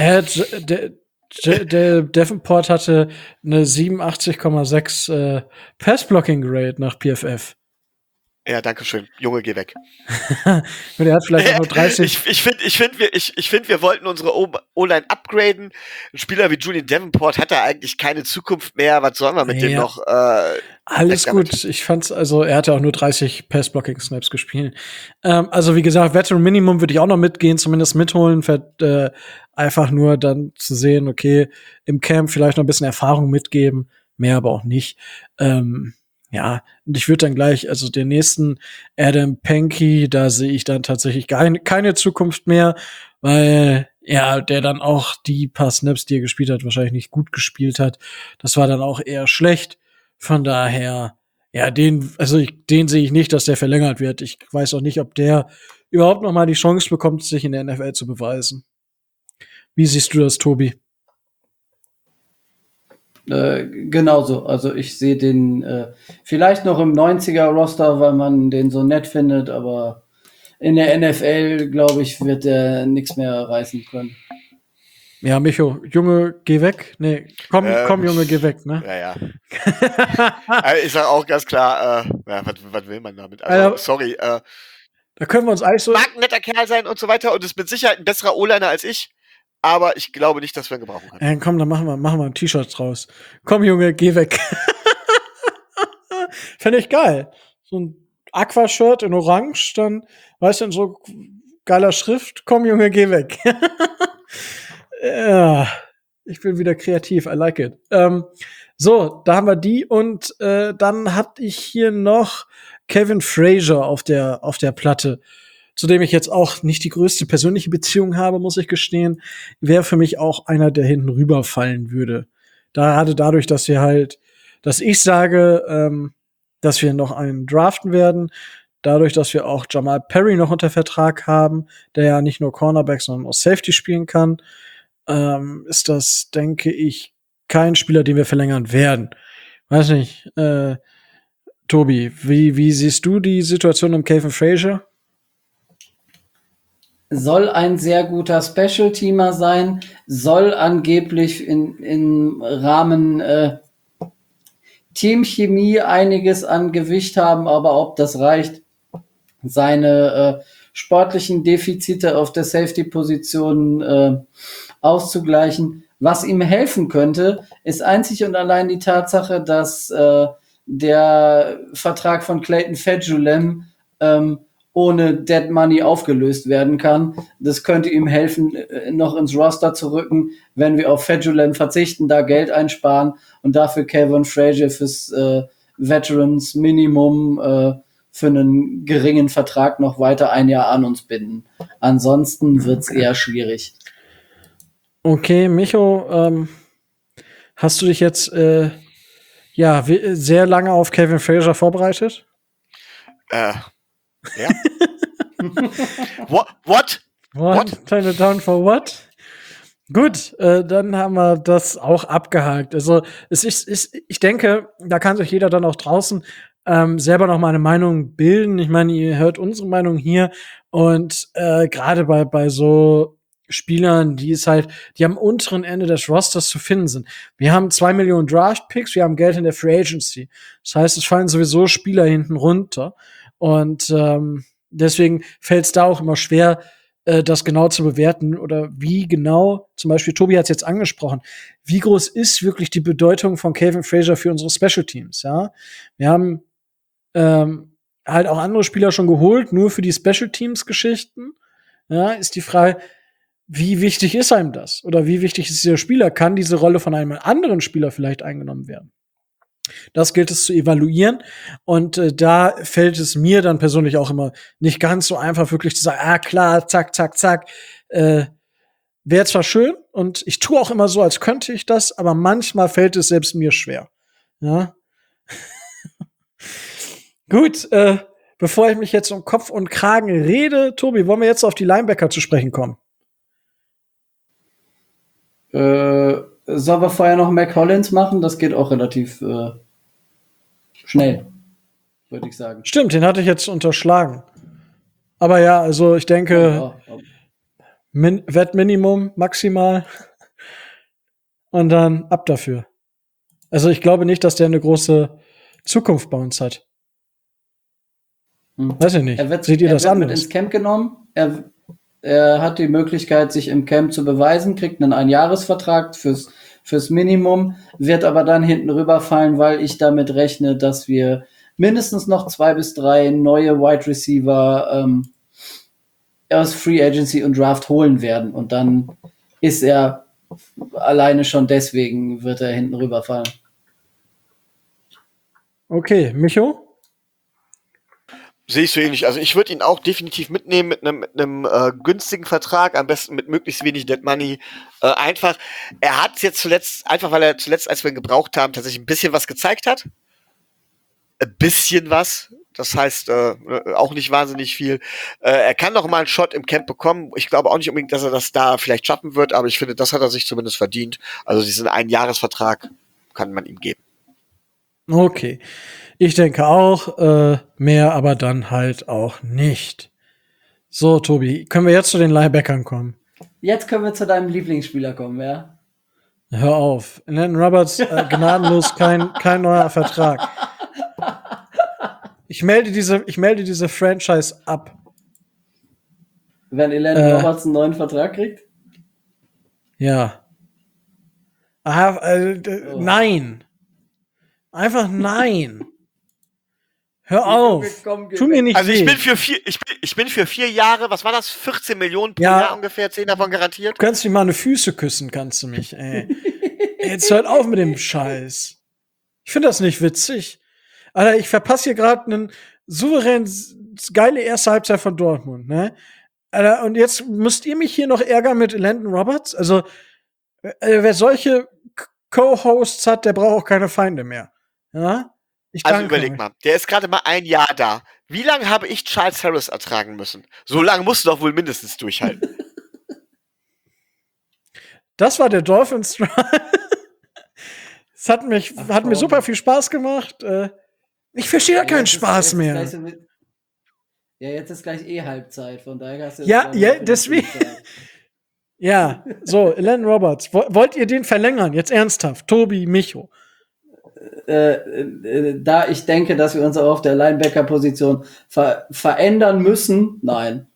Speaker 1: Der Davenport hatte eine 87,6 Pass-Blocking-Grade nach PFF.
Speaker 4: Ja, danke schön. Junge, geh weg.
Speaker 1: Und er hat vielleicht auch nur 30.
Speaker 4: Ich finde, wir wollten unsere O-Line upgraden. Ein Spieler wie Julian Davenport hat da eigentlich keine Zukunft mehr. Was sollen wir mit dem noch?
Speaker 1: Alles gut. Ich fand's, also er hatte auch nur 30 Pass-Blocking-Snaps gespielt. Also wie gesagt, Veteran Minimum würde ich auch noch mitgehen, zumindest mitholen, einfach nur dann zu sehen, okay, im Camp vielleicht noch ein bisschen Erfahrung mitgeben, mehr aber auch nicht. Ja, und ich würde dann gleich, also den nächsten Adam Pankey, da sehe ich dann tatsächlich keine Zukunft mehr, weil der dann auch die paar Snaps, die er gespielt hat, wahrscheinlich nicht gut gespielt hat. Das war dann auch eher schlecht. Von daher, den sehe ich nicht, dass der verlängert wird. Ich weiß auch nicht, ob der überhaupt noch mal die Chance bekommt, sich in der NFL zu beweisen. Wie siehst du das, Tobi?
Speaker 2: Genauso. Also ich sehe den vielleicht noch im 90er-Roster, weil man den so nett findet, aber in der NFL, glaube ich, wird er nichts mehr reißen können.
Speaker 1: Ja, Micho, Junge, geh weg. Nee, komm, Junge, geh weg, ne?
Speaker 4: Ja. Also ich sage auch ganz klar, was will man damit? Also, sorry,
Speaker 1: da können wir uns eigentlich so.
Speaker 4: Mag ein netter Kerl sein und so weiter und ist mit Sicherheit ein besserer O-Liner als ich, aber ich glaube nicht, dass wir ihn gebrauchen können.
Speaker 1: Komm, dann machen wir ein T-Shirt draus. Komm, Junge, geh weg. Fände ich geil. So ein Aqua-Shirt in Orange, dann, weißt du, in so geiler Schrift. Komm, Junge, geh weg. Ja, ich bin wieder kreativ. I like it. So, da haben wir die und dann hatte ich hier noch Kevin Frazier auf der Platte, zu dem ich jetzt auch nicht die größte persönliche Beziehung habe, muss ich gestehen, wäre für mich auch einer, der hinten rüberfallen würde. Gerade dadurch, dass ich sage, dass wir noch einen draften werden, dadurch, dass wir auch Jamal Perry noch unter Vertrag haben, der ja nicht nur Cornerback, sondern auch Safety spielen kann, ist das, denke ich, kein Spieler, den wir verlängern werden. Weiß nicht, Tobi, wie siehst du die Situation um Kevin Frazier?
Speaker 2: Soll ein sehr guter Special-Teamer sein, soll angeblich im Rahmen Teamchemie einiges an Gewicht haben, aber ob das reicht, seine sportlichen Defizite auf der Safety-Position auszugleichen. Was ihm helfen könnte, ist einzig und allein die Tatsache, dass der Vertrag von Clayton Fedulem ohne Dead Money aufgelöst werden kann. Das könnte ihm helfen, noch ins Roster zu rücken, wenn wir auf Fedulem verzichten, da Geld einsparen und dafür Kevin Frazier fürs Veterans Minimum für einen geringen Vertrag noch weiter ein Jahr an uns binden. Ansonsten wird's eher schwierig.
Speaker 1: Okay, Micho, hast du dich jetzt sehr lange auf Kevin Frazier vorbereitet?
Speaker 4: Ja. What?
Speaker 1: Turn it down for what? Gut, dann haben wir das auch abgehakt. Also ich denke, da kann sich jeder dann auch draußen selber noch mal eine Meinung bilden. Ich meine, ihr hört unsere Meinung hier und gerade bei so Spielern, die am unteren Ende des Rosters zu finden sind. Wir haben 2 Millionen Draft-Picks, wir haben Geld in der Free Agency. Das heißt, es fallen sowieso Spieler hinten runter. Und deswegen fällt es da auch immer schwer, das genau zu bewerten oder wie genau, zum Beispiel Tobi hat es jetzt angesprochen, wie groß ist wirklich die Bedeutung von Kevin Frazier für unsere Special Teams, ja? Wir haben halt auch andere Spieler schon geholt, nur für die Special Teams Geschichten, ja, ist die Frage, wie wichtig ist einem das? Oder wie wichtig ist dieser Spieler? Kann diese Rolle von einem anderen Spieler vielleicht eingenommen werden? Das gilt es zu evaluieren und da fällt es mir dann persönlich auch immer nicht ganz so einfach, wirklich zu sagen, klar, zack, zack, zack. Wäre zwar schön und ich tue auch immer so, als könnte ich das, aber manchmal fällt es selbst mir schwer. Ja. Gut, bevor ich mich jetzt um Kopf und Kragen rede, Tobi, wollen wir jetzt auf die Linebacker zu sprechen kommen?
Speaker 2: Sollen wir vorher noch Mac Hollins machen? Das geht auch relativ schnell, würde ich sagen.
Speaker 1: Stimmt, den hatte ich jetzt unterschlagen. Aber ja, also ich denke, Wettminimum maximal und dann ab dafür. Also ich glaube nicht, dass der eine große Zukunft bei uns hat. Weiß ich nicht. Seht ihr das anders?
Speaker 2: Er wird mit ins Camp genommen. Er hat die Möglichkeit, sich im Camp zu beweisen, kriegt einen Einjahresvertrag fürs Minimum, wird aber dann hinten rüberfallen, weil ich damit rechne, dass wir mindestens noch 2 bis 3 neue Wide Receiver aus Free Agency und Draft holen werden. Und dann ist er alleine schon deswegen, wird er hinten rüberfallen.
Speaker 1: Okay, Micho?
Speaker 4: Sehe ich so ähnlich. Also ich würde ihn auch definitiv mitnehmen mit einem günstigen Vertrag, am besten mit möglichst wenig Dead Money. Einfach, er hat jetzt zuletzt, einfach weil er zuletzt, als wir ihn gebraucht haben, tatsächlich ein bisschen was gezeigt hat. Ein bisschen was. Das heißt, auch nicht wahnsinnig viel. Er kann noch mal einen Shot im Camp bekommen. Ich glaube auch nicht unbedingt, dass er das da vielleicht schaffen wird, aber ich finde, das hat er sich zumindest verdient. Also diesen Einjahresvertrag kann man ihm geben.
Speaker 1: Okay. Ich denke auch, mehr aber dann halt auch nicht. So, Tobi, können wir jetzt zu den Linebackern kommen?
Speaker 2: Jetzt können wir zu deinem Lieblingsspieler kommen, ja?
Speaker 1: Hör auf. Landon Roberts, gnadenlos kein neuer Vertrag. Ich melde diese Franchise ab.
Speaker 2: Wenn Landon Roberts einen neuen Vertrag kriegt?
Speaker 1: Ja. Nein. Einfach nein. Hör auf. Tu mir nicht
Speaker 4: Also
Speaker 1: weh.
Speaker 4: ich bin für 4 Jahre, was war das? 14 Millionen pro
Speaker 1: Ja.
Speaker 4: Jahr ungefähr, 10 davon garantiert.
Speaker 1: Du kannst mir meine Füße küssen, kannst du mich, ey. Jetzt hört auf mit dem Scheiß. Ich finde das nicht witzig. Alter, ich verpasse hier gerade einen souverän geile erste Halbzeit von Dortmund, ne? Alter, und jetzt müsst ihr mich hier noch ärgern mit Landon Roberts? Also, wer solche Co-Hosts hat, der braucht auch keine Feinde mehr. Ja? Ich
Speaker 4: Also
Speaker 1: danke
Speaker 4: überleg
Speaker 1: euch.
Speaker 4: mal, der ist gerade mal 1 Jahr da. Wie lange habe ich Charles Harris ertragen müssen? So lange musst du doch wohl mindestens durchhalten.
Speaker 1: Das war der Dolphins Drive. Es hat mir super viel Spaß gemacht. Ich verstehe da keinen Spaß mehr.
Speaker 2: Jetzt ist gleich Halbzeit, von daher hast du
Speaker 1: Ja, deswegen. Ja, so, Landon Roberts. Wollt ihr den verlängern? Jetzt ernsthaft. Tobi, Micho.
Speaker 2: Da ich denke, dass wir uns auch auf der Linebacker-Position verändern müssen, nein.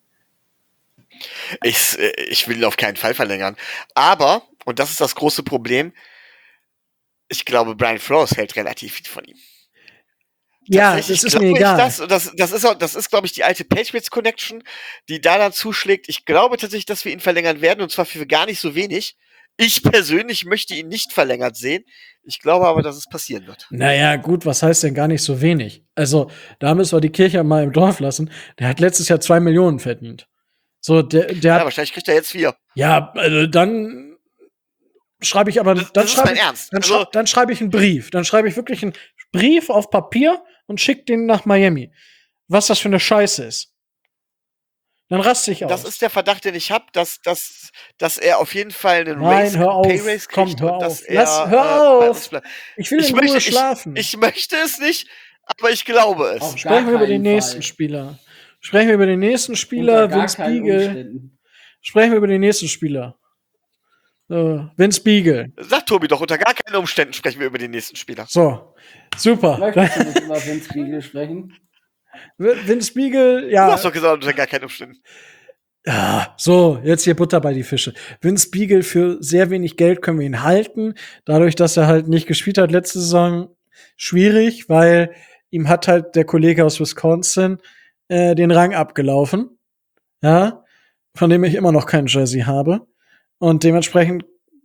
Speaker 4: Ich will ihn auf keinen Fall verlängern. Aber, und das ist das große Problem, ich glaube, Brian Flores hält relativ viel von ihm.
Speaker 1: Ja, das ist mir egal.
Speaker 4: Das ist, glaube ich, die alte Patriots-Connection, die da dann zuschlägt. Ich glaube tatsächlich, dass wir ihn verlängern werden, und zwar für gar nicht so wenig. Ich persönlich möchte ihn nicht verlängert sehen. Ich glaube aber, dass es passieren wird.
Speaker 1: Naja, gut, was heißt denn gar nicht so wenig? Also, da müssen wir die Kirche mal im Dorf lassen. Der hat letztes Jahr 2 Millionen verdient. So, der
Speaker 4: Ja,
Speaker 1: hat,
Speaker 4: wahrscheinlich kriegt er jetzt 4.
Speaker 1: ja, also dann schreibe ich aber,
Speaker 4: Das ist mein Ernst.
Speaker 1: dann schreibe ich einen Brief. Dann schreibe ich wirklich einen Brief auf Papier und schicke den nach Miami. Was das für eine Scheiße ist. Dann raste ich aus.
Speaker 4: Das ist der Verdacht, den ich habe, dass er auf jeden Fall einen
Speaker 1: Nein, hör auf.
Speaker 4: Pay Raise
Speaker 1: Komm,
Speaker 4: kriegt
Speaker 1: hör
Speaker 4: und dass
Speaker 1: auf.
Speaker 4: er
Speaker 1: Hör
Speaker 4: bei
Speaker 1: auf.
Speaker 4: uns bleibt.
Speaker 1: Ich will in Ruhe schlafen.
Speaker 4: Ich möchte es nicht, aber ich glaube es.
Speaker 2: Auf
Speaker 1: Sprechen wir über den
Speaker 2: keinen
Speaker 1: nächsten
Speaker 2: Fall.
Speaker 1: Spieler. Sprechen wir über den nächsten Spieler,
Speaker 2: Unter gar
Speaker 1: Vince
Speaker 2: keinen
Speaker 1: Beagle.
Speaker 2: Umständen.
Speaker 1: Sprechen wir über den nächsten Spieler. Vince Beagle.
Speaker 4: Sag Tobi doch, unter gar keinen Umständen sprechen wir über den nächsten Spieler.
Speaker 1: So, super.
Speaker 2: Möchtest du nicht über Vince Beagle sprechen?
Speaker 1: Vince Beagle,
Speaker 4: Du
Speaker 1: ja.
Speaker 4: hast doch gesagt, unter gar keinen Umständen.
Speaker 1: Ja, so, jetzt hier Butter bei die Fische. Vince Beagle, für sehr wenig Geld können wir ihn halten. Dadurch, dass er halt nicht gespielt hat letzte Saison, schwierig, weil ihm hat halt der Kollege aus Wisconsin den Rang abgelaufen. Ja, von dem ich immer noch kein Jersey habe. Und dementsprechend,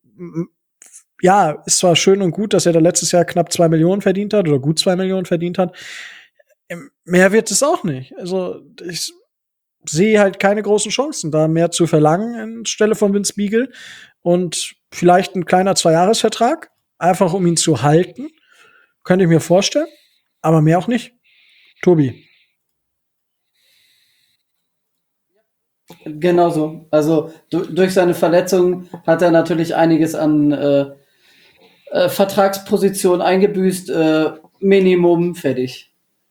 Speaker 1: ja, ist zwar schön und gut, dass er da letztes Jahr knapp 2 Millionen verdient hat oder gut 2 Millionen verdient hat. Mehr wird es auch nicht. Also, ich sehe halt keine großen Chancen, da mehr zu verlangen anstelle von Vince Beagle. Und vielleicht ein kleiner 2-Jahres-Vertrag, einfach um ihn zu halten. Könnte ich mir vorstellen. Aber mehr auch nicht. Tobi.
Speaker 2: Genauso. Also durch seine Verletzung hat er natürlich einiges an Vertragsposition eingebüßt. Minimum, fertig.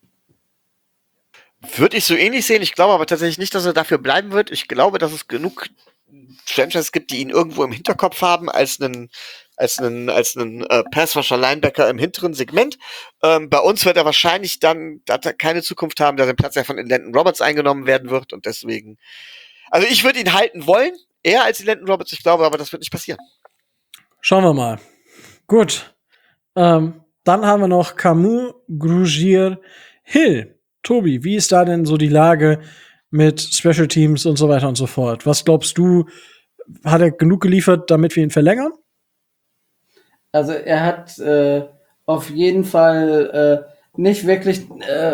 Speaker 4: Würde ich so ähnlich sehen. Ich glaube aber tatsächlich nicht, dass er dafür bleiben wird. Ich glaube, dass es genug Franchises gibt, die ihn irgendwo im Hinterkopf haben als einen Passrusher Linebacker im hinteren Segment. Bei uns wird er wahrscheinlich dann keine Zukunft haben, da sein Platz ja von Landon Roberts eingenommen werden wird, und deswegen. Also ich würde ihn halten wollen, eher als Landon Roberts. Ich glaube aber, das wird nicht passieren.
Speaker 1: Schauen wir mal. Gut. Dann haben wir noch Camus, Grugier, Hill. Tobi, wie ist da denn so die Lage mit Special Teams und so weiter und so fort? Was glaubst du, hat er genug geliefert, damit wir ihn verlängern?
Speaker 2: Also er hat auf jeden Fall nicht wirklich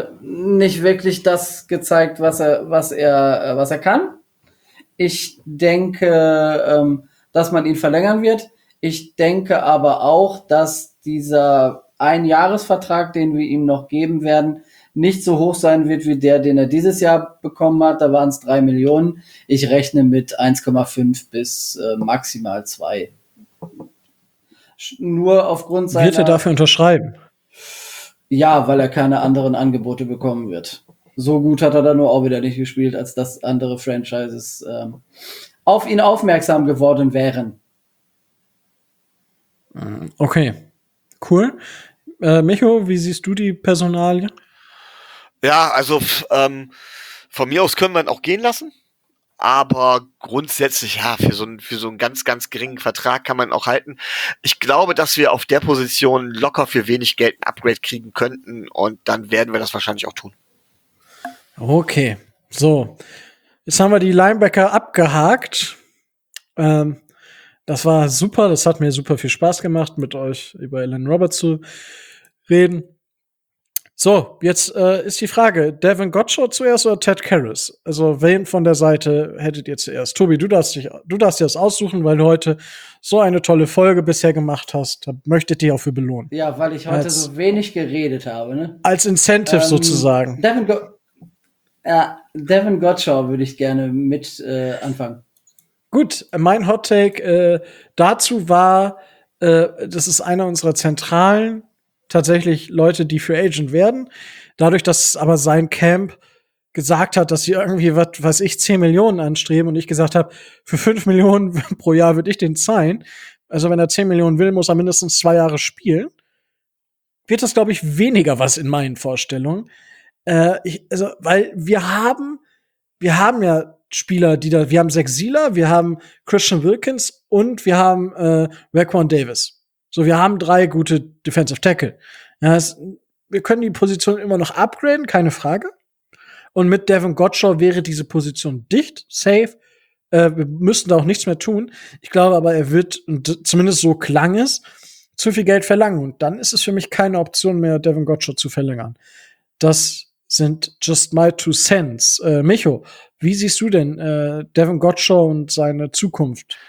Speaker 2: das gezeigt, was er kann. Ich denke, dass man ihn verlängern wird. Ich denke aber auch, dass dieser Einjahresvertrag, den wir ihm noch geben werden, nicht so hoch sein wird wie der, den er dieses Jahr bekommen hat. Da waren es 3 Millionen. Ich rechne mit 1,5 bis maximal 2. nur aufgrund seiner...
Speaker 1: Wird er dafür unterschreiben?
Speaker 2: Ja, weil er keine anderen Angebote bekommen wird. So gut hat er da nur auch wieder nicht gespielt, als dass andere Franchises auf ihn aufmerksam geworden wären.
Speaker 1: Okay, cool. Micho, wie siehst du die Personalie?
Speaker 4: Ja, also von mir aus können wir ihn auch gehen lassen. Aber grundsätzlich, ja, für so einen ganz, ganz geringen Vertrag kann man auch halten. Ich glaube, dass wir auf der Position locker für wenig Geld ein Upgrade kriegen könnten und dann werden wir das wahrscheinlich auch tun.
Speaker 1: Okay, so. Jetzt haben wir die Linebacker abgehakt. Das war super, das hat mir super viel Spaß gemacht, mit euch über Elan Roberts zu reden. So, jetzt ist die Frage, Devin Godchaux zuerst oder Ted Karras? Also, wen von der Seite hättet ihr zuerst? Tobi, du darfst dir das aussuchen, weil du heute so eine tolle Folge bisher gemacht hast. Da möchte ich dich auch für belohnen.
Speaker 2: Ja, weil ich heute so wenig geredet habe, ne?
Speaker 1: Als Incentive sozusagen.
Speaker 2: Devin Godchaux würde ich gerne mit anfangen.
Speaker 1: Gut, mein Hot Take dazu war, das ist einer unserer zentralen tatsächlich Leute, die Free Agent werden. Dadurch, dass aber sein Camp gesagt hat, dass sie irgendwie, was weiß ich, 10 Millionen anstreben und ich gesagt habe, für 5 Millionen pro Jahr würde ich den zahlen. Also wenn er 10 Millionen will, muss er mindestens 2 Jahre spielen. Wird das, glaube ich, weniger was in meinen Vorstellungen. Weil wir haben ja Spieler, wir haben Zach Sieler, wir haben Christian Wilkins und wir haben Raekwon Davis. So, wir haben 3 gute Defensive Tackle. Ja, wir können die Position immer noch upgraden, keine Frage. Und mit Devin Godchaux wäre diese Position dicht, safe. Wir müssten da auch nichts mehr tun. Ich glaube aber, er wird, zumindest so klang es, zu viel Geld verlangen. Und dann ist es für mich keine Option mehr, Devin Godchaux zu verlängern. Das sind just my 2 cents. Micho, wie siehst du denn Devin Godchaux und seine Zukunft?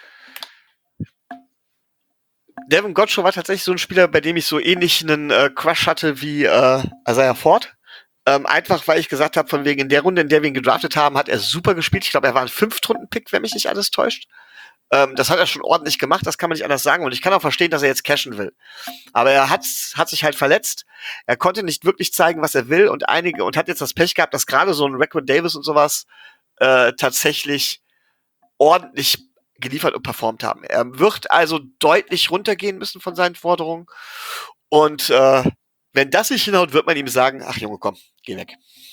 Speaker 4: Devin Godchaux war tatsächlich so ein Spieler, bei dem ich so ähnlich einen Crush hatte wie Isaiah Ford. Einfach, weil ich gesagt habe, von wegen in der Runde, in der wir ihn gedraftet haben, hat er super gespielt. Ich glaube, er war ein 5-Runden-Pick, wenn mich nicht alles täuscht. Das hat er schon ordentlich gemacht, das kann man nicht anders sagen. Und ich kann auch verstehen, dass er jetzt cashen will. Aber er hat sich halt verletzt. Er konnte nicht wirklich zeigen, was er will. Und hat jetzt das Pech gehabt, dass gerade so ein Raekwon Davis und sowas tatsächlich ordentlich geliefert und performt haben. Er wird also deutlich runtergehen müssen von seinen Forderungen. Und wenn das nicht hinhaut, wird man ihm sagen, ach Junge, komm, geh weg.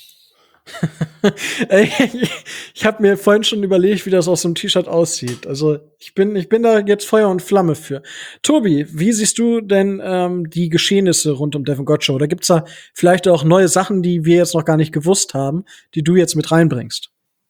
Speaker 1: Ich habe mir vorhin schon überlegt, wie das aus so einem T-Shirt aussieht. Also ich bin da jetzt Feuer und Flamme für. Tobi, wie siehst du denn die Geschehnisse rund um Devin Godchaux? Oder gibt's da vielleicht auch neue Sachen, die wir jetzt noch gar nicht gewusst haben, die du jetzt mit reinbringst?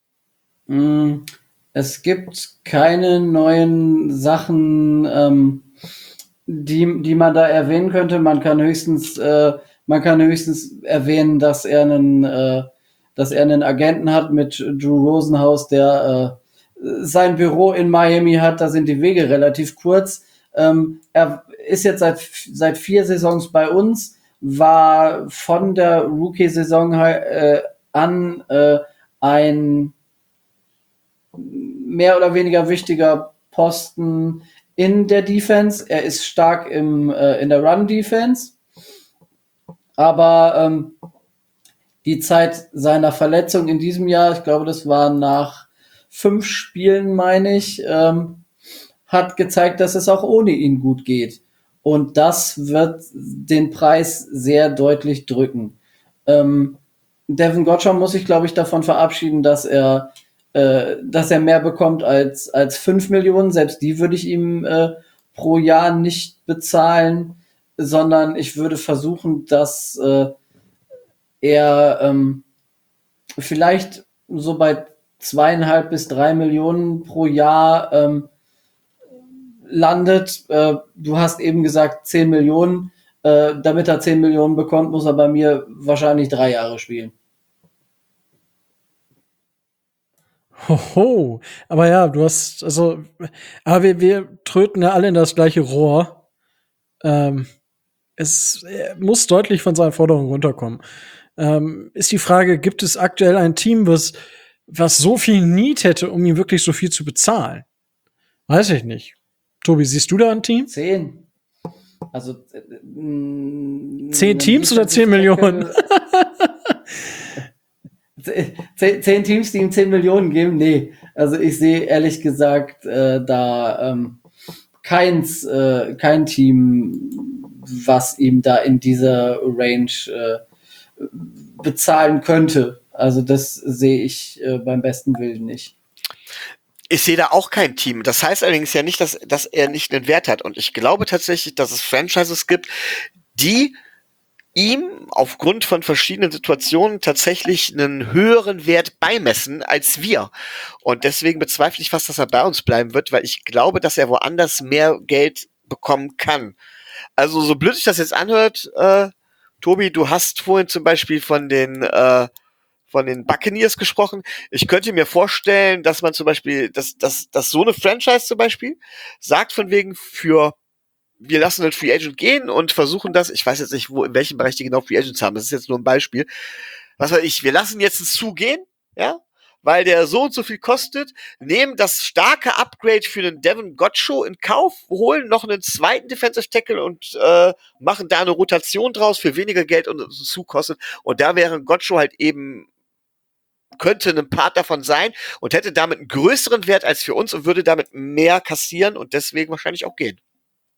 Speaker 2: Es gibt keine neuen Sachen, die man da erwähnen könnte. Man kann höchstens erwähnen, dass er einen Agenten hat mit Drew Rosenhaus, der sein Büro in Miami hat. Da sind die Wege relativ kurz. Er ist jetzt seit 4 Saisons bei uns, war von der Rookie-Saison an ein mehr oder weniger wichtiger Posten in der Defense. Er ist stark in der Run-Defense. Aber die Zeit seiner Verletzung in diesem Jahr, ich glaube, das war nach 5 Spielen, meine ich, hat gezeigt, dass es auch ohne ihn gut geht. Und das wird den Preis sehr deutlich drücken. Devin Godchaux muss sich, glaube ich, davon verabschieden, dass er mehr bekommt als 5 Millionen. Selbst die würde ich ihm pro Jahr nicht bezahlen, sondern ich würde versuchen, dass er vielleicht so bei 2,5 bis 3 Millionen pro Jahr landet. Du hast eben gesagt 10 Millionen. Damit er 10 Millionen bekommt, muss er bei mir wahrscheinlich 3 Jahre spielen.
Speaker 1: Hoho, aber ja, aber wir tröten ja alle in das gleiche Rohr. Er muss deutlich von seinen Forderungen runterkommen. Ist die Frage, gibt es aktuell ein Team, was so viel Need hätte, um ihm wirklich so viel zu bezahlen? Weiß ich nicht. Tobi, siehst du da ein Team?
Speaker 2: 10. Also
Speaker 1: 10 Teams oder 10 Millionen?
Speaker 2: 10 Teams, die ihm 10 Millionen geben? Nee. Also ich sehe ehrlich gesagt kein Team, was ihm da in dieser Range bezahlen könnte. Also das sehe ich beim besten Willen nicht.
Speaker 4: Ich sehe da auch kein Team. Das heißt allerdings ja nicht, dass er nicht einen Wert hat. Und ich glaube tatsächlich, dass es Franchises gibt, die ihm aufgrund von verschiedenen Situationen tatsächlich einen höheren Wert beimessen als wir. Und deswegen bezweifle ich fast, dass er bei uns bleiben wird, weil ich glaube, dass er woanders mehr Geld bekommen kann. Also so blöd sich das jetzt anhört, Tobi, du hast vorhin zum Beispiel von den Buccaneers gesprochen. Ich könnte mir vorstellen, dass man zum Beispiel, dass so eine Franchise zum Beispiel sagt von wegen wir lassen den Free Agent gehen und versuchen das, ich weiß jetzt nicht, in welchem Bereich die genau Free Agents haben, das ist jetzt nur ein Beispiel. Was weiß ich, wir lassen jetzt einen zugehen, ja, weil der so und so viel kostet, nehmen das starke Upgrade für den Devin Gotcho in Kauf, holen noch einen zweiten Defensive Tackle und machen da eine Rotation draus für weniger Geld und es zukostet. Und da wäre Gotcho halt eben könnte ein Part davon sein und hätte damit einen größeren Wert als für uns und würde damit mehr kassieren und deswegen wahrscheinlich auch gehen.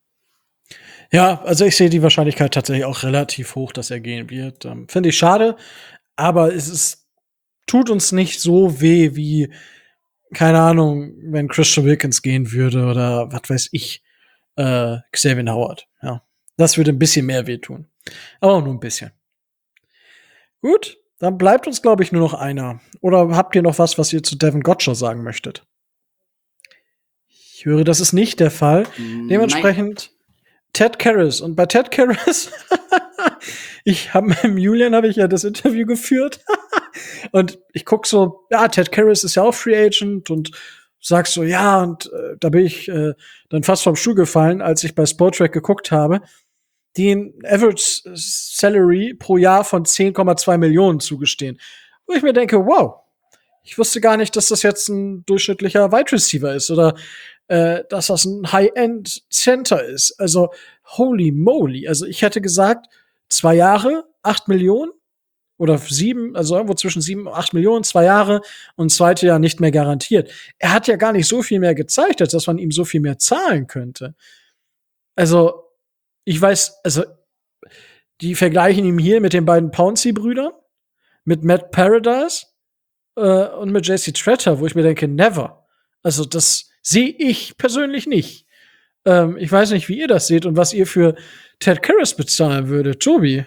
Speaker 1: Ja, also ich sehe die Wahrscheinlichkeit tatsächlich auch relativ hoch, dass er gehen wird. Finde ich schade, aber tut uns nicht so weh wie, keine Ahnung, wenn Christian Wilkins gehen würde oder was weiß ich, Xavier Howard. Ja, das würde ein bisschen mehr wehtun. Aber auch nur ein bisschen. Gut, dann bleibt uns, glaube ich, nur noch einer. Oder habt ihr noch was ihr zu Devin Gotcho sagen möchtet? Ich höre, das ist nicht der Fall. Dementsprechend Ted Karras. Und bei Ted Karras, mit dem Julian habe ich ja das Interview geführt. Und ich guck so, ja, Ted Karras ist ja auch Free Agent und sag so, ja, und da bin ich dann fast vom Stuhl gefallen, als ich bei Spotrac geguckt habe, den Average Salary pro Jahr von 10,2 Millionen zugestehen. Wo ich mir denke, wow, ich wusste gar nicht, dass das jetzt ein durchschnittlicher Wide Receiver ist oder dass das ein High-End Center ist. Also, holy moly. Also, ich hätte gesagt, 2 Jahre, 8 Millionen oder 7, also irgendwo zwischen 7 und 8 Millionen, 2 Jahre und zweite Jahr nicht mehr garantiert. Er hat ja gar nicht so viel mehr gezeigt, als dass man ihm so viel mehr zahlen könnte. Also, ich weiß, also, die vergleichen ihn hier mit den beiden Pouncey-Brüdern, mit Matt Paradise und mit JC Tretter, wo ich mir denke, never. Also, das sehe ich persönlich nicht. Ich weiß nicht, wie ihr das seht und was ihr für Ted Karras bezahlen würdet. Tobi?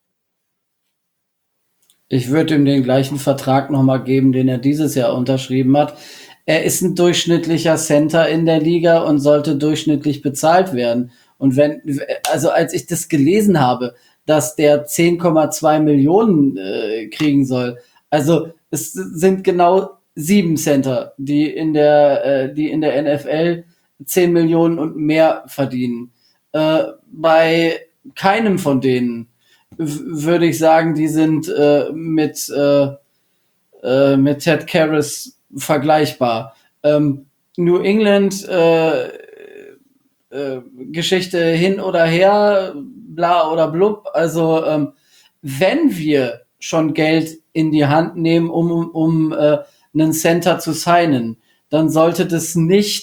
Speaker 2: Ich würde ihm den gleichen Vertrag noch mal geben, den er dieses Jahr unterschrieben hat. Er ist ein durchschnittlicher Center in der Liga und sollte durchschnittlich bezahlt werden. Und als ich das gelesen habe, dass der 10,2 Millionen kriegen soll, also es sind genau 7 Center, die in der NFL 10 Millionen und mehr verdienen. Bei keinem von denen würde ich sagen, die sind mit Ted Karras vergleichbar. New England Geschichte hin oder her, bla oder blub. Also wenn wir schon Geld in die Hand nehmen, um einen Center zu signen, dann sollte das nicht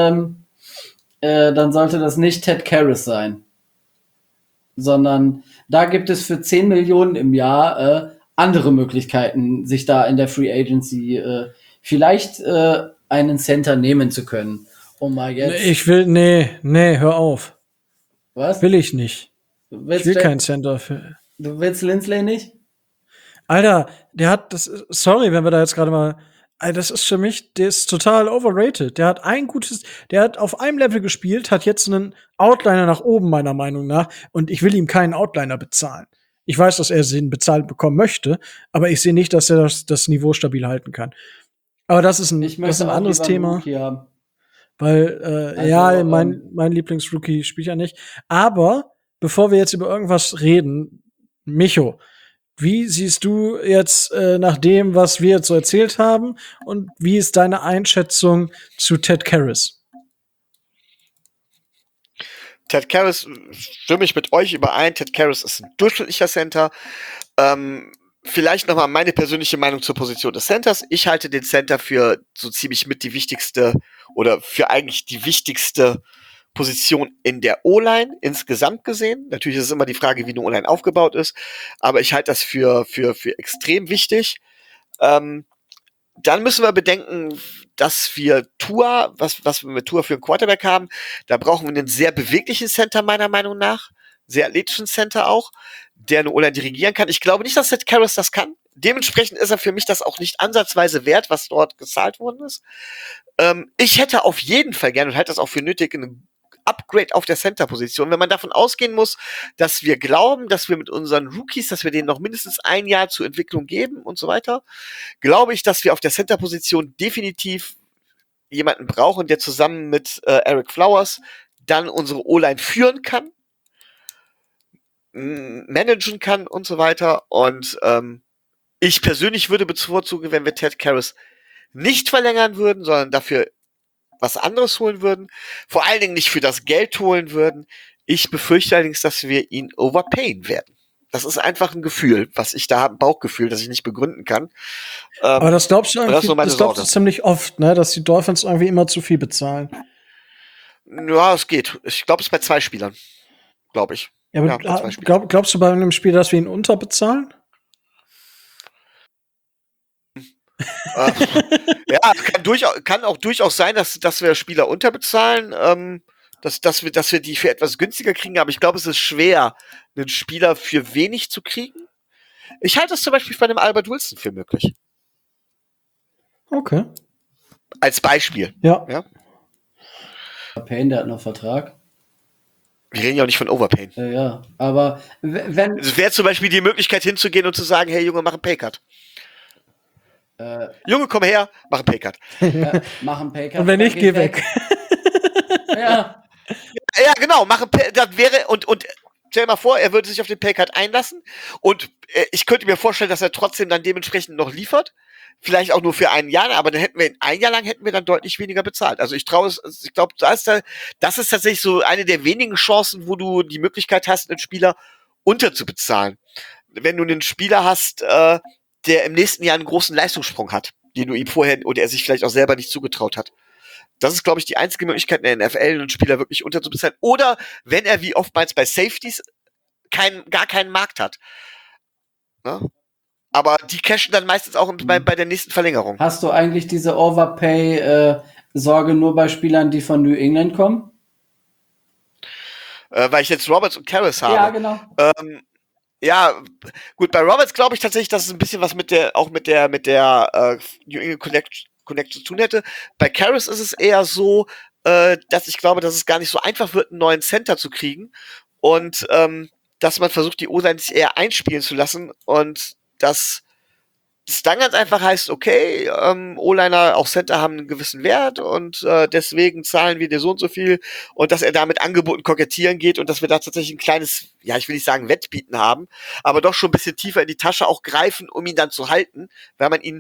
Speaker 2: Ted Karras sein, sondern da gibt es für 10 Millionen im Jahr andere Möglichkeiten, sich da in der Free Agency vielleicht einen Center nehmen zu können. Mal jetzt.
Speaker 1: Nee, hör auf.
Speaker 2: Was?
Speaker 1: Will ich nicht. Ich will keinen Center für.
Speaker 2: Du willst Lindsley nicht?
Speaker 1: Alter, sorry, wenn wir da jetzt gerade mal, das ist für mich, der ist total overrated. Der hat auf einem Level gespielt, hat jetzt einen Outliner nach oben, meiner Meinung nach, und ich will ihm keinen Outliner bezahlen. Ich weiß, dass er den bezahlt bekommen möchte, aber ich sehe nicht, dass er das Niveau stabil halten kann. Aber das ist ein anderes Thema. Weil, mein Lieblingsrookie spielt ja nicht. Aber bevor wir jetzt über irgendwas reden, Micho, wie siehst du jetzt nach dem, was wir jetzt so erzählt haben, und wie ist deine Einschätzung zu Ted Karras?
Speaker 4: Ted Karras, stimme ich mit euch überein. Ted Karras ist ein durchschnittlicher Center. Vielleicht nochmal meine persönliche Meinung zur Position des Centers. Ich halte den Center für so ziemlich mit die wichtigste oder für eigentlich die wichtigste Position in der O-Line insgesamt gesehen. Natürlich ist es immer die Frage, wie eine O-Line aufgebaut ist, aber ich halte das für extrem wichtig. Dann müssen wir bedenken, dass wir Tua, was wir mit Tua für einen Quarterback haben, da brauchen wir einen sehr beweglichen Center, meiner Meinung nach. Sehr athletischen Center auch, der eine O-Line dirigieren kann. Ich glaube nicht, dass Ted Karras das kann. Dementsprechend ist er für mich das auch nicht ansatzweise wert, was dort gezahlt worden ist. Ich hätte auf jeden Fall gerne und halte das auch für nötig, einen Upgrade auf der Center-Position. Wenn man davon ausgehen muss, dass wir glauben, dass wir mit unseren Rookies, dass wir denen noch mindestens ein Jahr zur Entwicklung geben und so weiter, glaube ich, dass wir auf der Center-Position definitiv jemanden brauchen, der zusammen mit Eric Flowers dann unsere O-Line führen kann, managen kann und so weiter. Und ich persönlich würde bevorzugen, wenn wir Ted Karras nicht verlängern würden, sondern dafür was anderes holen würden. Vor allen Dingen nicht für das Geld holen würden. Ich befürchte allerdings, dass wir ihn overpayen werden. Das ist einfach ein Gefühl, was ich da habe, ein Bauchgefühl, das ich nicht begründen kann.
Speaker 1: Aber das glaubst du
Speaker 4: das
Speaker 1: eigentlich,
Speaker 4: ist so meine
Speaker 1: das glaubst du
Speaker 4: Sorge.
Speaker 1: ziemlich oft, ne, dass die Dolphins irgendwie immer zu viel bezahlen.
Speaker 4: Ja, es geht. Ich glaube, es ist bei 2 Spielern. Glaube ich.
Speaker 1: Ja, aber
Speaker 4: Ja, bei 2 Spielern.
Speaker 1: glaubst du bei einem Spiel, dass wir ihn unterbezahlen?
Speaker 4: Ja, kann auch durchaus sein, dass wir Spieler unterbezahlen, dass wir die für etwas günstiger kriegen, aber ich glaube, es ist schwer, einen Spieler für wenig zu kriegen. Ich halte es zum Beispiel bei dem Albert Wilson für möglich.
Speaker 1: Okay.
Speaker 4: Als Beispiel.
Speaker 1: Ja.
Speaker 4: Ja?
Speaker 2: Payne, der hat noch Vertrag.
Speaker 4: Wir reden ja auch nicht von Overpayen.
Speaker 2: Ja, aber wenn
Speaker 4: Es wäre zum Beispiel die Möglichkeit hinzugehen und zu sagen, hey Junge, mach einen Paycut. Junge, komm her, mach einen Paycut.
Speaker 2: machen Paycut.
Speaker 1: Und wenn nicht, geh weg.
Speaker 2: Ja.
Speaker 4: Ja, genau, das wäre, und stell dir mal vor, er würde sich auf den Paycut einlassen und ich könnte mir vorstellen, dass er trotzdem dann dementsprechend noch liefert. Vielleicht auch nur für ein Jahr, aber dann ein Jahr lang hätten wir dann deutlich weniger bezahlt. Also ich glaube, das ist tatsächlich so eine der wenigen Chancen, wo du die Möglichkeit hast, einen Spieler unterzubezahlen. Wenn du einen Spieler hast, der im nächsten Jahr einen großen Leistungssprung hat, den du ihm vorher oder er sich vielleicht auch selber nicht zugetraut hat. Das ist, glaube ich, die einzige Möglichkeit in der NFL, einen Spieler wirklich unterzubezahlen. Oder wenn er wie oftmals bei Safeties gar keinen Markt hat. Ne? Aber die cashen dann meistens auch bei der nächsten Verlängerung.
Speaker 2: Hast du eigentlich diese Overpay-Sorge nur bei Spielern, die von New England kommen?
Speaker 4: Weil ich jetzt Roberts und Karras habe.
Speaker 2: Ja, genau.
Speaker 4: Ja, gut, bei Roberts glaube ich tatsächlich, dass es ein bisschen was mit der New England Connection zu tun hätte. Bei Karras ist es eher so, dass ich glaube, dass es gar nicht so einfach wird, einen neuen Center zu kriegen und dass man versucht, die O-Line sich eher einspielen zu lassen und dass es dann ganz einfach heißt, okay, O-Liner, auch Center haben einen gewissen Wert und deswegen zahlen wir dir so und so viel und dass er da mit Angeboten kokettieren geht und dass wir da tatsächlich ein kleines, ja, ich will nicht sagen Wettbieten haben, aber doch schon ein bisschen tiefer in die Tasche auch greifen, um ihn dann zu halten, weil man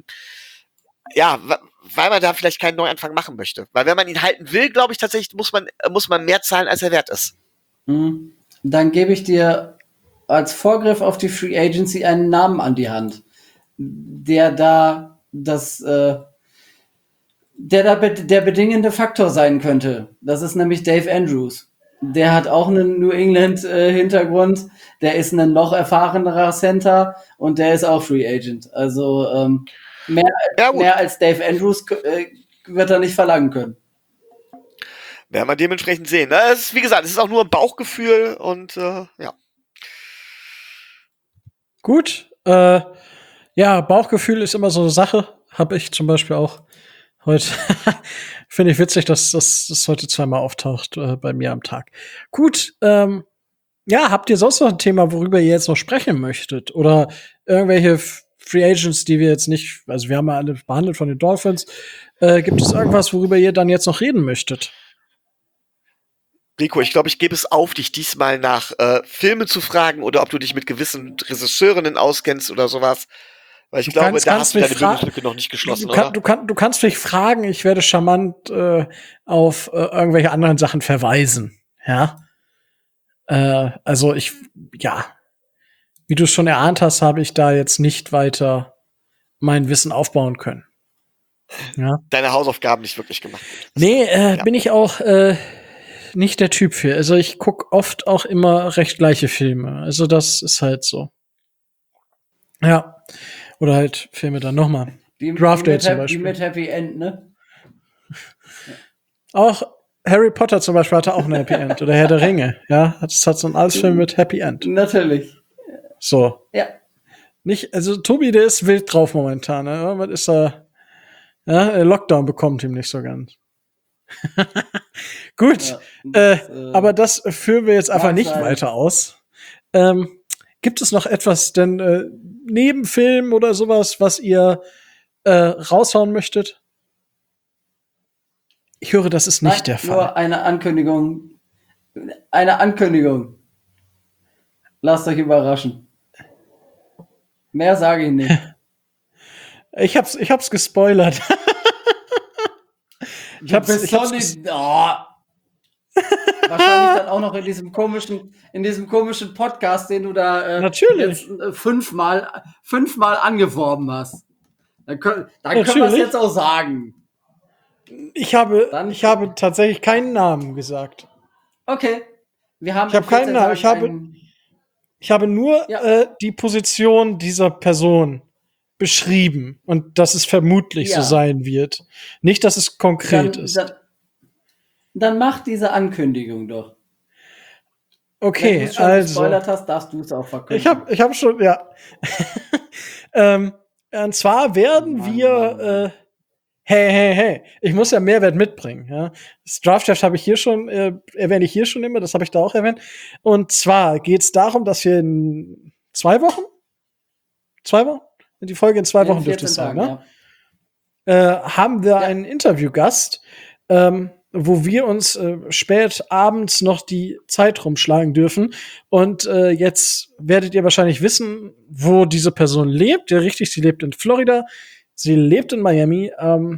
Speaker 4: da vielleicht keinen Neuanfang machen möchte. Weil wenn man ihn halten will, glaube ich tatsächlich, muss man mehr zahlen, als er wert ist.
Speaker 2: Dann gebe ich dir als Vorgriff auf die Free Agency einen Namen an die Hand, der da der bedingende Faktor sein könnte. Das ist nämlich Dave Andrews. Der hat auch einen New England Hintergrund. Der ist ein noch erfahrenerer Center und der ist auch Free Agent. Also mehr als Dave Andrews wird er nicht verlangen können.
Speaker 4: Werden wir dementsprechend sehen. Es ist, wie gesagt, es ist auch nur ein Bauchgefühl und ja.
Speaker 1: Gut. Ja, Bauchgefühl ist immer so eine Sache. Habe ich zum Beispiel auch heute. Finde ich witzig, dass das heute zweimal auftaucht bei mir am Tag. Gut. Ja, habt ihr sonst noch ein Thema, worüber ihr jetzt noch sprechen möchtet? Oder irgendwelche Free Agents, die wir jetzt nicht, also wir haben ja alle behandelt von den Dolphins. Gibt es irgendwas, worüber ihr dann jetzt noch reden möchtet?
Speaker 4: Rico, ich glaube, ich gebe es auf, dich diesmal nach Filmen zu fragen oder ob du dich mit gewissen Regisseurinnen auskennst oder sowas. Weil ich glaube, da hast du deine Bildungslücke noch nicht geschlossen, oder?
Speaker 1: Du kannst mich fragen, ich werde charmant auf irgendwelche anderen Sachen verweisen. Ja? Also wie du es schon erahnt hast, habe ich da jetzt nicht weiter mein Wissen aufbauen können. Ja.
Speaker 4: Deine Hausaufgaben nicht wirklich gemacht.
Speaker 1: Nee, bin ich auch nicht der Typ für. Also ich guck oft auch immer recht gleiche Filme. Also das ist halt so. Ja. Oder halt Filme dann nochmal. Draft Day zum Beispiel.
Speaker 2: Die mit Happy End, ne?
Speaker 1: Auch Harry Potter zum Beispiel hatte auch ein Happy End. Oder Herr der Ringe. Ja, das hat so ein Film mit Happy End.
Speaker 2: Natürlich.
Speaker 1: So.
Speaker 2: Ja.
Speaker 1: Nicht, also Tobi, der ist wild drauf momentan. Ne? Was ist er? Ja, Lockdown bekommt ihm nicht so ganz. Gut,
Speaker 2: Ja,
Speaker 1: aber das führen wir jetzt einfach nicht
Speaker 2: sein.
Speaker 1: weiter aus. Gibt es noch etwas denn neben Film oder sowas, was ihr raushauen möchtet? Ich höre, das ist nicht der Fall.
Speaker 2: Nur eine Ankündigung. Eine Ankündigung. Lasst euch überraschen. Mehr sage ich nicht.
Speaker 1: Ich hab's gespoilert.
Speaker 2: Wahrscheinlich dann auch noch in diesem komischen Podcast, den du da
Speaker 1: Natürlich.
Speaker 2: jetzt fünfmal angeworben hast. Dann können wir es
Speaker 1: Natürlich.
Speaker 2: jetzt auch sagen.
Speaker 1: Ich habe tatsächlich keinen Namen gesagt.
Speaker 2: Okay. Wir haben
Speaker 1: Ich habe keinen Namen. Ich habe nur die Position dieser Person beschrieben und dass es vermutlich so sein wird. Nicht, dass es konkret ist.
Speaker 2: Dann mach diese Ankündigung doch.
Speaker 1: Okay,
Speaker 2: wenn du schon
Speaker 1: also.
Speaker 2: gespoilert hast, darfst du es auch verkünden.
Speaker 1: Ich hab schon, ja. Und zwar werden wir. Hey. Ich muss ja Mehrwert mitbringen. Ja? Das Draft-Heft habe ich hier schon, erwähne ich hier schon immer, das habe ich da auch erwähnt. Und zwar geht es darum, dass wir in 2 Wochen? Die Folge in 2 Wochen dürfte es sein, ne? Haben wir einen Interviewgast, wo wir uns spät abends noch die Zeit rumschlagen dürfen. Und jetzt werdet ihr wahrscheinlich wissen, wo diese Person lebt. Ja, richtig, sie lebt in Florida. Sie lebt in Miami.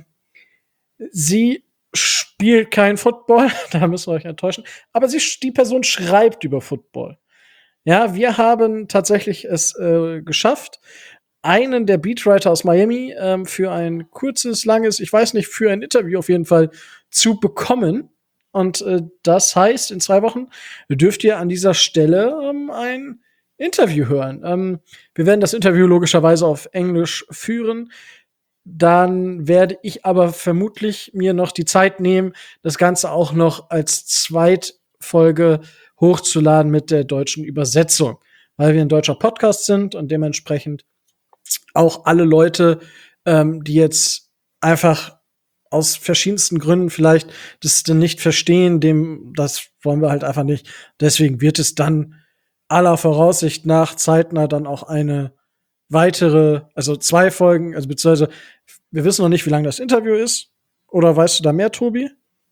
Speaker 1: Sie spielt kein Football, da müssen wir euch enttäuschen. Aber die Person schreibt über Football. Ja, wir haben tatsächlich es geschafft, einen der Beatwriter aus Miami für ein kurzes, langes, ich weiß nicht, für ein Interview auf jeden Fall zu bekommen. Und das heißt, in 2 Wochen dürft ihr an dieser Stelle ein Interview hören. Wir werden das Interview logischerweise auf Englisch führen. Dann werde ich aber vermutlich mir noch die Zeit nehmen, das Ganze auch noch als Zweitfolge hochzuladen mit der deutschen Übersetzung, weil wir ein deutscher Podcast sind und dementsprechend auch alle Leute, die jetzt einfach aus verschiedensten Gründen vielleicht das dann nicht verstehen, das wollen wir halt einfach nicht. Deswegen wird es dann aller Voraussicht nach zeitnah dann auch eine weitere, also 2 Folgen, also beziehungsweise wir wissen noch nicht, wie lang das Interview ist. Oder weißt du da mehr, Tobi?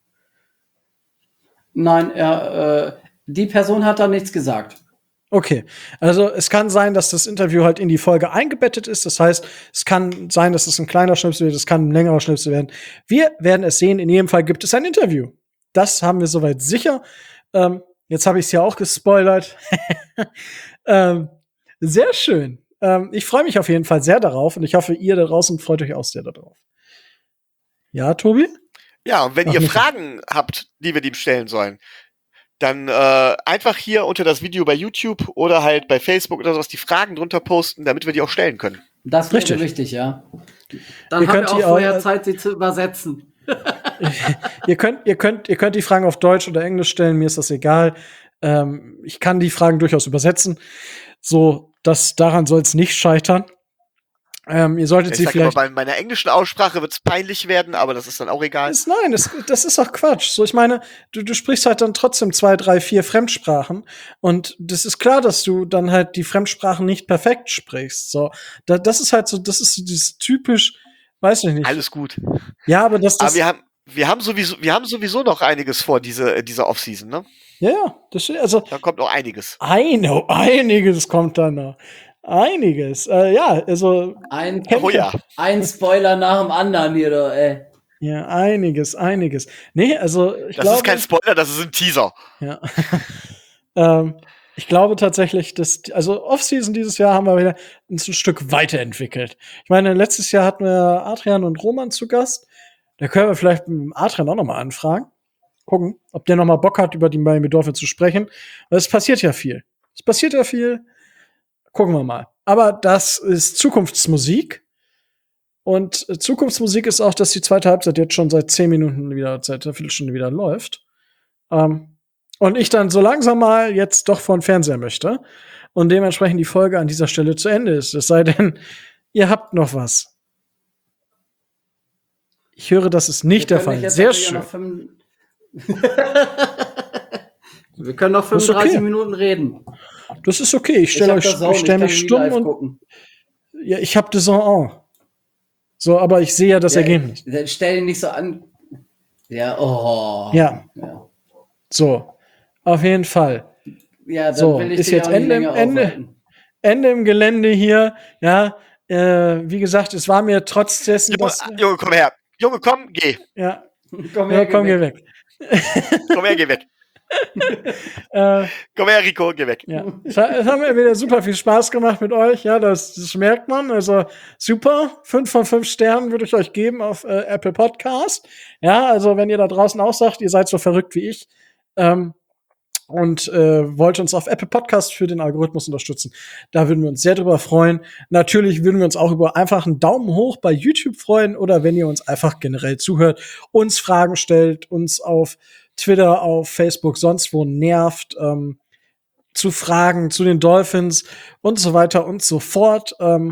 Speaker 2: Nein, die Person hat da nichts gesagt.
Speaker 1: Okay, also es kann sein, dass das Interview halt in die Folge eingebettet ist. Das heißt, es kann sein, dass es ein kleiner Schnipsel wird, es kann ein längerer Schnipsel werden. Wir werden es sehen. In jedem Fall gibt es ein Interview. Das haben wir soweit sicher. Jetzt habe ich es ja auch gespoilert. Sehr schön. Ich freue mich auf jeden Fall sehr darauf und ich hoffe, ihr da draußen freut euch auch sehr darauf. Ja, Tobi?
Speaker 4: Ja, und wenn ihr Fragen habt, die wir ihm stellen sollen, dann einfach hier unter das Video bei YouTube oder halt bei Facebook oder sowas die Fragen drunter posten, damit wir die auch stellen können.
Speaker 2: Das wäre richtig, ja. Dann haben wir auch vorher Zeit, sie zu übersetzen.
Speaker 1: ihr könnt die Fragen auf Deutsch oder Englisch stellen, mir ist das egal. Ich kann die Fragen durchaus übersetzen. So, daran soll es nicht scheitern. Ihr solltet sie vielleicht.
Speaker 4: Bei meiner englischen Aussprache wird es peinlich werden, aber das ist dann auch egal.
Speaker 1: Nein, das ist auch Quatsch. So, ich meine, du sprichst halt dann trotzdem 2, 3, 4 Fremdsprachen und das ist klar, dass du dann halt die Fremdsprachen nicht perfekt sprichst. So, das ist halt so, das ist so dieses typisch, weiß ich nicht.
Speaker 4: Alles gut.
Speaker 1: Ja, aber
Speaker 4: aber wir haben sowieso noch einiges vor dieser Offseason, ne?
Speaker 1: Ja, also
Speaker 4: da kommt noch einiges.
Speaker 1: Einiges kommt da noch. Einiges. Ja, also.
Speaker 2: Ein Spoiler nach dem anderen hier, doch, ey.
Speaker 1: Ja, einiges. Nee, also ich glaube.
Speaker 4: Das ist kein Spoiler, das ist ein Teaser.
Speaker 1: Ja. Ich glaube tatsächlich, also Offseason dieses Jahr haben wir wieder uns ein Stück weiterentwickelt. Ich meine, letztes Jahr hatten wir Adrian und Roman zu Gast. Da können wir vielleicht mit Adrian auch noch mal anfragen. Gucken, ob der noch mal Bock hat, über die Miami Dolphins zu sprechen. Weil es passiert ja viel. Gucken wir mal. Aber das ist Zukunftsmusik. Und Zukunftsmusik ist auch, dass die zweite Halbzeit jetzt schon seit 10 Minuten wieder, seit einer Viertelstunde wieder läuft. Und ich dann so langsam mal jetzt doch vor den Fernseher möchte. Und dementsprechend die Folge an dieser Stelle zu Ende ist. Es sei denn, ihr habt noch was. Ich höre, das ist nicht der Fall. Sehr schön.
Speaker 2: Wir können noch 35 Minuten reden.
Speaker 1: Das ist okay. Ich stelle mich stumm und ja, ich habe das auch. So, aber ich sehe ja das Ergebnis.
Speaker 2: Stell ihn nicht so an. Ja,
Speaker 1: Ja. So, auf jeden Fall.
Speaker 2: Ja, dann
Speaker 1: so,
Speaker 2: will ich
Speaker 1: ist jetzt Ende im Gelände hier. Ja, wie gesagt, es war mir trotz dessen,
Speaker 4: Junge, komm her. Junge, komm, geh.
Speaker 1: Ja,
Speaker 2: komm her,
Speaker 1: geh weg.
Speaker 4: Komm her, geh weg. Komm her, Rico, geh weg.
Speaker 1: Ja. Es hat mir wieder super viel Spaß gemacht mit euch. Ja, das merkt man. Also super. 5 von 5 Sternen würde ich euch geben auf Apple Podcast. Ja, also wenn ihr da draußen auch sagt, ihr seid so verrückt wie ich und wollt uns auf Apple Podcast für den Algorithmus unterstützen, da würden wir uns sehr drüber freuen. Natürlich würden wir uns auch über einfach einen Daumen hoch bei YouTube freuen oder wenn ihr uns einfach generell zuhört, uns Fragen stellt, uns auf Twitter, auf Facebook, sonst wo nervt, zu Fragen zu den Dolphins und so weiter und so fort.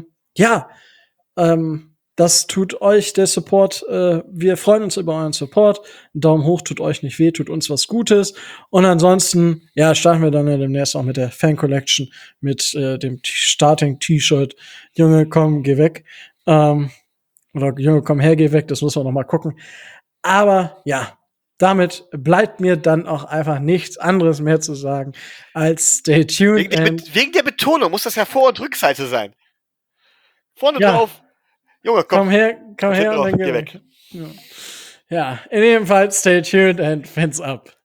Speaker 1: Das tut euch der Support. Wir freuen uns über euren Support. Ein Daumen hoch tut euch nicht weh, tut uns was Gutes. Und ansonsten, ja, starten wir dann ja demnächst auch mit der Fan Collection, mit dem Starting-T-Shirt. Junge, komm, geh weg. Oder Junge, komm her, geh weg. Das muss man noch mal gucken. Aber ja, damit bleibt mir dann auch einfach nichts anderes mehr zu sagen als stay tuned.
Speaker 4: Wegen der Betonung muss das ja Vor- und Rückseite sein. Vorne
Speaker 1: Ja.
Speaker 4: drauf. Junge, komm
Speaker 1: her und dann geh weg. Ja, in jedem Fall stay tuned and fins up.